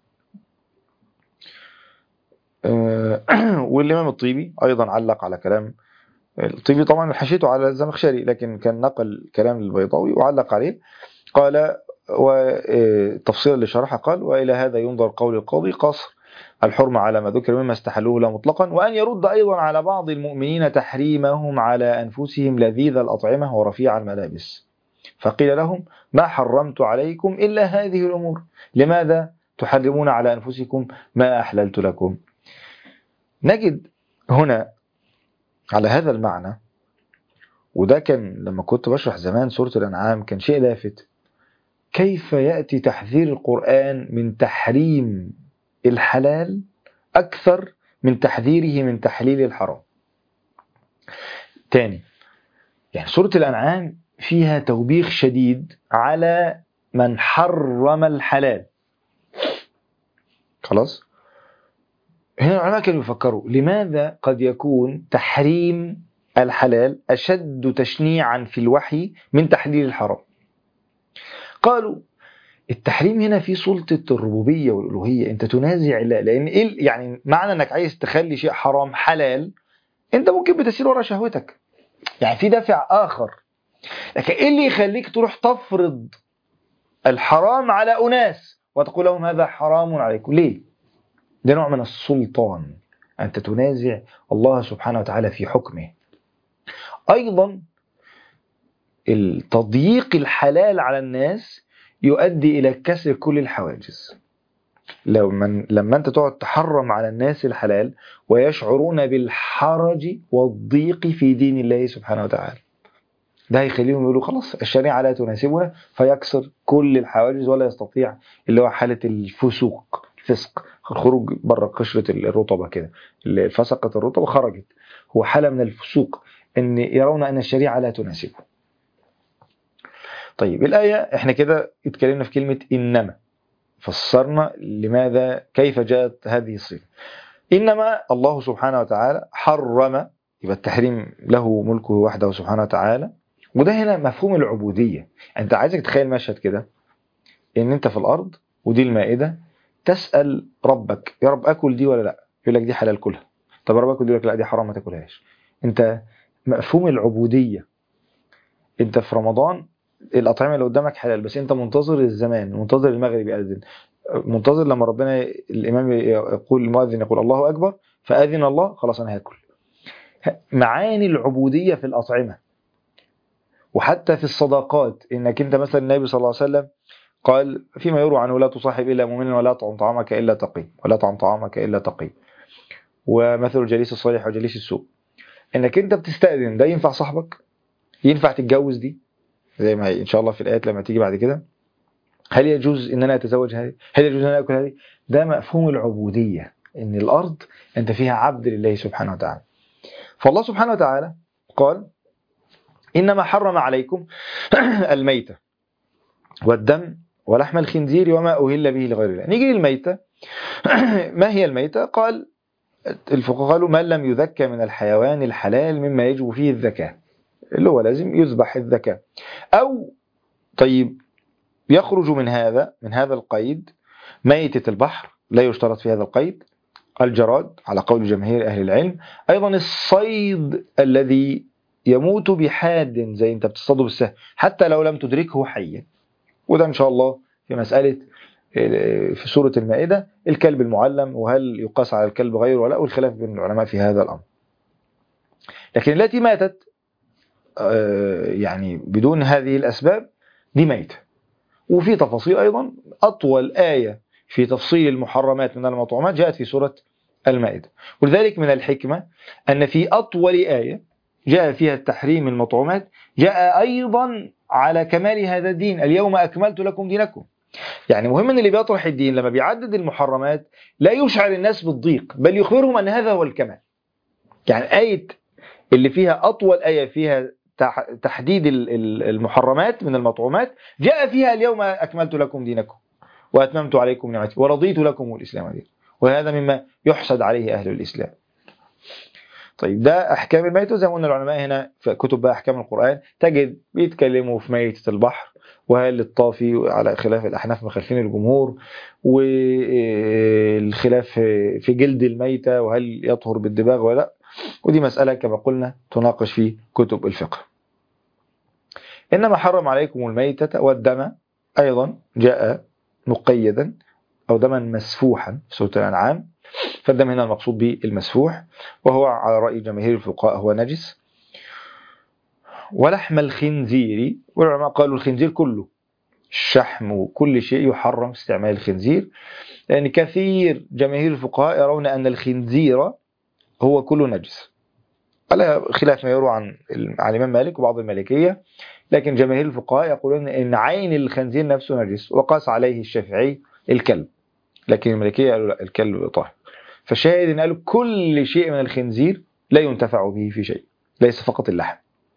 والإمام الطيبي أيضا علق على كلام الطيبي، طبعا حشيته على الزمخشري، لكن كان نقل كلام البيضاوي وعلق عليه. قال وتفصيلا لشرحه قال وإلى هذا ينظر قول القاضي قصر الحرمة على ما ذكر مما استحلوه لا مطلقا، وأن يرد أيضا على بعض المؤمنين تحريمهم على أنفسهم لذيذ الأطعمة ورفيع الملابس. فقيل لهم ما حرمت عليكم إلا هذه الأمور، لماذا تحرمون على أنفسكم ما أحللت لكم؟ نجد هنا على هذا المعنى، وده كان لما كنت بشرح زمان سورة الأنعام كان شيء لافت، كيف يأتي تحذير القرآن من تحريم الحلال أكثر من تحذيره من تحليل الحرام. تاني، يعني سورة الأنعام فيها توبيخ شديد على من حرم الحلال. خلاص. هنا العلماء كانوا يفكروا لماذا قد يكون تحريم الحلال أشد تشنيعا في الوحي من تحليل الحرام. قالوا التحريم هنا في سلطة الربوبية والألوهية، أنت تنازع الله، لأن يعني معنى أنك عايز تخلي شيء حرام حلال أنت ممكن بتسير ورا شهوتك، يعني في دافع آخر. لكن إيه اللي يخليك تروح تفرض الحرام على أناس وتقول لهم هذا حرام عليكم؟ ليه؟ ده نوع من السلطان، أنت تنازع الله سبحانه وتعالى في حكمه. أيضا التضييق الحلال على الناس يؤدي إلى كسر كل الحواجز. لما أنت تقعد تحرم على الناس الحلال ويشعرون بالحرج والضيق في دين الله سبحانه وتعالى، ده هيخليهم يقولوا خلاص الشريعة لا تناسبنا، فيكسر كل الحواجز ولا يستطيع، اللي هو حالة الفسوق، الفسق، الخروج بره قشرة الرطبة كده، فسقت الرطبة خرجت، هو حالة من الفسوق، أن يرون أن الشريعة لا تناسبه. طيب الآية احنا كده اتكلمنا في كلمة إنما، فسرنا لماذا كيف جاءت هذه الصفة. إنما الله سبحانه وتعالى حرم، يبقى التحريم له ملكه وحده سبحانه وتعالى، وده هنا مفهوم العبودية. أنت عايزك تخيل مشهد كده، إن أنت في الأرض ودي المائدة، تسأل ربك يا رب أكل دي ولا لا؟ يقول لك دي حلال كلها. طب يا رب أكل دي؟ يقول لك لا دي حرام ما تاكلهاش. أنت مفهوم العبودية، أنت في رمضان الأطعمة اللي قدامك حلال، بس أنت منتظر الزمان، منتظر المغرب يأذن، منتظر لما ربنا الإمام يقول، المؤذن يقول الله أكبر فأذن الله، خلاص أنا هاكل. معاني العبودية في الأطعمة وحتى في الصداقات، إنك أنت مثلا النبي صلى الله عليه وسلم قال فيما يروى عنه لا تصاحب إلا مؤمنا ولا تطعم طعامك إلا تقي، ولا تطعم طعامك إلا تقي، ومثل الجليس الصالح وجليس السوء. إنك أنت بتستأذن، ده ينفع صاحبك؟ ينفع تتجوز دي زي ما هي إن شاء الله في الآيات لما تيجي بعد كده؟ هل يجوز إن أنا أتزوج هذه؟ هل يجوز إن أنا أكل هذه؟ ده مفهوم العبودية، إن الأرض أنت فيها عبد لله سبحانه وتعالى. فالله سبحانه وتعالى قال إنما حرم عليكم الميتة والدم ولحم الخنزير وما أهل به لغير الله. نيجي للميتة. ما هي الميتة؟ قال الفقهاء قالوا ما لم يذكى من الحيوان الحلال مما يجب فيه الذكاة، اللي هو لازم يذبح الذكاة. أو طيب يخرج من هذا القيد ميتة البحر، لا يشترط في هذا القيد، الجراد على قول جماهير أهل العلم، أيضا الصيد الذي يموت بحاد زي أنت بتصطاده بالسهم حتى لو لم تدركه حيا، وده إن شاء الله في مسألة في سورة المائدة الكلب المعلم، وهل يقاس على الكلب غيره ولا، والخلاف بين العلماء في هذا الأمر. لكن التي ماتت يعني بدون هذه الأسباب دي ميتة. وفي تفاصيل أيضا، أطول آية في تفصيل المحرمات من المطعومات جاءت في سورة المائدة، ولذلك من الحكمة أن في أطول آية جاء فيها التحريم المطعومات جاء أيضا على كمال هذا الدين، اليوم أكملت لكم دينكم. يعني مهم أن اللي بيطرح الدين لما بيعدد المحرمات لا يشعر الناس بالضيق، بل يخبرهم أن هذا هو الكمال. يعني آية اللي فيها أطول آية فيها تحديد المحرمات من المطعومات جاء فيها اليوم أكملت لكم دينكم وأتممت عليكم نعمتي ورضيت لكم الإسلام دينا، وهذا مما يحسد عليه أهل الإسلام. طيب ده أحكام الميتة. زي ما قلنا العلماء هنا في كتب بقى أحكام القرآن تجد بيتكلموا في ميتة البحر، وهل الطافي على خلاف الأحناف مخالفين الجمهور، والخلاف في جلد الميتة وهل يطهر بالدباغ ولا لا، ودي مسألة كما قلنا تناقش في كتب الفقه. إنما حرم عليكم الميتة والدم، أيضا جاء مقيدا، أو دما مسفوحا في سورة الأنعام، فالدم هنا المقصود به المسفوح، وهو على رأي جماهير الفقهاء هو نجس. ولحم الخنزير، والعلماء قالوا الخنزير كله، الشحم وكل شيء يحرم استعمال الخنزير، لأن كثير جماهير الفقهاء يرون أن الخنزير هو كله نجس، على خلاف ما يروى عن الإمام مالك وبعض المالكية، لكن جماهير الفقهاء يقولون أن عين الخنزير نفسه نجس، وقاس عليه الشافعي الكلب، لكن المالكية قالوا لا الكلب طاهر. فالشاهد أن قالوا كل شيء من الخنزير لا ينتفع به في شيء، ليس فقط اللحم.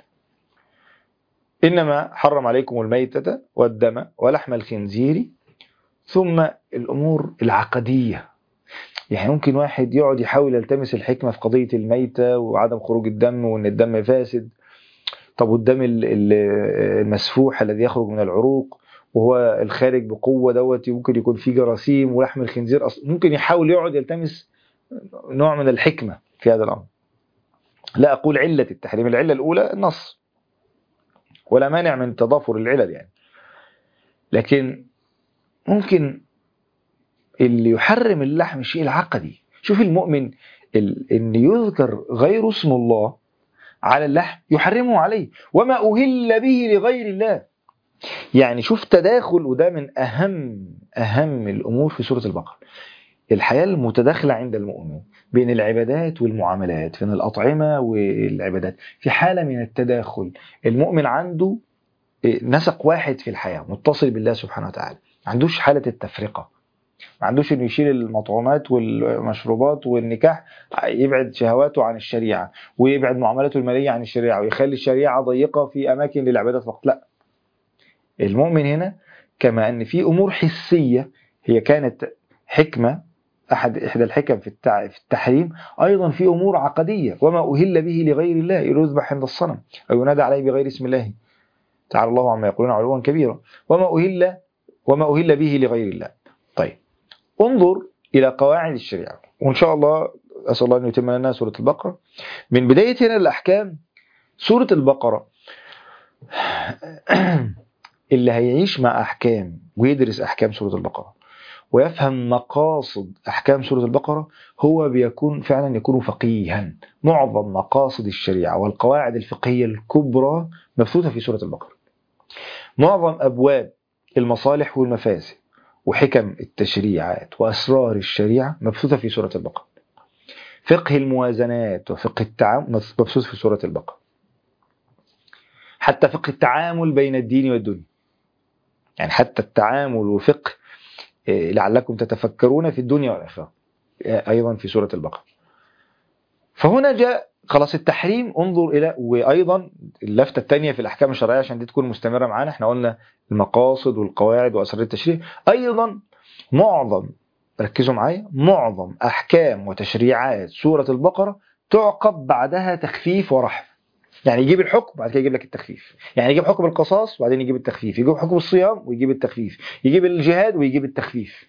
إنما حرم عليكم الميتة والدم ولحم الخنزير. ثم الأمور العقدية، يعني ممكن واحد يقعد يحاول يلتمس الحكمة في قضية الميتة وعدم خروج الدم وأن الدم فاسد. طب والدم المسفوح الذي يخرج من العروق وهو الخارج بقوة دوت ممكن يكون فيه جراثيم، ولحم الخنزير ممكن يحاول يقعد يلتمس نوع من الحكمة في هذا الأمر. لا أقول علة التحريم، العلة الأولى النص، ولا مانع من تضافر العلل يعني، لكن ممكن اللي يحرم اللحم الشيء العقدي. شوف المؤمن إن يذكر غير اسم الله على اللحم يحرمه عليه، وما أهل به لغير الله. يعني شوف تداخل، وده من أهم الأمور في سورة البقرة، الحياة المتداخلة عند المؤمن بين العبادات والمعاملات، بين الأطعمة والعبادات، في حالة من التداخل. المؤمن عنده نسق واحد في الحياة متصل بالله سبحانه وتعالى، ما عندوش حالة التفرقة، ما عندوش انه يشيل المطعومات والمشروبات والنكاح يبعد شهواته عن الشريعة، ويبعد معاملاته المالية عن الشريعة، ويخلي الشريعة ضيقة في أماكن للعبادات فقط. لا، المؤمن هنا كما أن في أمور حسية هي كانت حكمة، إحدى الحكم في التحريم، أيضا في أمور عقدية، وما أهل به لغير الله، يذبح عند الصنم أو ينادى عليه بغير اسم الله تعالى الله عما يقولون علوا كبيرا، وما أهل به لغير الله. طيب انظر إلى قواعد الشريعة، وإن شاء الله أسأل الله أن يتم لنا سورة البقرة من بداية هنا الأحكام. سورة البقرة اللي هيعيش مع أحكام ويدرس أحكام سورة البقرة ويفهم مقاصد أحكام سورة البقرة هو بيكون فعلا يكون فقيها. معظم مقاصد الشريعة والقواعد الفقهية الكبرى مبثوثة في سورة البقرة. معظم أبواب المصالح والمفاسد وحكم التشريعات وأسرار الشريعة مبثوثة في سورة البقرة. فقه الموازنات وفقه التعامل مبثوث في سورة البقرة. حتى فقه التعامل بين الدين والدنيا، يعني حتى التعامل وفقه لعلكم تتفكرون في الدنيا والآخرة أيضا في سورة البقرة. فهنا جاء خلاص التحريم، انظر إلى، وأيضا اللفتة الثانية في الأحكام الشرعية عشان دي تكون مستمرة معانا، احنا قلنا المقاصد والقواعد وأسرار التشريع، أيضا معظم، ركزوا معايا، معظم أحكام وتشريعات سورة البقرة تعقب بعدها تخفيف ورحمة. يعني يجيب الحكم بعد كده يجيب لك التخفيف، يعني يجيب حكم القصاص وبعدين يجيب التخفيف، يجيب حكم الصيام ويجيب التخفيف، يجيب الجهاد ويجيب التخفيف.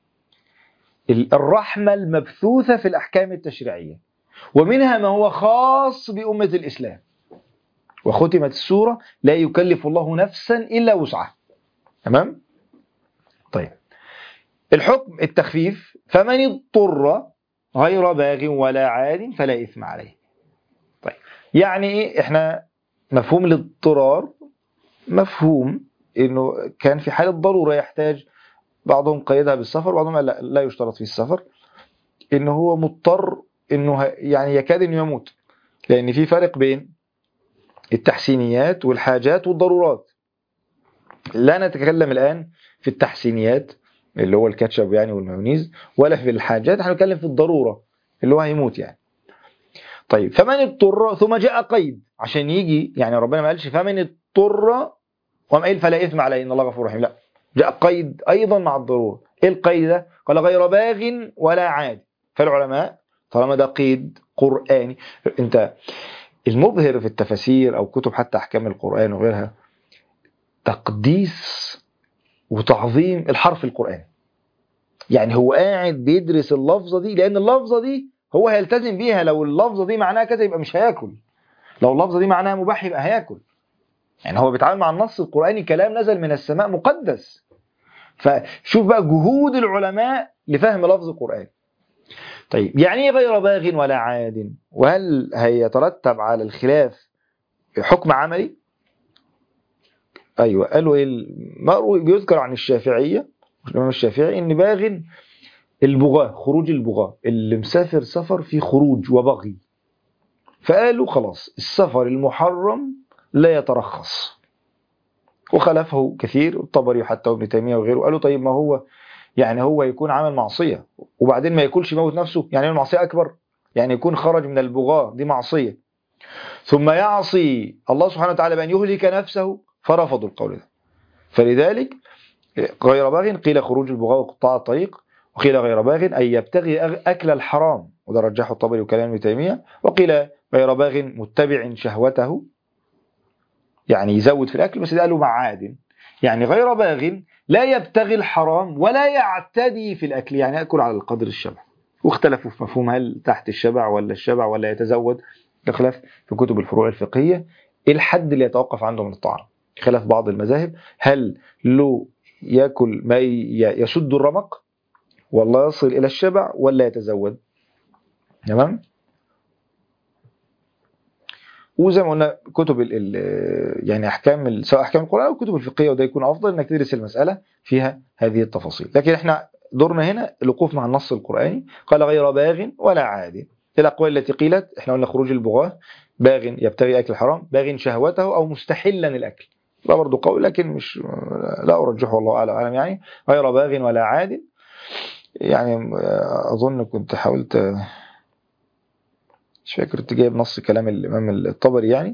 الرحمة المبثوثة في الأحكام التشريعية، ومنها ما هو خاص بأمة الإسلام. وختمت السورة لا يكلف الله نفسا إلا وسعها. تمام؟ طيب الحكم التخفيف، فمن اضطر غير باغ ولا عاد فلا إثم عليه. طيب يعني إيه؟ إحنا مفهوم الاضطرار مفهوم إنه كان في حالة ضرورة يحتاج، بعضهم قيدها بالسفر بعضهم لا يشترط في السفر، إنه هو مضطر إنه يعني يكاد إنه يموت، لأن في فرق بين التحسينيات والحاجات والضرورات. لا نتكلم الآن في التحسينيات اللي هو الكاتشب يعني والمايونيز، ولا في الحاجات، احنا نتكلم في الضرورة اللي هو هيموت يعني. طيب فمن اضطر، ثم جاء قيد عشان يجي، يعني ربنا ما قالش فمن اضطر وما قال فلا إثم عليه إن الله غفور رحيم، لا، جاء قيد أيضا مع الضرورة. إيه القيد ده؟ قال غير باغ ولا عاد. فالعلماء طالما ده قيد قرآني، انت المبهر في التفاسير أو كتب حتى أحكام القرآن وغيرها تقديس وتعظيم الحرف القرآني. يعني هو قاعد بيدرس اللفظة دي، لأن اللفظة دي هو هيلتزم بيها. لو اللفظة دي معناها كذا يبقى مش هياكل، لو اللفظة دي معناها مباح يبقى هياكل. يعني هو بيتعامل مع النص القرآني كلام نزل من السماء مقدس. فشوف بقى جهود العلماء لفهم لفظ القرآن. طيب يعني ايه غير باغ ولا عاد؟ وهل هيترتب على الخلاف حكم عملي؟ أيوة، قالوا إيه؟ بيذكر عن الشافعية، الإمام الشافعي، إن باغ البغاة، خروج البغاة اللي مسافر سفر في خروج وبغي، فقالوا خلاص السفر المحرم لا يترخص. وخلفه كثير، الطبري حتى ابن تيمية وغيره، قالوا طيب ما هو يعني هو يكون عمل معصية وبعدين ما ياكلش يموت نفسه، يعني المعصية أكبر، يعني يكون خرج من البغاة دي معصية ثم يعصي الله سبحانه وتعالى بأن يهلك نفسه، فرفضوا القول ده. فلذلك غير باغ قيل خروج البغاة وقطاع الطريق، وقيل غير باغ أي يبتغي أكل الحرام، وده رجحه الطبري وكلام ابن تيمية. وقيل غير باغ متبع شهوته، يعني يزود في الأكل، بس ده قالوا مع عاد، يعني غير باغ لا يبتغي الحرام ولا يعتدي في الأكل، يعني يأكل على القدر الشبع. واختلفوا في مفهوم هل تحت الشبع ولا الشبع ولا يتزود، خلاف في كتب الفروع الفقهية إيه الحد اللي يتوقف عنده من الطعام. خلاف بعض المذاهب هل له يأكل ما يسد الرمق والله يصل إلى الشبع ولا يتزود. تمام. وزي ما قلنا كتب يعني أحكام سواء أحكام القرآن أو كتب الفقهية، وده يكون أفضل إنك تدرس المسألة فيها هذه التفاصيل. لكن إحنا دورنا هنا الوقوف مع النص القرآني. قال غير باغ ولا عاد. الأقوال التي قيلت إحنا قلنا خروج البغاة، باغ يبتغي أكل الحرام، باغ شهوته أو مستحلا الأكل، ده برضه قول لكن مش لا أرجحه والله أعلم. يعني غير باغ ولا عاد، يعني أظن كنت حاولت، مش فاكر كنت جايب نص كلام الإمام الطبري يعني.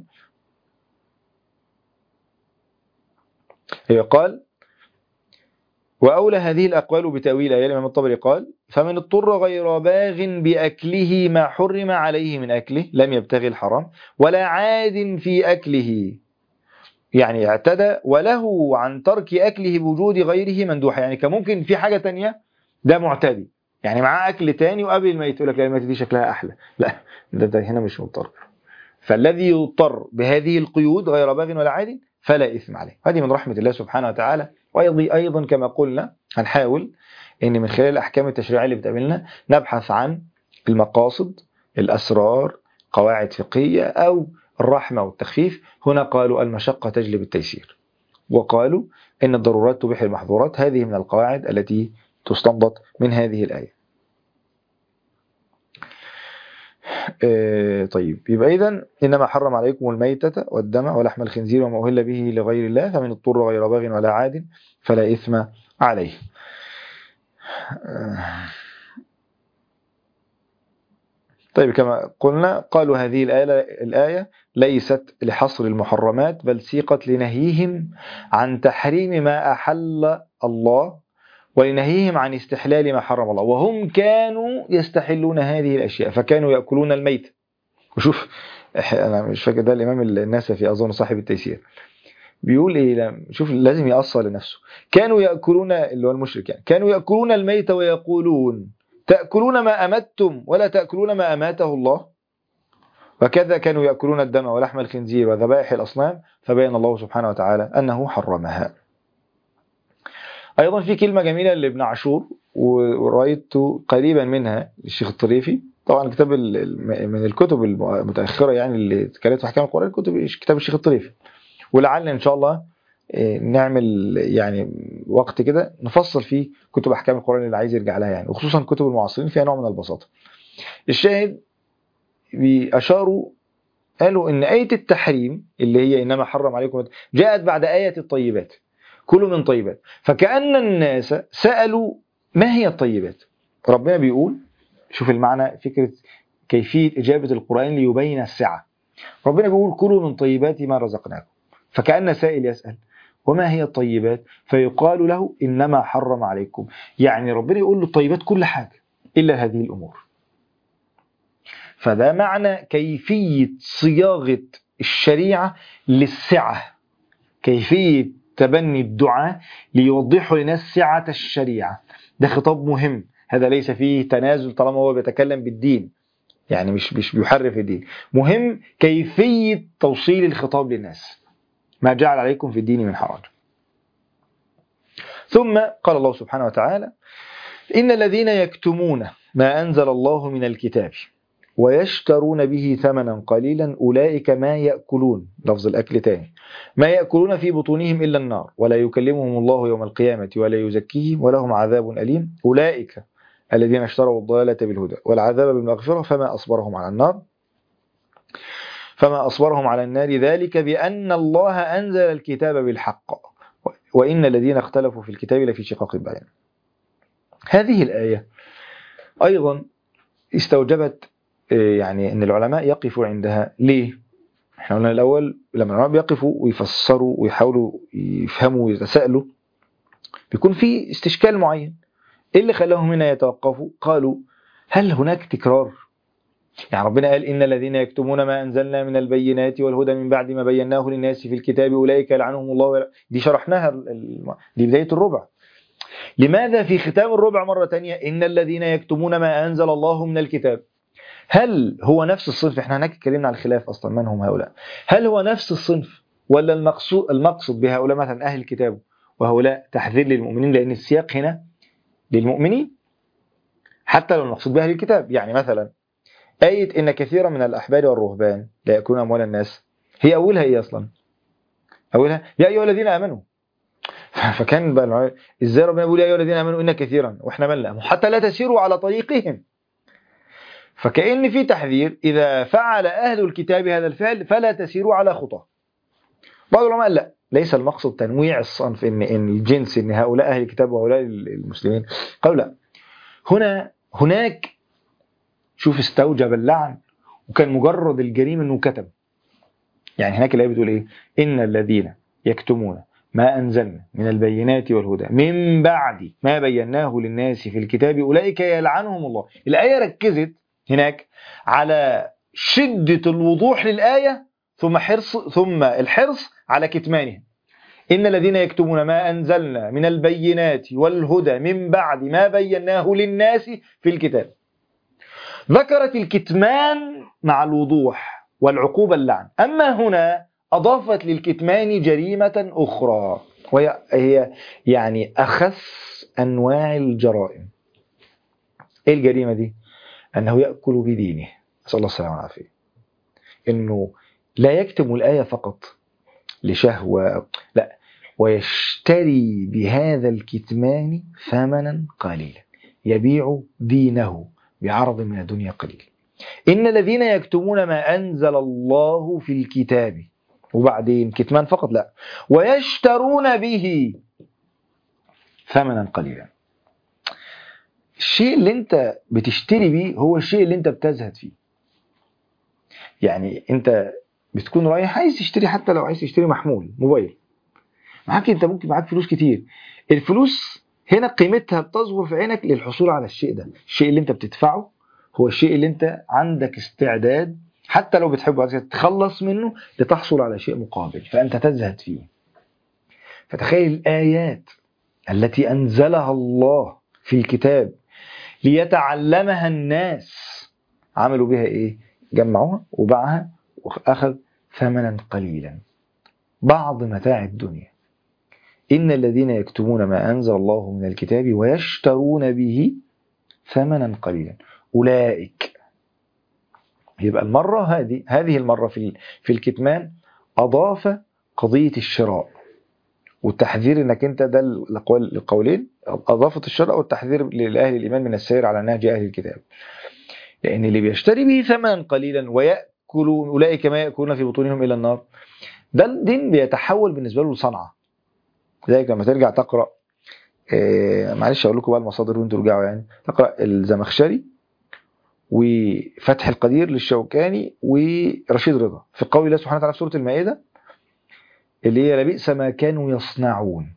هي قال وأولى هذه الأقوال بتأويل آية. الإمام الطبري قال فمن اضطر غير باغ بأكله ما حرم عليه من أكله لم يبتغي الحرام ولا عاد في أكله، يعني اعتدى وله عن ترك أكله بوجود غيره مندوحة، يعني كان ممكن في حاجة تانية، ده معتدي يعني معاه أكل تاني وقبل ما يقول لك لا الميتة دي شكلها أحلى، لا ده هنا مش مضطر. فالذي يضطر بهذه القيود غير باغ ولا عاد فلا إثم عليه. هذه من رحمة الله سبحانه وتعالى. وأيضا كما قلنا هنحاول أن من خلال الأحكام التشريعية اللي بتقابلنا نبحث عن المقاصد، الأسرار، قواعد فقهية أو الرحمة والتخفيف. هنا قالوا المشقة تجلب التيسير، وقالوا إن الضرورات تبيح المحظورات. هذه من القواعد التي تستنبط من هذه الآية. طيب، يبقى إذن إنما حرم عليكم الميتة والدم ولحم الخنزير وما أهل به لغير الله فمن اضطر غير باغ ولا عاد فلا إثم عليه. طيب، كما قلنا قالوا هذه الآية ليست لحصر المحرمات بل سيقت لنهيهم عن تحريم ما أحل الله ولنهيهم عن استحلال ما حرم الله، وهم كانوا يستحلون هذه الأشياء فكانوا يأكلون الميت. وشوف، أنا مش فاكر ده الإمام النسفي أظن صاحب التيسير بيقول إيه، شوف لازم يأصل لنفسه. كانوا يأكلون، اللي هو المشرك يعني، كانوا يأكلون الميت ويقولون تأكلون ما أمتم ولا تأكلون ما أماته الله، وكذا كانوا يأكلون الدم ولحم الخنزير وذبائح الأصنام فبين الله سبحانه وتعالى أنه حرمها. أيضا في كلمة جميلة لابن عاشور ورأيت قريبا منها للشيخ الطريفي، طبعا كتاب من الكتب المتأخرة يعني اللي اتكلمت في أحكام القرآن كتاب الشيخ الطريفي، ولعل إن شاء الله نعمل يعني وقت كده نفصل فيه كتب أحكام القرآن اللي عايز يرجع لها يعني، وخصوصا كتب المعاصرين فيها نوع من البساطة. الشاهد بيأشاروا قالوا إن آية التحريم اللي هي إنما حرم عليكم جاءت بعد آية الطيبات، كلوا من طيبات، فكأن الناس سألوا ما هي الطيبات. ربنا بيقول، شوف المعنى، فكرة كيفية إجابة القرآن ليبين السعة. ربنا بيقول كلوا من طيبات ما رزقناكم، فكأن سائل يسأل وما هي الطيبات؟ فيقال له إنما حرم عليكم، يعني ربنا يقول له الطيبات كل حاجة إلا هذه الأمور. فده معنى كيفية صياغة الشريعة للسعة، كيفية تبني الدعاء ليوضحوا لناس سعة الشريعة. ده خطاب مهم، هذا ليس فيه تنازل طالما هو بيتكلم بالدين، يعني مش بيحرف الدين. مهم كيفية توصيل الخطاب للناس، ما جعل عليكم في الدين من حرج. ثم قال الله سبحانه وتعالى إن الذين يكتمون ما أنزل الله من الكتاب ويشترون به ثمنا قليلا أولئك ما يأكلون، لفظ الأكل تاني، ما يأكلون في بطونهم إلا النار ولا يكلمهم الله يوم القيامة ولا يزكيهم ولهم عذاب أليم. أولئك الذين اشتروا الضلالة بالهدى والعذاب بالمغفرة فما أصبرهم على النار ذلك بأن الله أنزل الكتاب بالحق وإن الذين اختلفوا في الكتاب لفي شقاق بعيد. هذه الآية أيضا استوجبت يعني أن العلماء يقفوا عندها. ليه؟ احنا قلنا الأول لما العلماء بيقفوا ويفسروا ويحاولوا يفهموا ويتساءلوا بيكون في استشكال معين. إيه اللي خلاهم هنا يتوقفوا؟ قالوا هل هناك تكرار؟ يعني ربنا قال إن الذين يكتمون ما أنزلنا من البينات والهدى من بعد ما بيناه للناس في الكتاب أولئك يلعنهم الله. دي شرحناها، دي بداية الربع. لماذا في ختام الربع مرة تانية إن الذين يكتمون ما أنزل الله من الكتاب؟ هل هو نفس الصنف؟ احنا هناك اتكلمنا عن الخلاف أصلا من هم هؤلاء، هل هو نفس الصنف ولا المقصود بهؤلاء مثلا أهل الكتاب وهؤلاء تحذير للمؤمنين، لأن السياق هنا للمؤمنين حتى لو المقصود بأهل الكتاب. يعني مثلا آية إن كثيرا من الأحبار والرهبان لا يأكلون أموال الناس، هي أولها إيه أصلا؟ أولها يا أيها الذين آمنوا. فكان بقى إزاي ربنا يقول يا أيها الذين آمنوا إن كثيرا وإحنا ملأ حتى لا تسيروا على طريقهم. فكأن في تحذير إذا فعل أهل الكتاب هذا الفعل فلا تسيروا على خطاه. بعض العلماء لا، ليس المقصد تنويع الصنف إن الجنس إن هؤلاء أهل الكتاب وهؤلاء المسلمين. قالوا لا، هناك شوف استوجب اللعن وكان مجرد الجريمة إنه كتب. يعني هناك الآية بتقول إيه؟ إن الذين يكتمون ما أنزلنا من البينات والهدى من بعد ما بيناه للناس في الكتاب أولئك يلعنهم الله. الآية ركزت هناك على شدة الوضوح للآية ثم الحرص على كتمانها. إن الذين يكتمون ما أنزلنا من البينات والهدى من بعد ما بيناه للناس في الكتاب. ذكرت الكتمان مع الوضوح والعقوبة اللعن. أما هنا أضافت للكتمان جريمة أخرى، وهي يعني أخس أنواع الجرائم. إيه الجريمة دي؟ أنه يأكل بدينه، نسأل الله السلامة والعافية. إنه لا يكتم الآية فقط لشهوة، لا، ويشتري بهذا الكتمان ثمنا قليلا، يبيع دينه بعرض من الدنيا قليل. إن الذين يكتمون ما أنزل الله في الكتاب، وبعدين كتمان فقط لا، ويشترون به ثمنا قليلا. الشيء اللي انت بتشتري بيه هو الشيء اللي انت بتزهد فيه. يعني انت بتكون رايح عايز تشتري، حتى لو عايز تشتري محمول موبايل معاك، انت ممكن معاك فلوس كتير، الفلوس هنا قيمتها بتصغر في عينك للحصول على الشيء ده. الشيء اللي انت بتدفعه هو الشيء اللي انت عندك استعداد حتى لو بتحبه عايز تتخلص منه لتحصل على شيء مقابل، فانت تزهد فيه. فتخيل الآيات التي أنزلها الله في الكتاب ليتعلمها الناس، عملوا بها ايه؟ جمعوها وباعها وأخذ ثمنا قليلا، بعض متاع الدنيا. إن الذين يكتمون ما أنزل الله من الكتاب ويشترون به ثمنا قليلا أولئك. يبقى المرة هذه المرة في الكتمان أضاف قضية الشراء والتحذير، انك انت ده القولين، اضافت الشراء والتحذير لاهل الايمان من السير على نهج اهل الكتاب. لان اللي بيشتري به ثمنا قليلا ويأكل اولئك ما يأكلون في بطونهم الى النار، ده الدين بيتحول بالنسبه له لصنعه. لذلك لما ترجع تقرا معلش اقول لكم بقى المصادر وانتوا ترجعوا، يعني تقرا الزمخشري وفتح القدير للشوكاني ورشيد رضا في قول الله سبحانه وتعالى في سوره المائده اللي هي لبئس ما كانوا يصنعون.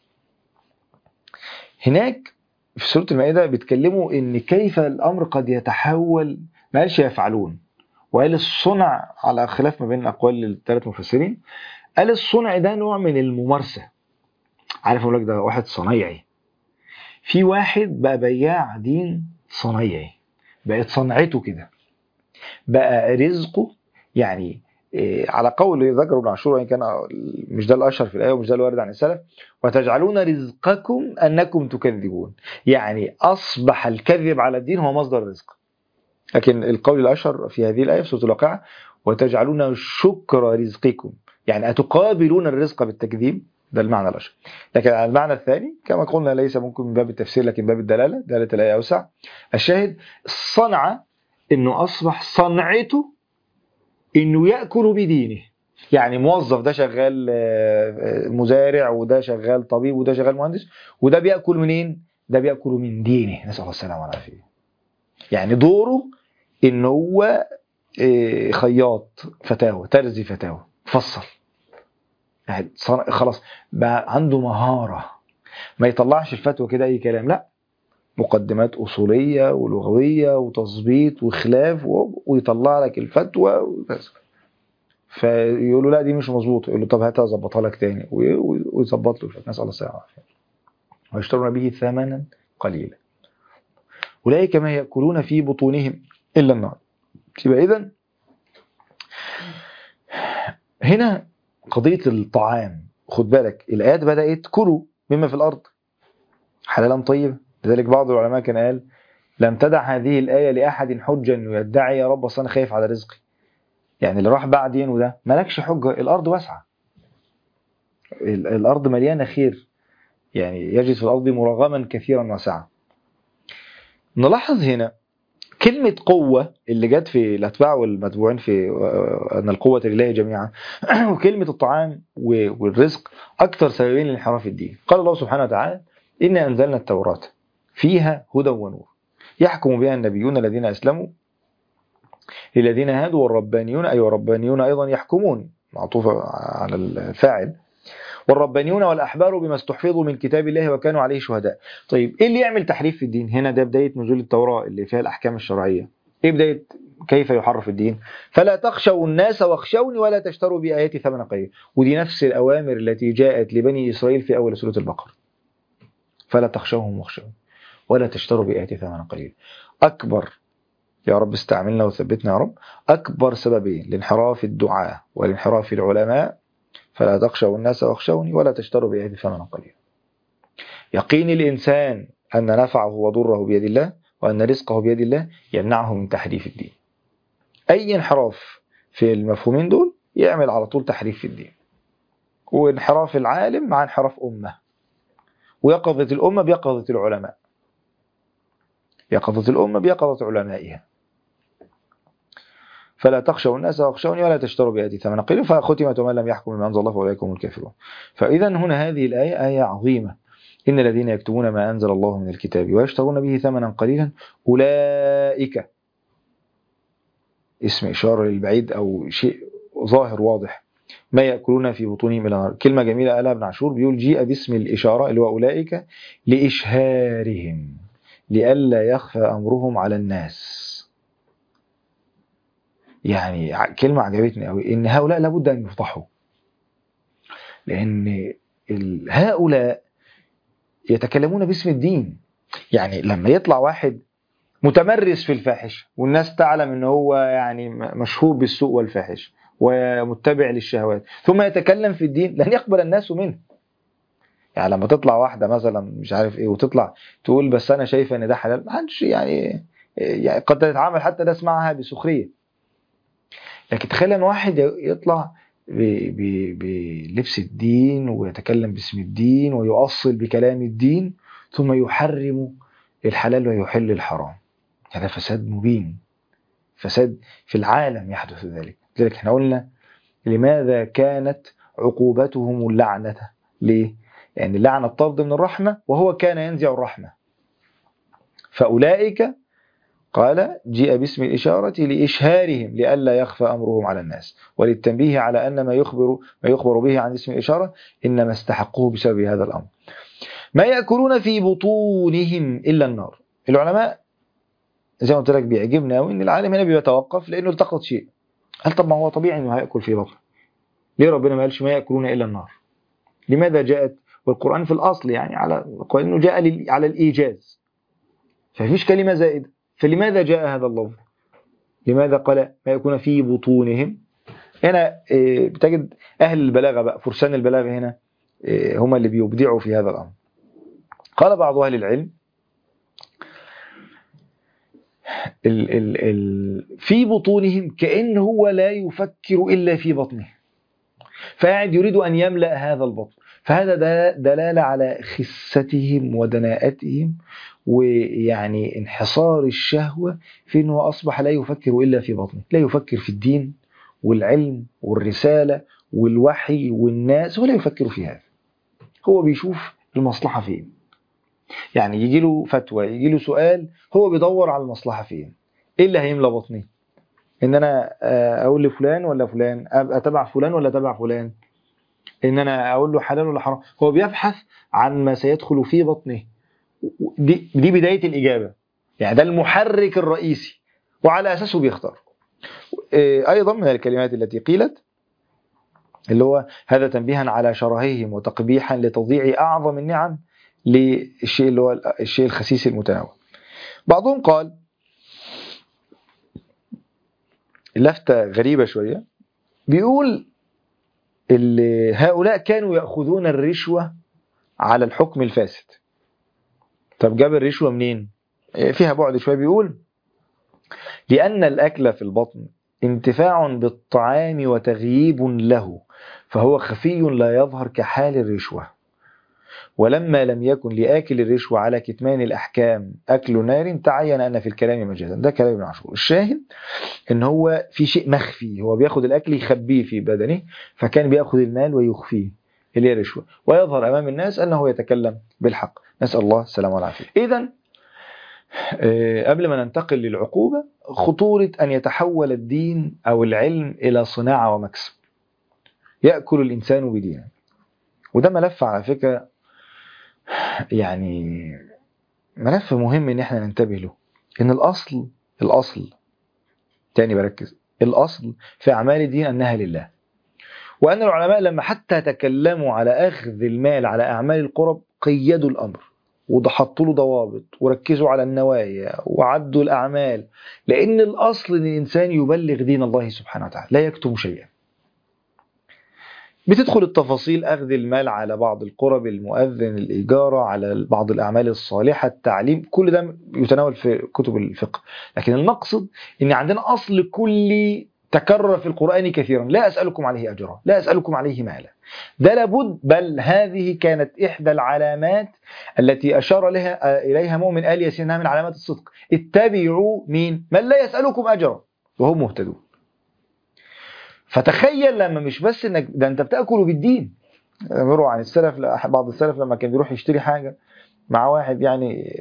هناك في سورة المائدة بيتكلموا ان كيف الامر قد يتحول، ما قالش يفعلون، وقال الصنع على خلاف ما بين اقوال الثلاث مفسرين. قال الصنع ده نوع من الممارسة. عارف اقول لك ده واحد صنايعي، في واحد بقى بياع دين صنايعي، بقت صنعته كده، بقى رزقه. يعني على قول ذكر ابن عاشور وان كان مش ده الاشهر في الايه ومش ده الوارد عن السلف، وتجعلون رزقكم انكم تكذبون. يعني اصبح الكذب على الدين هو مصدر الرزق. لكن القول الاشهر في هذه الايه في سوره الواقعه وتجعلون شكر رزقكم، يعني اتقابلون الرزق بالتكذيب، ده المعنى الاشهر. لكن المعنى الثاني كما قلنا ليس ممكن من باب التفسير لكن باب الدلاله، دلاله الايه اوسع. الشاهد الصنعه انه اصبح صنعته انه يأكل بدينه. يعني موظف ده شغال مزارع، وده شغال طبيب، وده شغال مهندس، وده بيأكل منين؟ ده بيأكل من دينه، نسأل الله السلامة والعافية. يعني دوره ان هو خياط فتاوى، ترزي فتاوى، فصل، يعني خلاص بقى عنده مهارة، ما يطلعش الفتوى كده اي كلام، لا، مقدمات أصولية ولغوية وتظبيط وخلاف ويطلع لك الفتوى وبس. فيقولوا لا دي مش مظبوط، يقول له طب هاتها اظبطها لك تاني ويظبط له. نسأل الله السلامة والعافية. ويشترون به ثمنا قليلا أولئك ما يأكلون في بطونهم إلا النار. يبقى إذن هنا قضية الطعام، خد بالك الآيات بدأت كلوا مما في الأرض حلالا طيبا. لذلك بعض العلماء كان قال لم تدع هذه الآية لأحد حجا يدعي يا رب أصل أنا خايف على رزقي. يعني اللي راح بعدين وده مالكش حجة، الأرض واسعة، الأرض مليانة خير، يعني يجد في الأرض مراغما كثيرا واسعا. نلاحظ هنا كلمة قوة اللي جت في الأتباع والمتبوعين في أن القوة لله جميعا وكلمة الطعام والرزق أكثر سببين لانحراف الدين. قال الله سبحانه وتعالى إنا أنزلنا التوراة فيها هدى ونور يحكم بها النبيون الذين أسلموا للذين هادوا والربانيون، أي والربانيون أيضا يحكمون، معطوفة على الفاعل، والربانيون والأحبار بما استحفظوا من كتاب الله وكانوا عليه شهداء. طيب إيه اللي يعمل تحريف في الدين هنا؟ ده بداية نزول التوراة اللي فيها الأحكام الشرعية. إيه بداية كيف يحرف الدين؟ فلا تخشوا الناس واخشوني ولا تشتروا بآياتي ثمنا قليلا. ودي نفس الأوامر التي جاءت لبني إسرائيل في أول سورة البقرة، فلا تخشوهم واخشوني ولا تشتروا بآياتي ثمنا قليلا. أكبر يا رب استعملنا وثبتنا يا رب. أكبر سببين لانحراف الدعاء والانحراف العلماء: فلا تخشوا الناس واخشوني ولا تشتروا بآياتي ثمنا قليلا. يقين الإنسان أن نفعه وضره بيد الله وأن رزقه بيد الله يمنعه من تحريف الدين. أي انحراف في المفهومين دول يعمل على طول تحريف في الدين. وانحراف العالم مع انحراف أمة، ويقظة الأمة بيقظة العلماء، يقظة الأمة بيقظة علمائها. فلا تخشوا الناس واخشوني ولا تشتروا بآياتي ثمنا قليلا فختمت ومن لم يحكم بما أنزل الله فأولئك هم الكافرون. فإذا هنا هذه الآية آية عظيمة: إن الذين يكتمون ما أنزل الله من الكتاب ويشترون به ثمنا قليلا أولئك، اسم إشارة للبعيد أو شيء ظاهر واضح، ما يأكلون في بطونهم إلى نار. كلمة جميلة قالها ابن عاشور، بيقول جيء باسم الإشارة اللي هو أولئك لإشهارهم لئلا يخفى أمرهم على الناس. يعني كلمة عجبتني قوي، إن هؤلاء لابد أن يفضحوا، لأن هؤلاء يتكلمون باسم الدين. يعني لما يطلع واحد متمرس في الفاحش والناس تعلم ان هو يعني مشهور بالسوء والفاحش ومتبع للشهوات، ثم يتكلم في الدين، لن يقبل الناس منه. يعني لما تطلع واحدة مثلا مش عارف ايه وتطلع تقول بس انا شايفه ان ده حلال، ما حدش يعني قد تتعامل حتى ده اسمعها بسخرية. لكن تخيل ان واحد يطلع بلبس الدين ويتكلم باسم الدين ويؤصل بكلام الدين ثم يحرم الحلال ويحل الحرام، هذا فساد مبين، فساد في العالم يحدث ذلك. لذلك احنا قلنا لماذا كانت عقوبتهم اللعنة؟ ليه؟ يعني اللعنة طرد من الرحمة وهو كان ينزع الرحمة. فأولئك قال جيء باسم الإشارة لإشهارهم لئلا يخفى أمرهم على الناس، وللتنبيه على أن ما يخبر به عن اسم الإشارة إنما استحقوه بسبب هذا الأمر. ما يأكلون في بطونهم إلا النار. العلماء زي ما قلت لك بيعجبنا قوي ان العالم هنا بيتوقف لانه التقط شيء. قال طب ما هو طبيعي انه هياكل في بطنه، ليه ربنا ما قالش ما ياكلون الا النار؟ لماذا جاءت والقران في الاصل يعني على انه جاء على الايجاز، فمفيش كلمه زائده، فلماذا جاء هذا اللفظ؟ لماذا قال ما يكون في بطونهم؟ هنا بتجد اهل البلاغه بقى، فرسان البلاغه هنا هم اللي بيبدعوا في هذا الامر. قال بعض اهل العلم في بطونهم كأن هو لا يفكر إلا في بطنه، فقاعد يريد أن يملأ هذا البطن. فهذا دلالة على خستهم ودناءتهم ويعني انحصار الشهوة في أنه أصبح لا يفكر إلا في بطنه، لا يفكر في الدين والعلم والرسالة والوحي والناس، ولا يفكر في هذا. هو بيشوف المصلحة فين، يعني يجي له فتوى، يجي له سؤال، هو بيدور على المصلحة فين، ايه اللي هيملى بطني، ان انا اقول لفلان ولا فلان، ابقى تبع فلان ولا تبع فلان، ان انا اقول له حلال ولا حرام. هو بيبحث عن ما سيدخل في بطنه. دي بداية الإجابة، يعني ده المحرك الرئيسي وعلى أساسه بيختار. أيضا من الكلمات التي قيلت اللي هو هذا تنبيها على شرههم وتقبيحا لتضييع أعظم النعم للشيء اللي هو الشيء الخسيس المتناول. بعضهم قال لفتة غريبة شوية، بيقول هؤلاء كانوا يأخذون الرشوة على الحكم الفاسد. طب جاب الرشوة منين؟ فيها بعد شوية، بيقول لأن الأكل في البطن انتفاع بالطعام وتغييب له، فهو خفي لا يظهر كحال الرشوة. ولما لم يكن لآكل الرشوة على كتمان الأحكام أكل نار تعين أن في الكلام مجازا. ده كلام ابن عاشور. الشاهد إن هو في شيء مخفي، هو بياخد الأكل يخبيه في بدنه، فكان بياخد المال ويخفيه اللي هي الرشوة، ويظهر أمام الناس أنه يتكلم بالحق. نسأل الله السلامة والعافية. إذن قبل ما ننتقل للعقوبة، خطورة أن يتحول الدين أو العلم إلى صناعة ومكسب يأكل الإنسان بدينه. وده ملف على فكرة، يعني ملف مهم إن احنا ننتبه له. إن الأصل تاني بركز، الأصل في أعمال الدين أنها لله، وأن العلماء لما حتى تكلموا على أخذ المال على أعمال القرب قيدوا الأمر وحطوا له ضوابط وركزوا على النوايا وعدوا الأعمال، لأن الأصل أن الإنسان يبلغ دين الله سبحانه وتعالى لا يكتم شيئا. بتدخل التفاصيل، أخذ المال على بعض القرب، المؤذن، الإجارة، على بعض الأعمال الصالحة، التعليم، كل ده يتناول في كتب الفقه. لكن المقصد أن عندنا أصل كلي تكرر في القرآن كثيرا: لا أسألكم عليه أجرا، لا أسألكم عليه مالا. ده لابد، بل هذه كانت إحدى العلامات التي أشار إليها مؤمن آل ياسين من علامات الصدق: اتبعوا من لا يسألكم أجرا وهم مهتدون. فتخيل لما مش بس انك ده انت بتاكل بالدين. يروى عن السلف، بعض السلف لما كان بيروح يشتري حاجه مع واحد يعني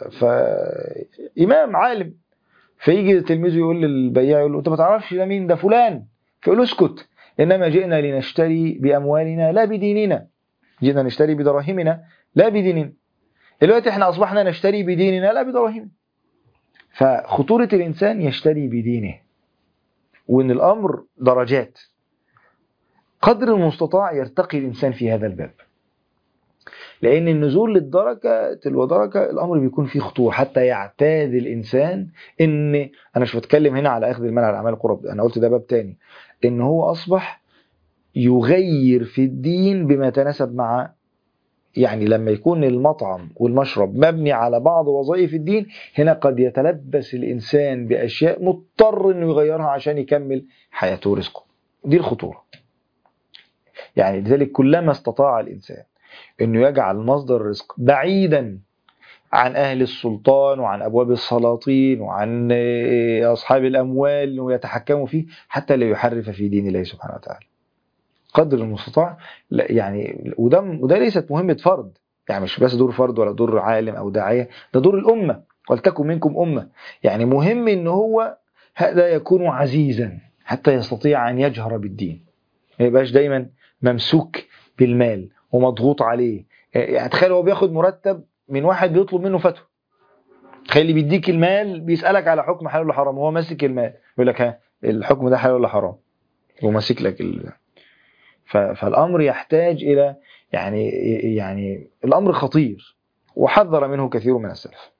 امام عالم، فيجي تلميذه يقول للبياع، يقول له: انت ما تعرفش ده مين؟ ده فلان. فيقول له: اسكت، انما جئنا لنشتري باموالنا لا بديننا، جئنا نشتري بدراهمنا لا بديننا. دلوقتي احنا اصبحنا نشتري بديننا لا بدراهمنا. فخطوره الانسان يشتري بدينه، وان الامر درجات، قدر المستطاع يرتقي الإنسان في هذا الباب. لأن النزول للدرجة تلو درجة الأمر بيكون فيه خطوة، حتى يعتاد الإنسان إن أنا مش بتكلم هنا على أخذ المال على أعمال القرب، أنا قلت ده باب تاني، إن هو أصبح يغير في الدين بما يتناسب مع، يعني لما يكون المطعم والمشرب مبني على بعض وظائف الدين، هنا قد يتلبس الإنسان بأشياء مضطر إنه يغيرها عشان يكمل حياته ورزقه. دي الخطورة. يعني لذلك كلما استطاع الإنسان أنه يجعل مصدر الرزق بعيدا عن أهل السلطان وعن أبواب السلاطين وعن أصحاب الأموال ويتحكموا فيه، حتى لا يحرف في دين الله سبحانه وتعالى قدر المستطاع. يعني وده ليست مهمة فرد، يعني مش بس دور فرد ولا دور عالم أو داعية، ده دور الأمة، ولتكن منكم أمة. يعني مهم أنه هو هذا يكون عزيزا حتى يستطيع أن يجهر بالدين، ما يبقاش دايما ممسوك بالمال ومضغوط عليه. يعني تخيل هو بياخد مرتب من واحد بيطلب منه فتوى، تخيل اللي بيديك المال بيسألك على حكم حلال ولا حرام، وهو ماسك المال يقول لك: ها الحكم ده حلال ولا حرام، وماسك لك فالأمر يحتاج إلى يعني الأمر خطير، وحذر منه كثير من السلف.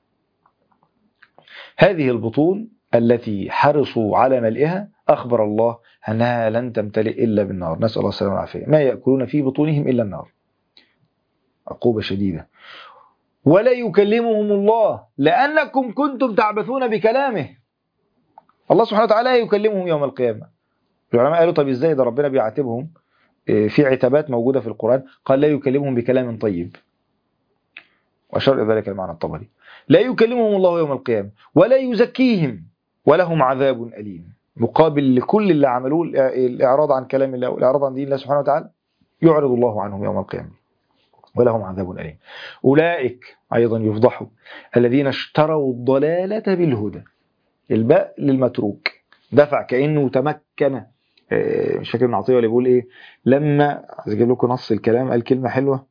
هذه البطون التي حرصوا على ملئها أخبر الله أنها لن تمتلئ إلا بالنار، نسأل الله السلامة والعافية. ما يأكلون في بطونهم إلا النار، عقوبة شديدة. ولا يكلمهم الله لأنكم كنتم تعبثون بكلامه. الله سبحانه وتعالى يكلمهم يوم القيامة. العلماء قالوا: طب إزاي ده ربنا بيعاتبهم؟ في عتابات موجودة في القرآن، قال: لا يكلمهم بكلام طيب، وأشار إلى ذلك المعنى الطبري. لا يكلمهم الله يوم القيامة ولا يزكيهم ولهم عذاب أليم. مقابل لكل اللي عملوه الإعراض عن كلام الله والإعراض عن دين الله سبحانه وتعالى، يعرض الله عنهم يوم القيامة ولهم عذاب أليم. أولئك أيضا يفضحوا الذين اشتروا الضلالة بالهدى. الباء للمتروك، دفع كأنه تمكن. مش فاكر ابن عطية اللي بيقول إيه، لما أجيب لكم نص الكلام، قال كلمة حلوة: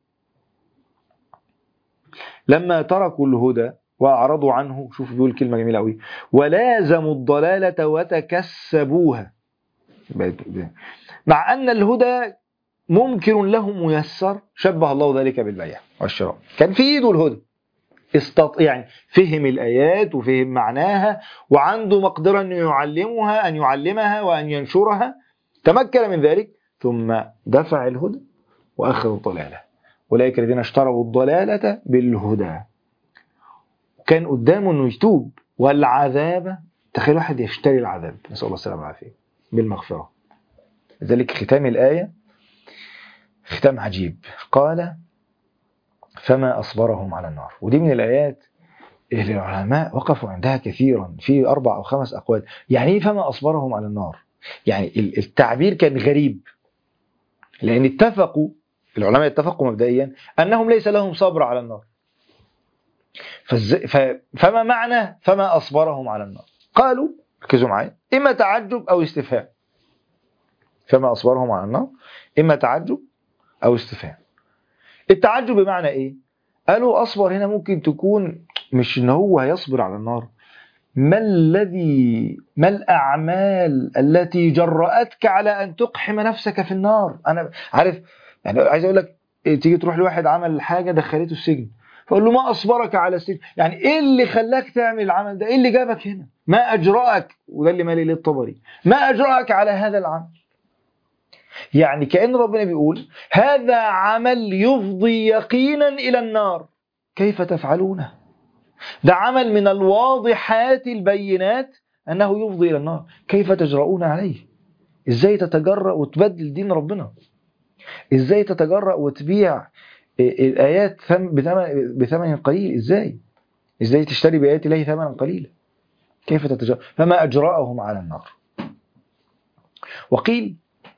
لما تركوا الهدى وأعرضوا عنه، شوف بيقول كلمة جميلة قوي: ولازموا الضلالة وتكسبوها. مع أن الهدى ممكن له ميسر، شبه الله ذلك بالبيع والشراء. كان في إيده الهدى، يعني فهم الآيات وفهم معناها، وعنده مقدرة أن يعلمها وأن ينشرها، تمكن من ذلك، ثم دفع الهدى وأخذ الضلالة. أولئك الذين اشتروا الضلالة بالهدى. كان قدامه أنه يتوب، والعذاب، تخيل واحد يشتري العذاب، نسأل الله السلامة والعافية، بالمغفرة. لذلك ختام الآية ختام عجيب، قال: فما أصبرهم على النار. ودي من الآيات اللي العلماء وقفوا عندها كثيرا، في 4 أو 5 أقوال. يعني إيه فما أصبرهم على النار؟ يعني التعبير كان غريب، لأن العلماء اتفقوا مبدئيا أنهم ليس لهم صبر على النار. فما معنى فما أصبرهم على النار؟ قالوا، ركزوا معايا، إما تعجب أو استفهام. فما أصبرهم على النار إما تعجب أو استفهام. التعجب بمعنى إيه؟ قالوا أصبر هنا ممكن تكون مش إن هو هيصبر على النار، ما الأعمال التي جرأتك على أن تقحم نفسك في النار؟ أنا عارف، يعني عايز أقول لك، تيجي تروح لواحد عمل حاجة دخلته السجن، فقال له ما أصبرك على السجن، يعني إيه اللي خلاك تعمل العمل ده؟ إيه اللي جابك هنا؟ ما أجرأك؟ وده اللي مالي ليه الطبري، ما أجرأك على هذا العمل؟ يعني كأن ربنا بيقول هذا عمل يفضي يقينا إلى النار، كيف تفعلونه؟ ده عمل من الواضحات البينات أنه يفضي إلى النار، كيف تجرؤون عليه؟ إزاي تتجرأ وتبدل دين ربنا؟ إزاي تتجرأ وتبيع الآيات بثمن قليل؟ إزاي تشتري بآيات الله ثمنا قليلا؟ كيف تتجرأ؟ فما أجرأهم على النار. وقيل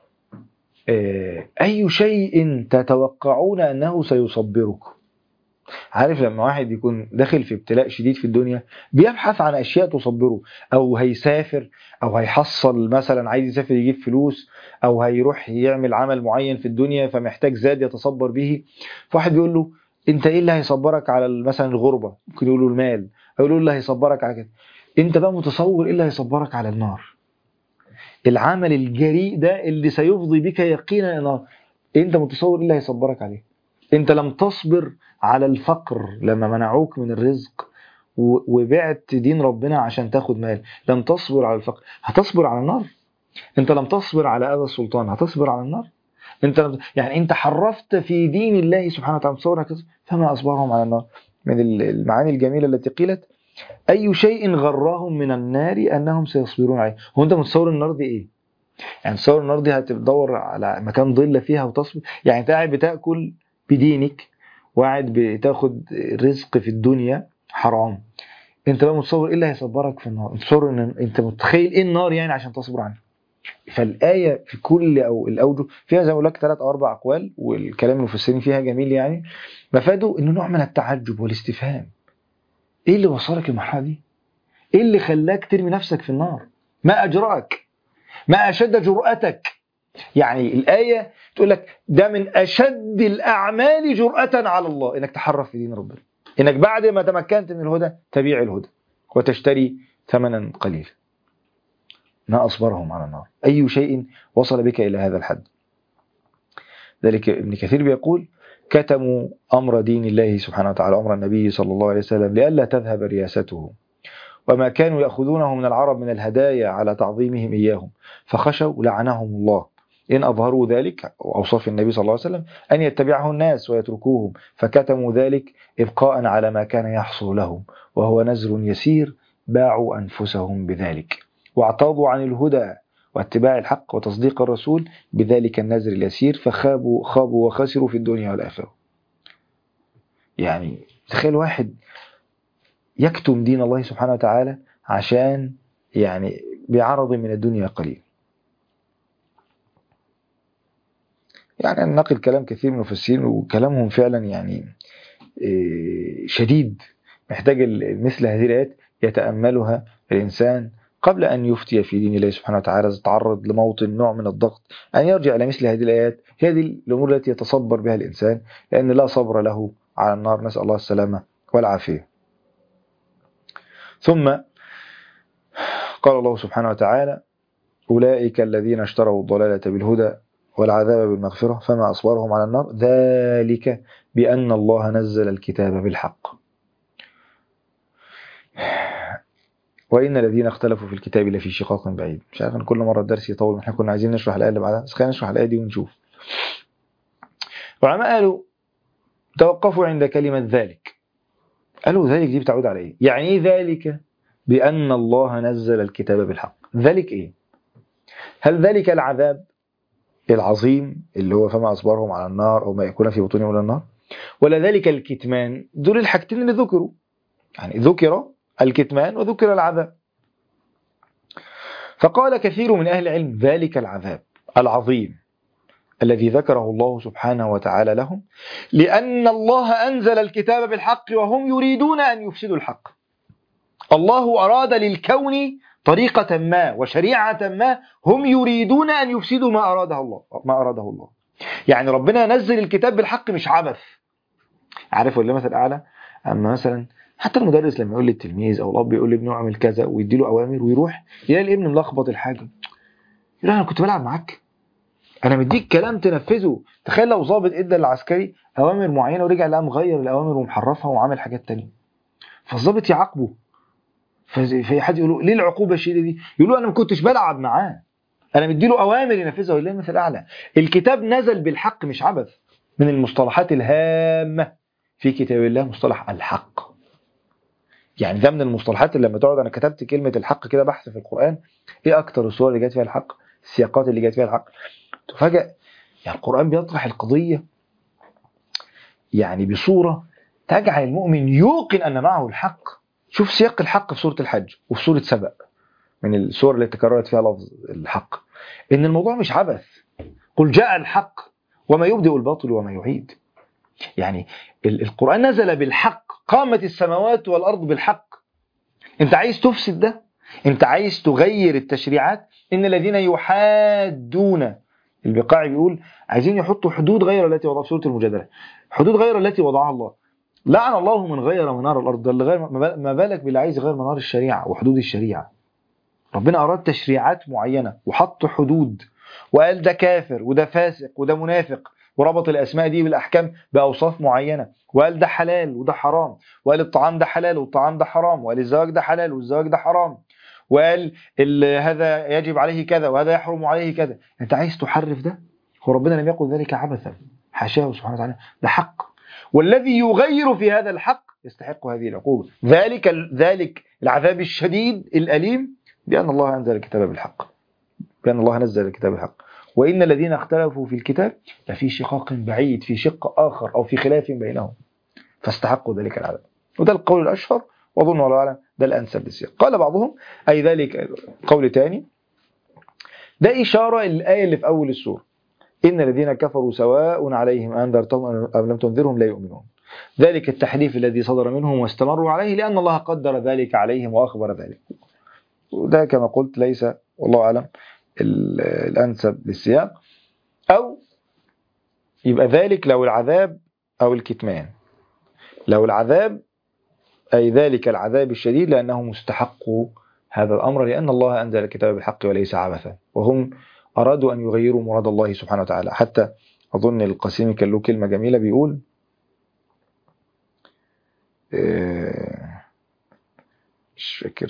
أي شيء تتوقعون أنه سيصبركم؟ عارف لما واحد يكون داخل في ابتلاء شديد في الدنيا بيبحث عن أشياء تصبره، أو هيسافر، أو هيحصل مثلا عايز يسافر يجيب فلوس، أو هيروح يعمل عمل معين في الدنيا فمحتاج زاد يتصبر به. فواحد بيقول له أنت إيه اللي هيصبرك على مثلا الغربة؟ ممكن يقول له المال، أو يقول له اللي هيصبرك على كده. أنت بقى متصور إيه اللي هيصبرك على النار؟ العمل الجريء ده اللي سيفضي بك يقينا إلى النار، أنت متصور إيه اللي هيصبرك عليه؟ أنت لم تصبر على الفقر لما منعوك من الرزق وبعت دين ربنا عشان تاخد مال، لم تصبر على الفقر، هتصبر على النار؟ انت لم تصبر على أذى السلطان، هتصبر على النار؟ يعني انت حرفت في دين الله سبحانه وتعالى، تصور هكذا، فما أصبرهم على النار. من المعاني الجميلة التي قيلت أي شيء غرهم من النار أنهم سيصبرون عليه. هو انت متصور النار دي ايه؟ يعني تصور النار دي هتدور على مكان ظل فيها وتصبر؟ يعني انت قاعد بتاكل بدينك، وقاعد بتاخد رزق في الدنيا حرام، انت بقى متصور ايه اللي هيصبرك في النار؟ متصور ان انت متخيل ايه النار يعني عشان تصبر عنها؟ فالايه في كل او الاوجه فيها زي ما اقول لك 3 أو 4 اقوال، والكلام المفسرين فيها جميل، يعني مفاده انه نوع من التعجب والاستفهام. ايه اللي وصلك المرحله دي؟ ايه اللي خلاك ترمي نفسك في النار؟ ما اجراك؟ ما اشد جرأتك؟ يعني الآية تقول لك ده من أشد الأعمال جرأة على الله إنك تحرف في دين ربنا، إنك بعد ما تمكنت من الهدى تبيع الهدى وتشتري ثمنا قليلا. ما أصبرهم على النار، أي شيء وصل بك إلى هذا الحد. ذلك ابن كثير بيقول كتموا أمر دين الله سبحانه وتعالى، أمر النبي صلى الله عليه وسلم، لئلا تذهب رياسته، وما كانوا يأخذونه من العرب من الهدايا على تعظيمهم إياهم، فخشوا لعنهم الله إن أظهروا ذلك، وأوصاف النبي صلى الله عليه وسلم أن يتبعه الناس ويتركوهم، فكتموا ذلك إبقاء على ما كان يحصل لهم، وهو نزر يسير باعوا أنفسهم بذلك، واعتاضوا عن الهدى واتباع الحق وتصديق الرسول بذلك النزر اليسير، خابوا وخسروا في الدنيا والآخرة. يعني تخيل واحد يكتم دين الله سبحانه وتعالى عشان يعني بعرض من الدنيا قليل. يعني نقل كلام كثير من المفسرين وكلامهم فعلا يعني شديد، محتاج مثل هذه الآيات يتأملها الإنسان قبل أن يفتي في دين الله سبحانه وتعالى، يتعرض لموطن نوع من الضغط، أن يرجع إلى مثل هذه الآيات. هذه الأمور التي يتصبر بها الإنسان، لأن لا صبر له على النار، نسأل الله السلامة والعافية. ثم قال الله سبحانه وتعالى أولئك الذين اشتروا الضلالة بالهدى والعذاب بالمغفرة فما أصبرهم على النار ذلك بأن الله نزل الكتاب بالحق وإن الذين اختلفوا في الكتاب لفي شقاق بعيد. مش عارف، أن كل مرة الدرس يطول، احنا كنا عايزين نشرح الآية اللي بعدها، بس خلينا نشرح الآية دي ونشوف. العلماء قالوا توقفوا عند كلمة ذلك. قالوا ذلك دي بتعود على إيه؟ يعني إيه ذلك بأن الله نزل الكتاب بالحق؟ ذلك إيه؟ هل ذلك العذاب العظيم اللي هو فما أصبرهم على النار أو ما يكون في بطونهم إلى النار، ولا ذلك الكتمان؟ دول الحاجتين اللي ذكروا، يعني ذكر الكتمان وذكر العذاب. فقال كثير من أهل العلم ذلك العذاب العظيم الذي ذكره الله سبحانه وتعالى لهم لأن الله أنزل الكتاب بالحق وهم يريدون أن يفسدوا الحق. الله أراد للكون طريقة ما وشريعة ما، هم يريدون أن يفسدوا ما أراده الله. يعني ربنا نزل الكتاب بالحق مش عبث. عارف ولا مثل أعلى؟ أما مثلا حتى المدرس لما يقول للتلميذ أو الأب يقول لابنه اعمل كذا ويديله أوامر ويروح يلاقي الابن ملخبط الحاجة، يقول أنا كنت بلعب معاك، انا مديك كلام تنفذه. تخيل لو ضابط ادى للعسكري اوامر معينه ورجع لقى مغير الاوامر ومحرفها وعامل حاجات تانية، فالضابط يعاقبه. في حد يقول له ليه العقوبه الشديده دي؟ يقول له انا ما كنتش بلعب معاه، انا مديله اوامر ينفذها ولله المثل الاعلى. الكتاب نزل بالحق مش عبث. من المصطلحات الهامه في كتاب الله مصطلح الحق. يعني ده من المصطلحات اللي لما تقعد، انا كتبت كلمه الحق كده بحث في القران، ايه اكتر الصور اللي جت فيها الحق، السياقات اللي جت فيها الحق، تفاجئ يعني القران بيطرح القضيه يعني بصوره تجعل المؤمن يوقن ان معه الحق. شوف سياق الحق في سوره الحج وفي سوره سبأ، من السور اللي تكررت فيها لفظ الحق، ان الموضوع مش عبث. قل جاء الحق وما يبدئ الباطل وما يعيد. يعني القرآن نزل بالحق، قامت السماوات والأرض بالحق. انت عايز تفسد ده؟ انت عايز تغير التشريعات؟ ان الذين يحادون، البقاع بيقول عايزين يحطوا حدود غير التي وضعها في سورة المجادلة، حدود غير التي وضعها الله. لعن الله من غير منار الأرض، ده اللي غير، ما بالك باللي عايز غير منار الشريعة وحدود الشريعة. ربنا أراد تشريعات معينة وحط حدود وقال ده كافر وده فاسق وده منافق، وربط الأسماء دي بالأحكام بأوصاف معينة، وقال ده حلال وده حرام، وقال الطعام ده حلال والطعام ده حرام، وقال الزواج ده حلال والزواج ده حرام، وقال هذا يجب عليه كذا وهذا يحرم عليه كذا. أنت عايز تحرف ده؟ هو ربنا لم يقل ذلك عبثا، حاشاه سبحانه وتعالى، ده حق، والذي يغير في هذا الحق يستحق هذه العقوبة. ذلك العذاب الشديد الأليم بأن الله أنزل الكتاب بالحق، بأن الله نزل الكتاب بالحق. وإن الذين اختلفوا في الكتاب لفي شقاق بعيد، في شق آخر أو في خلاف بينهم، فاستحقوا ذلك العذاب. وده القول الأشهر، وأظن والله أعلم ده الأنسب للسياق. قال بعضهم أي ذلك قول تاني، ده إشارة للآية اللي في أول السورة، إن الذين كفروا سواء عليهم أنذرتهم أم لم تنذرهم لا يؤمنون. ذلك التحريف الذي صدر منهم واستمروا عليه لأن الله قدر ذلك عليهم وأخبر ذلك. وده كما قلت ليس والله أعلم الأنسب للسياق. أو يبقى ذلك لو العذاب أو الكتمان. لو العذاب أي ذلك العذاب الشديد لأنه مستحق هذا الأمر، لأن الله أنزل الكتاب بالحق وليس عبثا، وهم أرادوا أن يغيروا مراد الله سبحانه وتعالى. حتى أظن القاسمي كان له كلمة جميلة بيقول مش فاكر،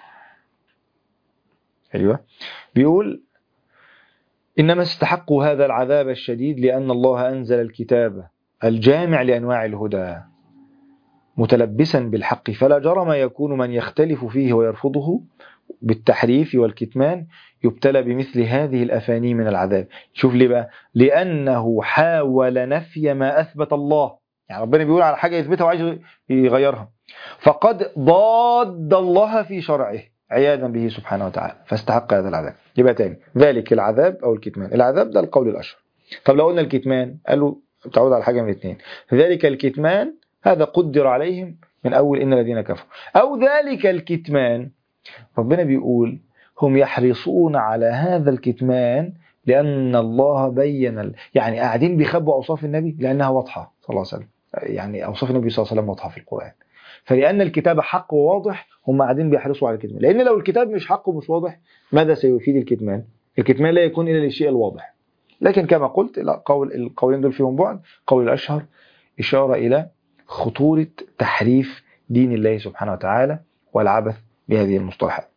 أيوة، بيقول إنما استحقوا هذا العذاب الشديد لأن الله أنزل الكتاب الجامع لأنواع الهدى متلبسا بالحق، فلا جرم يكون من يختلف فيه ويرفضه بالتحريف والكتمان يبتلى بمثل هذه الأفاني من العذاب. شوف ليه بقى؟ لأنه حاول نفي ما أثبت الله. يعني ربنا بيقول على حاجة يثبتها وعايز يغيرها، فقد ضاد الله في شرعه عياذا به سبحانه وتعالى، فاستحق هذا العذاب. يبقى تاني ذلك العذاب أو الكتمان. العذاب ده القول الأشهر. طب لو قلنا الكتمان قالوا تعود على حاجة من الاثنين، ذلك الكتمان هذا قدر عليهم من أول إن الذين كفروا، أو ذلك الكتمان ربنا بيقول هم يحرصون على هذا الكتمان لأن الله بين يعني قاعدين بيخبوا أوصاف النبي لأنها واضحة صلى الله عليه وسلم. يعني أوصاف النبي صلى الله عليه وسلم واضحة في القرآن، فلأن الكتاب حق وواضح هم قاعدين بيحرصوا على الكتمان. لأن لو الكتاب مش حق ومش واضح ماذا سيفيد الكتمان؟ الكتمان لا يكون إلا للشيء الواضح. لكن كما قلت لا، القولين دول فيهم بعد. قول الأشهر إشارة إلى خطورة تحريف دين الله سبحانه وتعالى والعبث بهذه المصطلحات.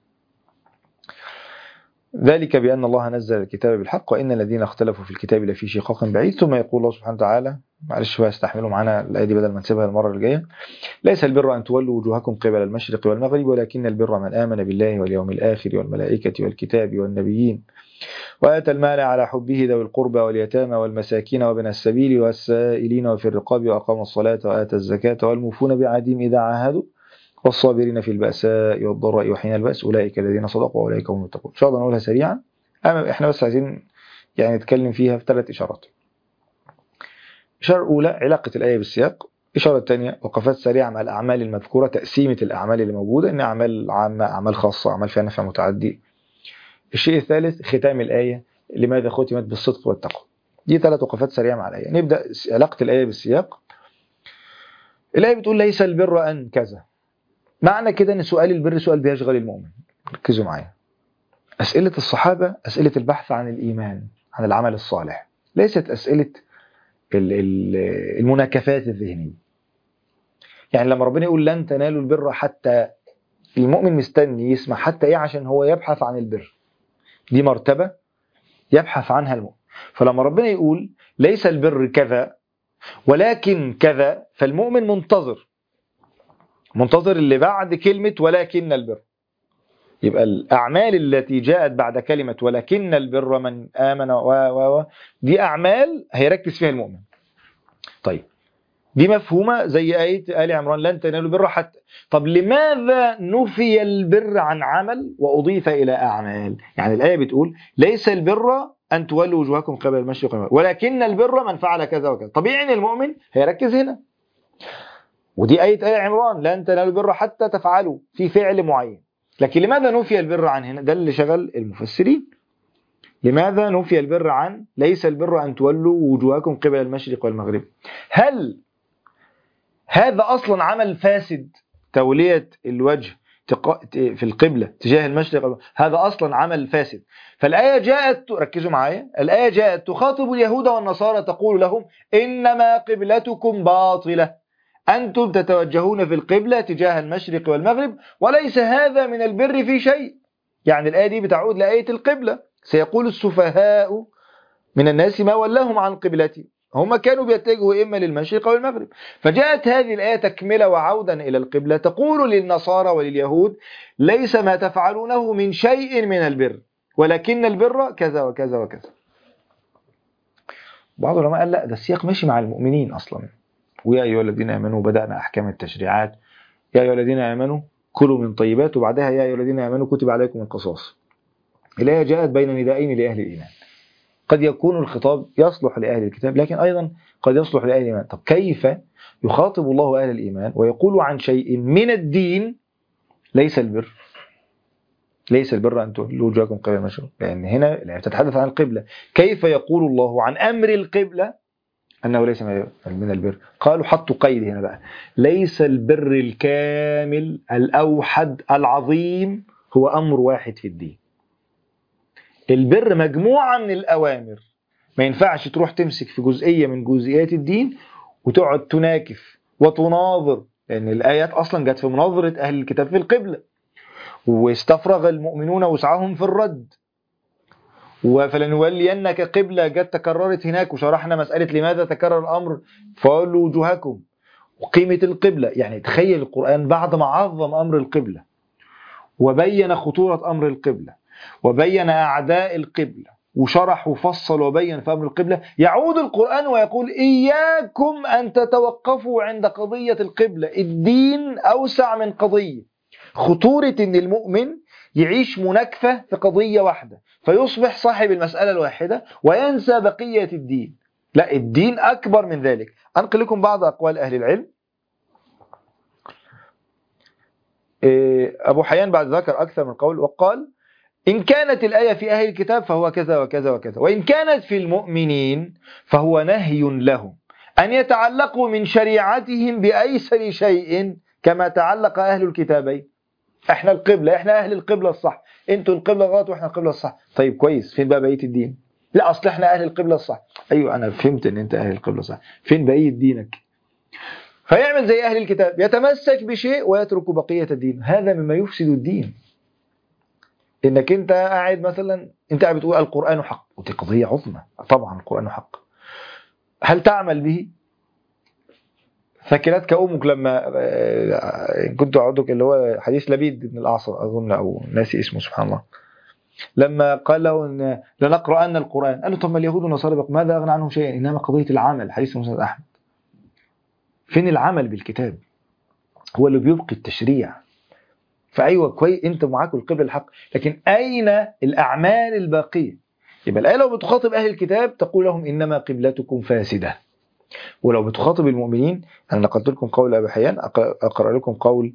ذلك بأن الله نزل الكتاب بالحق وإن الذين اختلفوا في الكتاب لفي شقاق بعيد. ثم يقول الله سبحانه وتعالى، معلش بقى استحملوا معنا الآية دي بدل ما نسيبها المرة الجاية، ليس البر أن تولوا وجوهكم قبل المشرق والمغرب ولكن البر من آمن بالله واليوم الآخر والملائكة والكتاب والنبيين وآتى المال على حبه ذوي القربى واليتامى والمساكين وابن السبيل والسائلين وفي الرقاب وأقام الصلاة وآتى الزكاة والموفون بعهدهم إذا عاهدوا والصابرين في البأساء والضراء وحين البأس أولئك الذين صدقوا وأولئك هم المتقون. إن شاء الله نقولها سريعا، إحنا بس عايزين يعني نتكلم فيها في 3 إشارات. إشارة أولى علاقة الآية بالسياق. إشارة ثانية وقفات سريعة مع الأعمال المذكورة، تقسيمة الأعمال اللي موجودة، إن أعمال عامة، أعمال خاصة، أعمال فيها نفع متعدي. الشيء الثالث ختام الآية، لماذا ختمت بالصدق والتقوى. دي 3 وقفات سريعة مع الآية. نبدأ علاقة الآية بالسياق. الآية بتقول ليس البر أن كذا. معنى كده أن سؤال البر سؤال بيشغل المؤمن. ركزوا معايا. أسئلة الصحابة أسئلة البحث عن الإيمان، عن العمل الصالح، ليست أسئلة المناكفات الذهنية. يعني لما ربنا يقول لن تنالوا البر حتى، المؤمن مستني يسمع حتى إيه عشان هو يبحث عن البر، دي مرتبة يبحث عنها المؤمن. فلما ربنا يقول ليس البر كذا ولكن كذا، فالمؤمن منتظر اللي بعد كلمة ولكن البر. يبقى الأعمال التي جاءت بعد كلمة ولكن البر من آمن دي أعمال هيركز فيها المؤمن. طيب دي مفهومة زي آية آل عمران لن تنالوا البر حتى. طب لماذا نفي البر عن عمل وأضيف إلى أعمال؟ يعني الآية بتقول ليس البر أن تولوا وجوهكم قبل المشرق والمغرب ولكن البر من فعل كذا وكذا. طبيعي أن المؤمن هيركز هنا. ودي آية آل عمران لن تنالوا البر حتى تفعلوا في فعل معين. لكن لماذا نفي البر عن هنا؟ ده اللي شغل المفسرين. لماذا نفي البر عن ليس البر أن تولوا وجوهكم قبل المشرق والمغرب؟ هل هذا أصلا عمل فاسد؟ تولية الوجه في القبلة تجاه المشرق، هذا أصلا عمل فاسد. فالآية جاءت، ركزوا معايا، الآية جاءت تخاطب اليهود والنصارى تقول لهم إنما قبلتكم باطلة، أنتم تتوجهون في القبلة تجاه المشرق والمغرب وليس هذا من البر في شيء. يعني الآية دي بتعود لآية القبلة، سيقول السفهاء من الناس ما ولاهم عن قبلتهم، هم كانوا بيتجهوا إما للمشرق أو المغرب. فجاءت هذه الآية تكملة وعودا إلى القبلة تقول للنصارى ولليهود ليس ما تفعلونه من شيء من البر ولكن البر كذا وكذا وكذا. بعض العلماء قال لا، ده السياق ماشي مع المؤمنين أصلا. ويا أيها الذين آمنوا بدأنا أحكام التشريعات، يا أيها الذين آمنوا كلوا من طيبات، وبعدها يا أيها الذين آمنوا كتب عليكم القصاص. الآية جاءت بين ندائين لأهل الإيمان. قد يكون الخطاب يصلح لأهل الكتاب لكن أيضا قد يصلح لأهل الإيمان. طب كيف يخاطب الله أهل الإيمان ويقول عن شيء من الدين ليس البر، ليس البر أن تولوا وجوهكم قبل المشرق؟ لأن هنا تتحدث عن القبلة. كيف يقول الله عن أمر القبلة أنه ليس من البر؟ قالوا حطوا قيد هنا بقى، ليس البر الكامل الأوحد العظيم هو أمر واحد في الدين. البر مجموعة من الأوامر، ما ينفعش تروح تمسك في جزئية من جزئيات الدين وتقعد تناكف وتناظر، لأن الآيات أصلا جت في مناظرة أهل الكتاب في القبلة، واستفرغ المؤمنون وسعهم في الرد. فلنولينك قبلة جت تكررت هناك، وشرحنا مسألة لماذا تكرر الأمر فولوا وجوهكم وقيمة القبلة. يعني تخيل القرآن بعد ما عظم أمر القبلة وبين خطورة أمر القبلة وبين أعداء القبلة وشرح وفصل وبين في أمر القبلة، يعود القرآن ويقول إياكم أن تتوقفوا عند قضية القبلة، الدين أوسع من قضية. خطورة أن المؤمن يعيش مناكفة في قضية واحدة فيصبح صاحب المسألة الواحدة وينسى بقية الدين. لا، الدين أكبر من ذلك. أنقل لكم بعض أقوال أهل العلم. أبو حيان بعد ذكر أكثر من قول وقال إن كانت الآية في أهل الكتاب فهو كذا وكذا وكذا، وإن كانت في المؤمنين فهو نهي لهم أن يتعلقوا من شريعتهم بأيسر شيء كما تعلق أهل الكتابين. إحنا القبلة، إحنا أهل القبلة الصح، أنتوا القبلة غلط وإحنا القبلة الصح. طيب كويس، فين بقى بقية الدين؟ لا أصل إحنا أهل القبلة الصح. أيوة أنا فهمت أن أنت أهل القبلة الصح، فين بقية دينك؟ فيعمل زي أهل الكتاب، يتمسك بشيء ويترك بقية الدين. هذا مما يفسد الدين. انك انت قاعد مثلا انت قاعد بتقول القرآن حق، ودي قضية عظمى. طبعا القرآن حق، هل تعمل به؟ ثكلتك امك لما كنت اعدك، اللي هو حديث لبيد بن الاعصر اظن او ناسي اسمه سبحان الله، لما قال له ان لنقرأن القرآن، قال له طب ما اليهود والنصارى ماذا اغنى عنهم شيئا، انما قضية العمل. حديث مسند احمد. فين العمل بالكتاب؟ هو اللي بيبقي التشريع. فأيوة كويس أنت معاك القبلة الحق، لكن أين الأعمال الباقية؟ يبقى الآية لو بتخاطب أهل الكتاب تقول لهم إنما قبلتكم فاسدة، ولو بتخاطب المؤمنين أنا نقلت لكم قول أبي حيان، أقرأ لكم قول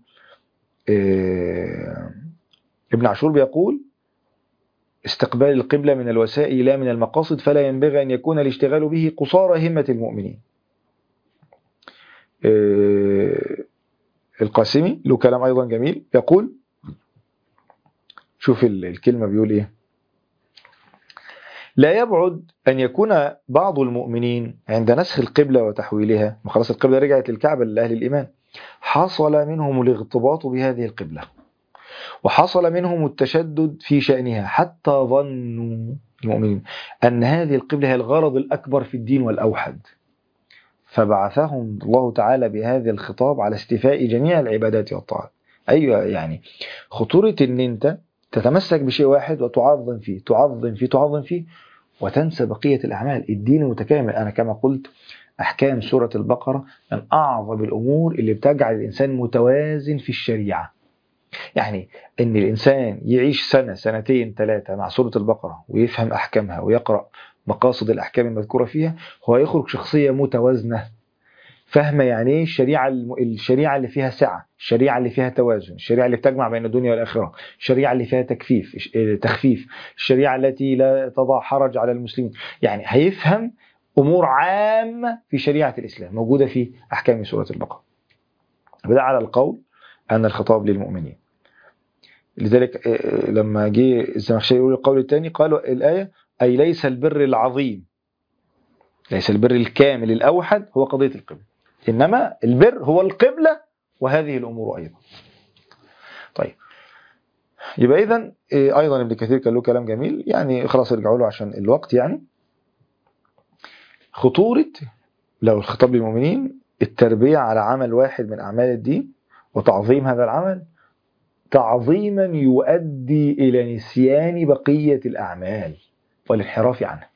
ابن عاشور بيقول استقبال القبلة من الوسائل لا من المقاصد، فلا ينبغي أن يكون الاشتغال به قصارى همة المؤمنين. القاسمي له كلام أيضا جميل، يقول شوف الكلمة بيقول إيه: لا يبعد أن يكون بعض المؤمنين عند نسخ القبلة وتحويلها، خلاص القبلة رجعت للكعبة لأهل الإيمان، حصل منهم الاغتباط بهذه القبلة، وحصل منهم التشدد في شأنها، حتى ظنوا المؤمنين أن هذه القبلة هي الغرض الأكبر في الدين والأوحد، فبعثهم الله تعالى بهذا الخطاب على استيفاء جميع العبادات والطاعات. أيوة، يعني خطورة أن أنت تتمسك بشيء واحد وتعظم فيه تعظم فيه تعظم فيه وتنسى بقية الأعمال. الدين متكامل. أنا كما قلت أحكام سورة البقرة من أعظم الأمور اللي بتجعل الإنسان متوازن في الشريعة. يعني أن الإنسان يعيش سنة سنتين ثلاثة مع سورة البقرة ويفهم أحكامها ويقرأ مقاصد الأحكام المذكورة فيها، هو يخرج شخصية متوازنة، فاهمة يعني ايه الشريعة اللي فيها سعة، الشريعة اللي فيها توازن، الشريعة اللي بتجمع بين الدنيا والآخرة، الشريعة اللي فيها تخفيف، الشريعة التي لا تضع حرج على المسلمين. يعني هيفهم أمور عامة في شريعة الإسلام موجودة في أحكام سورة البقرة. بدأ على القول أن الخطاب للمؤمنين. لذلك لما جه الزمخشري يقول القول الثاني قالوا الآية أي ليس البر العظيم، ليس البر الكامل الأوحد هو قضية القبلة، إنما البر هو القبلة وهذه الأمور أيضا. طيب، يبقى إذن أيضا ابن كثير كان له كلام جميل، يعني خلاص ارجعوا له عشان الوقت. يعني خطورة لو الخطاب للمؤمنين التربية على عمل واحد من أعمال الدين وتعظيم هذا العمل تعظيما يؤدي إلى نسيان بقية الأعمال والانحراف عنها.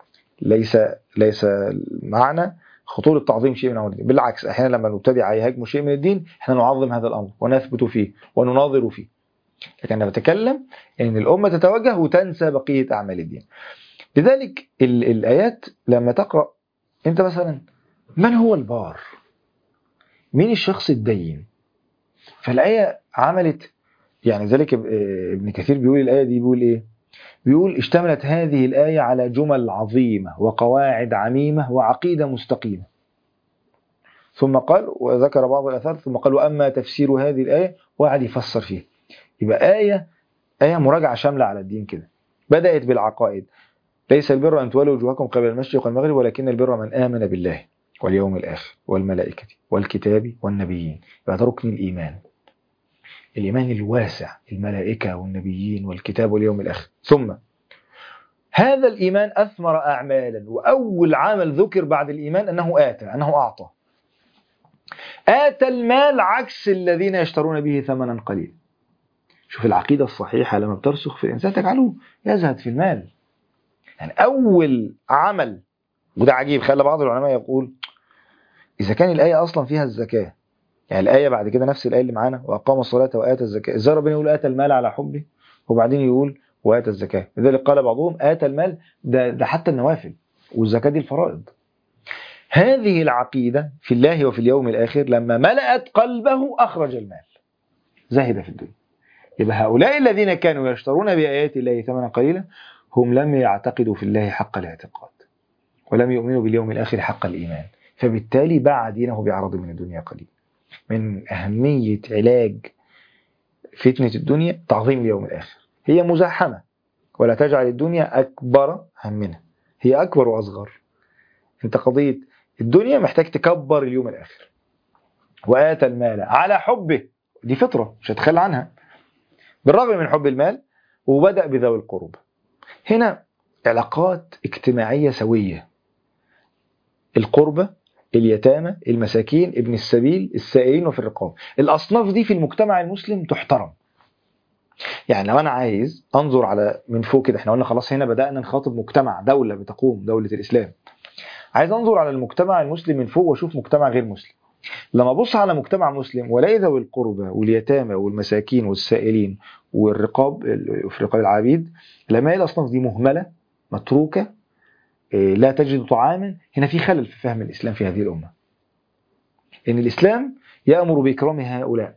ليس معنى خطورة تعظيم شيء من أمر الدين، بالعكس أحيانا لما المبتدع يهاجم شيء من الدين احنا نعظم هذا الأمر ونثبت فيه ونناظر فيه. لكن أنا بتكلم أن الأمة تتوجه وتنسى بقية أعمال الدين. لذلك الآيات لما تقرأ أنت مثلا من هو البار، مين الشخص الدين، فالآية عملت يعني ذلك. ابن كثير بيقول الآية دي بيقول إيه؟ بيقول اشتملت هذه الآية على جمل عظيمة وقواعد عميمة وعقيدة مستقيمة. ثم قال وذكر بعض الأثار ثم قال وأما تفسير هذه الآية وقعد يفسر فيه. يبقى آية مراجعة شاملة على الدين كده. بدأت بالعقائد، ليس البر أن تولوا وجوهكم قبل المشرق والمغرب ولكن البر من آمن بالله واليوم الآخر والملائكة والكتاب والنبيين. يبقى ده ركن الإيمان، الإيمان الواسع، الملائكة والنبيين والكتاب واليوم الآخر. ثم هذا الإيمان أثمر أعمالا، وأول عمل ذكر بعد الإيمان أنه أنه أعطى. آتى المال عكس الذين يشترون به ثمنا قليلا. شوف العقيدة الصحيحة لما بترسخ في الإنسان تجعله يزهد في المال. يعني أول عمل، وده عجيب، خلى بعض العلماء يقول إذا كان الآية أصلا فيها الزكاة، يعني الآية بعد كده نفس الآية اللي معانا وأقام الصلاة وآتى الزكاة، إزاي ربنا يقول آتى المال على حبه وبعدين يقول وآتى الزكاة؟ لذلك قال بعضهم آتى المال ده حتى النوافل، والزكاة دي الفرائض. هذه العقيدة في الله وفي اليوم الآخر لما ملأت قلبه أخرج المال، زهد في الدنيا. يبقى هؤلاء الذين كانوا يشترون بآيات الله ثمنا قليلا هم لم يعتقدوا في الله حق الاعتقاد ولم يؤمنوا باليوم الآخر حق الإيمان، فبالتالي باع دينه بعرض من الدنيا قليل. من أهمية علاج فتنة الدنيا تعظيم اليوم الآخر. هي مزاحمة، ولا تجعل الدنيا أكبر همنا، هي أكبر وأصغر. أنت قضية الدنيا محتاج تكبر اليوم الآخر. وآتى المال على حبه، دي فطرة مش هتخلى عنها بالرغم من حب المال، وبدأ بذوي القرب. هنا علاقات اجتماعية سوية، القربة، اليتامى، المساكين، ابن السبيل، السائلين، وفي الرقاب. الأصناف دي في المجتمع المسلم تحترم. يعني لو أنا عايز أنظر على من فوق كده، احنا قلنا خلاص هنا بدأنا نخاطب مجتمع، دولة بتقوم، دولة الإسلام. عايز أنظر على المجتمع المسلم من فوق وأشوف مجتمع غير مسلم. لما أبص على مجتمع مسلم ولاقي ذوي القربى واليتامى والمساكين والسائلين والرقاب، في رقاب العبيد، لما الأصناف دي مهملة متروكة لا تجد طعاما، هنا في خلل في فهم الإسلام في هذه الأمة. إن الإسلام يأمر بإكرام هؤلاء.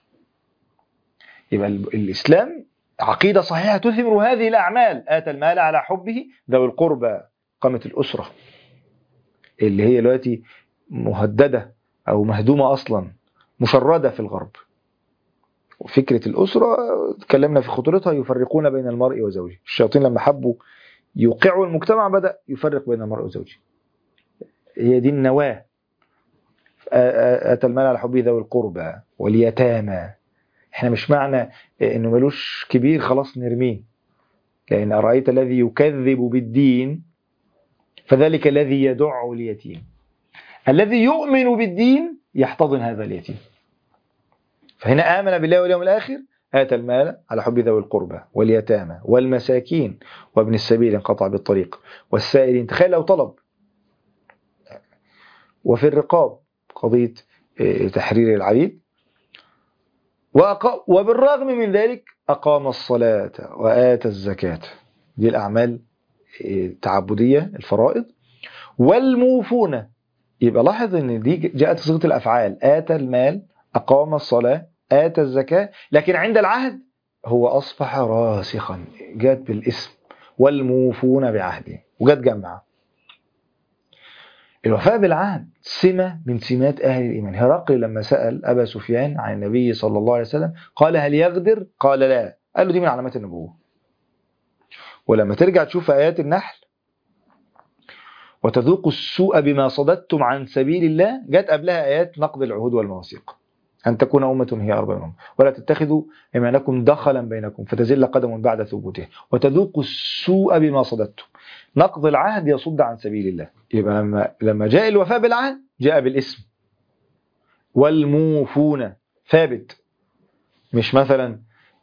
يبقى الإسلام عقيدة صحيحة تثمر هذه الأعمال. آتى المال على حبه، ذوي القربى، قامة الأسرة اللي هي دلوقتي مهددة أو مهدومة أصلا، مشردة في الغرب. وفكرة الأسرة تكلمنا في خطورتها، يفرقون بين المرء وزوجه. الشياطين لما حبوا يوقعه المجتمع بدأ يفرق بين المرء وزوجه. هي دي النواة. آتى المال على حبه ذوي القربى واليتامى. احنا مش معنى انه ملوش كبير خلاص نرميه، لأن أرأيت الذي يكذب بالدين فذلك الذي يدع اليتيم. الذي يؤمن بالدين يحتضن هذا اليتيم. فهنا آمن بالله واليوم الآخر، آتى المال على حب ذوي القربى واليتامى والمساكين وابن السبيل انقطع بالطريق والسائلين. تخيل لو طلب. وفي الرقاب قضية تحرير العبيد. وبالرغم من ذلك أقام الصلاة وآتى الزكاة. دي الأعمال التعبدية الفرائض. والموفون، يبقى لاحظ ان دي جاءت صيغة الأفعال، آتى المال، أقام الصلاة، آتى الزكاة، لكن عند العهد هو أصبح راسخا، جاءت بالاسم والموفون بعهده وجاءت جمعة. الوفاء بالعهد سمة من سمات أهل الإيمان. هرقل لما سأل أبا سفيان عن النبي صلى الله عليه وسلم قال هل يغدر؟ قال لا. قال له دي من علامات النبوة. ولما ترجع تشوف آيات النحل وتذوقوا السوء بما صددتم عن سبيل الله، جاءت قبلها آيات نقض العهود والمواثيق. أن تكون أمة هي أربع منهم ولا تتخذوا أيمانكم دخلا بينكم فتزل قدم بعد ثبوته وتذوقوا السوء بما صددتم. نقض العهد يصد عن سبيل الله. يبقى لما جاء الوفاء بالعهد جاء بالاسم. والموفون ثابت، مش مثلا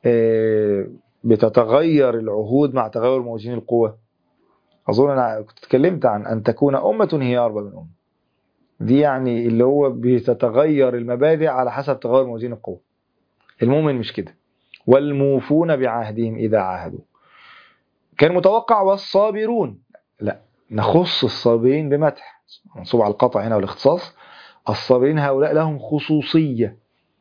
بتتغير العهود مع تغير موازين القوة. أظن أنا كنت اتكلمت عن أن تكون أمة هي أربع من أمة. دي يعني اللي هو بتتغير المبادئ على حسب تغير موازين القوة. المؤمن مش كده. والموفون بعهدهم إذا عاهدوا. كان متوقع والصابرون، لا، نخص الصابرين بمدح منصوب على القطع هنا والاختصاص. الصابرين هؤلاء لهم خصوصية.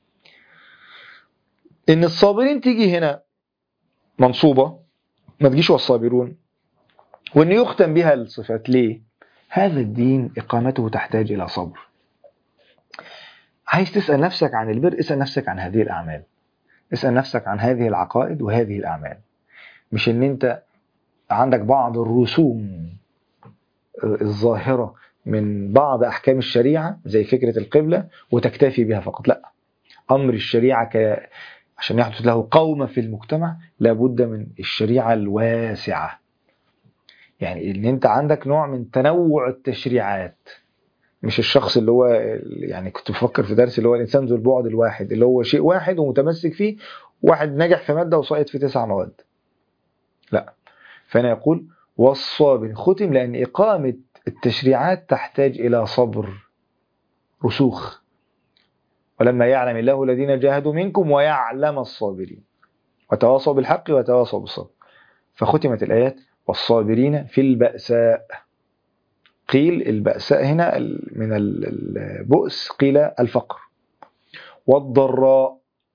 إن الصابرين تيجي هنا منصوبة، ما تجيش والصابرون، وإن يختم بها الصفات. ليه؟ هذا الدين إقامته تحتاج إلى صبر. عايز تسأل نفسك عن البر، اسأل نفسك عن هذه الأعمال، اسأل نفسك عن هذه العقائد وهذه الأعمال. مش إن أنت عندك بعض الرسوم الظاهرة من بعض أحكام الشريعة زي فكرة القبلة وتكتفي بها فقط. لا، أمر الشريعة عشان يحدث له قومة في المجتمع لابد من الشريعة الواسعة. يعني إن أنت عندك نوع من تنوع التشريعات، مش الشخص اللي هو يعني كنت بفكر في درس اللي هو الإنسان ذو البعد الواحد، اللي هو شيء واحد ومتمسك فيه، واحد نجح في مادة وسقط في 9 مواد. لا، فأنا يقول والصابر ختم لأن إقامة التشريعات تحتاج إلى صبر، رسوخ. ولما يعلم الله الذين جاهدوا منكم ويعلم الصابرين وتواصوا بالحق وتواصوا بالصبر. فختمت الآيات والصابرين في البأساء. قيل البأساء هنا من البؤس، قيل الفقر. والضراء،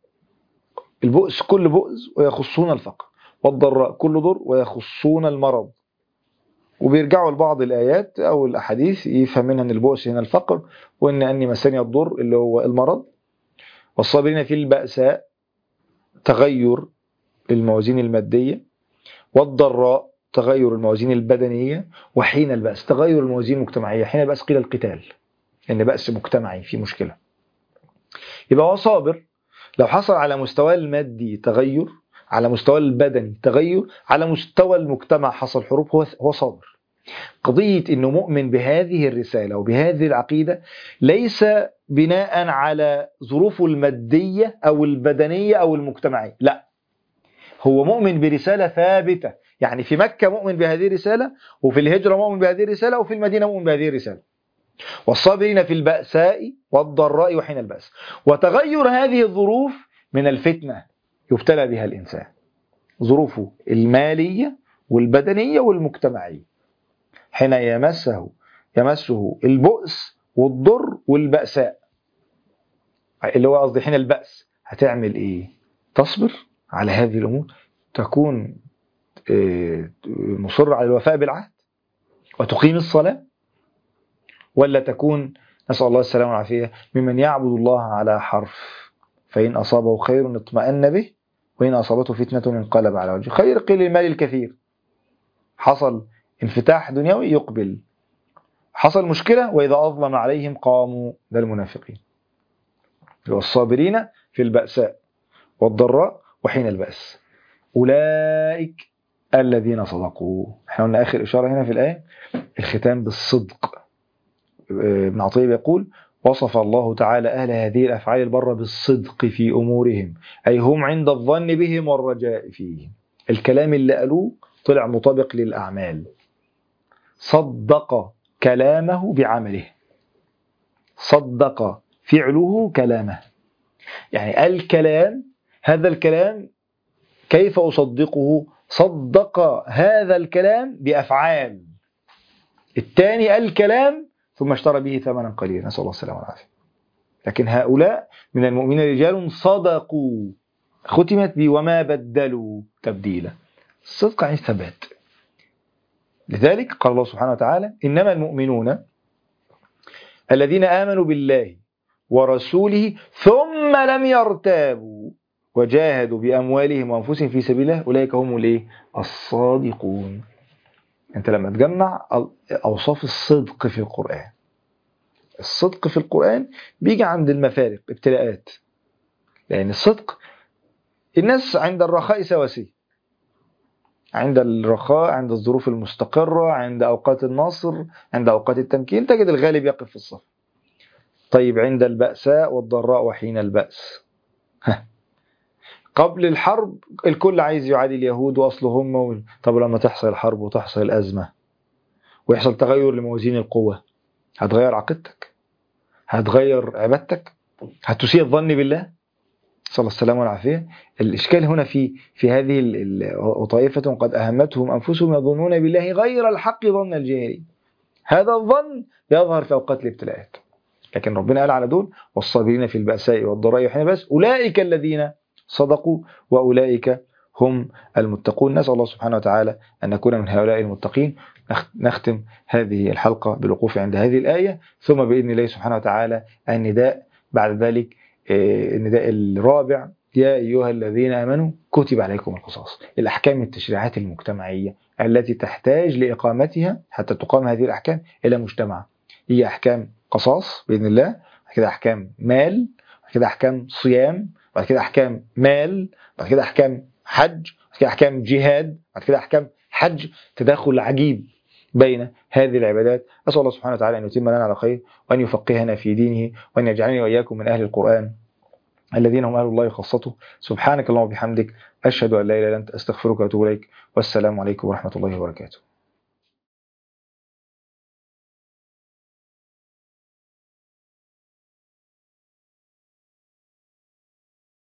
البؤس كل بؤس ويخصون الفقر، والضراء كل ضر ويخصون المرض. وبيرجعوا لبعض الآيات أو الأحاديث يفهم منها أن البؤس هنا الفقر، وأن أني مسني الضر اللي هو المرض. والصابرين في البأساء تغير الموازين المادية، والضراء تغير الموازين البدنية، وحين البأس تغير الموازين المجتمعية. حين البأس قيل القتال، إن بأس مجتمعي في مشكلة. يبقى هو صابر لو حصل على مستوى المادي تغير، على مستوى البدني تغير، على مستوى المجتمع حصل حروب، هو صابر. قضية إنه مؤمن بهذه الرسالة وبهذه العقيدة ليس بناء على ظروفه المادية أو البدنية أو المجتمعية، لا، هو مؤمن برسالة ثابتة. يعني في مكة مؤمن بهذه الرسالة، وفي الهجرة مؤمن بهذه الرسالة، وفي المدينة مؤمن بهذه الرسالة. والصابرين في البأساء والضراء وحين البأس. وتغير هذه الظروف من الفتنة يبتلى بها الإنسان، ظروفه المالية والبدنية والمجتمعية. حين يمسه البؤس والضر والبأساء، اللي هو قصدي حين البأس، هتعمل إيه؟ تصبر على هذه الأمور، تكون مصر على الوفاء بالعهد وتقيم الصلاة، ولا تكون نسأل الله السلامة والعافية ممن يعبد الله على حرف، فإن أصابه خير اطمأن به وإن أصابته فتنة انقلب على وجهه. خير قيل المال الكثير، حصل انفتاح دنيوي يقبل، حصل مشكلة وإذا أظلم عليهم قاموا، ده المنافقين. والصابرين في البأساء والضراء وحين البأس أولئك الذين صدقوا. احنا قلنا آخر إشارة هنا في الآية الختام بالصدق. ابن عطية يقول وصف الله تعالى أهل هذه الأفعال البرة بالصدق في أمورهم، أي هم عند الظن بهم والرجاء فيهم. الكلام اللي قالوه طلع مطابق للأعمال، صدق كلامه بعمله، صدق فعله كلامه. يعني الكلام، هذا الكلام كيف أصدقه؟ صدق هذا الكلام بأفعال. الثاني الكلام ثم اشترى به ثمنا قليلا، نسأل الله السلامة والعافية. لكن هؤلاء من المؤمنين رجال صدقوا، ختمت بي وما بدلوا تبديلا. الصدق يعني الثبات. لذلك قال الله سبحانه وتعالى إنما المؤمنون الذين آمنوا بالله ورسوله ثم لم يرتابوا وجاهدوا بأموالهم وأنفسهم في سبيل الله أولئك هم الصادقون. أنت لما تجمع أوصاف الصدق في القرآن، الصدق في القرآن بيجي عند المفارق ابتلاءات، لأن الصدق الناس عند الرخاء سواسية، عند الرخاء، عند الظروف المستقرة، عند أوقات النصر، عند أوقات التمكين تجد الغالب يقف في الصف. طيب عند البأساء والضراء وحين البأس، قبل الحرب الكل عايز يعادي اليهود وأصلهم، طب لما تحصل الحرب وتحصل الأزمة ويحصل تغير لموازين القوة، هتغير عقيدتك؟ هتغير عبادتك؟ هتسيء الظن بالله؟ صلى الله السلام والعافية. الإشكال هنا في هذه وطائفة قد أهمتهم أنفسهم يظنون بالله غير الحق ظن الجاهلين. هذا الظن يظهر في أوقات الابتلاءات، لكن ربنا قال على دول والصابرين في البأساء والضراء وحين البأس أولئك الذين صدقوا وأولئك هم المتقون. نسأل الله سبحانه وتعالى أن نكون من هؤلاء المتقين. نختم هذه الحلقة بالوقوف عند هذه الآية، ثم بإذن الله سبحانه وتعالى النداء بعد ذلك، النداء الرابع يا أيها الذين آمنوا كتب عليكم القصاص. الأحكام التشريعات المجتمعية التي تحتاج لإقامتها حتى تقام هذه الأحكام إلى مجتمع، هي أحكام قصاص بإذن الله، بعد كده أحكام مال، بعد كده أحكام صيام، بعد كده أحكام مال، بعد كده أحكام حج، بعد كده أحكام جهاد، بعد كده أحكام حج. تداخل عجيب بين هذه العبادات. أسأل الله سبحانه وتعالى أن يتم لنا على خير وأن يفقهنا في دينه وأن يجعلني وإياكم من أهل القرآن الذين هم أهل الله خاصته. سبحانك اللهم وبحمدك أشهد أن لا إله إلا أنت أستغفرك وأتوب إليك، والسلام عليكم ورحمة الله وبركاته.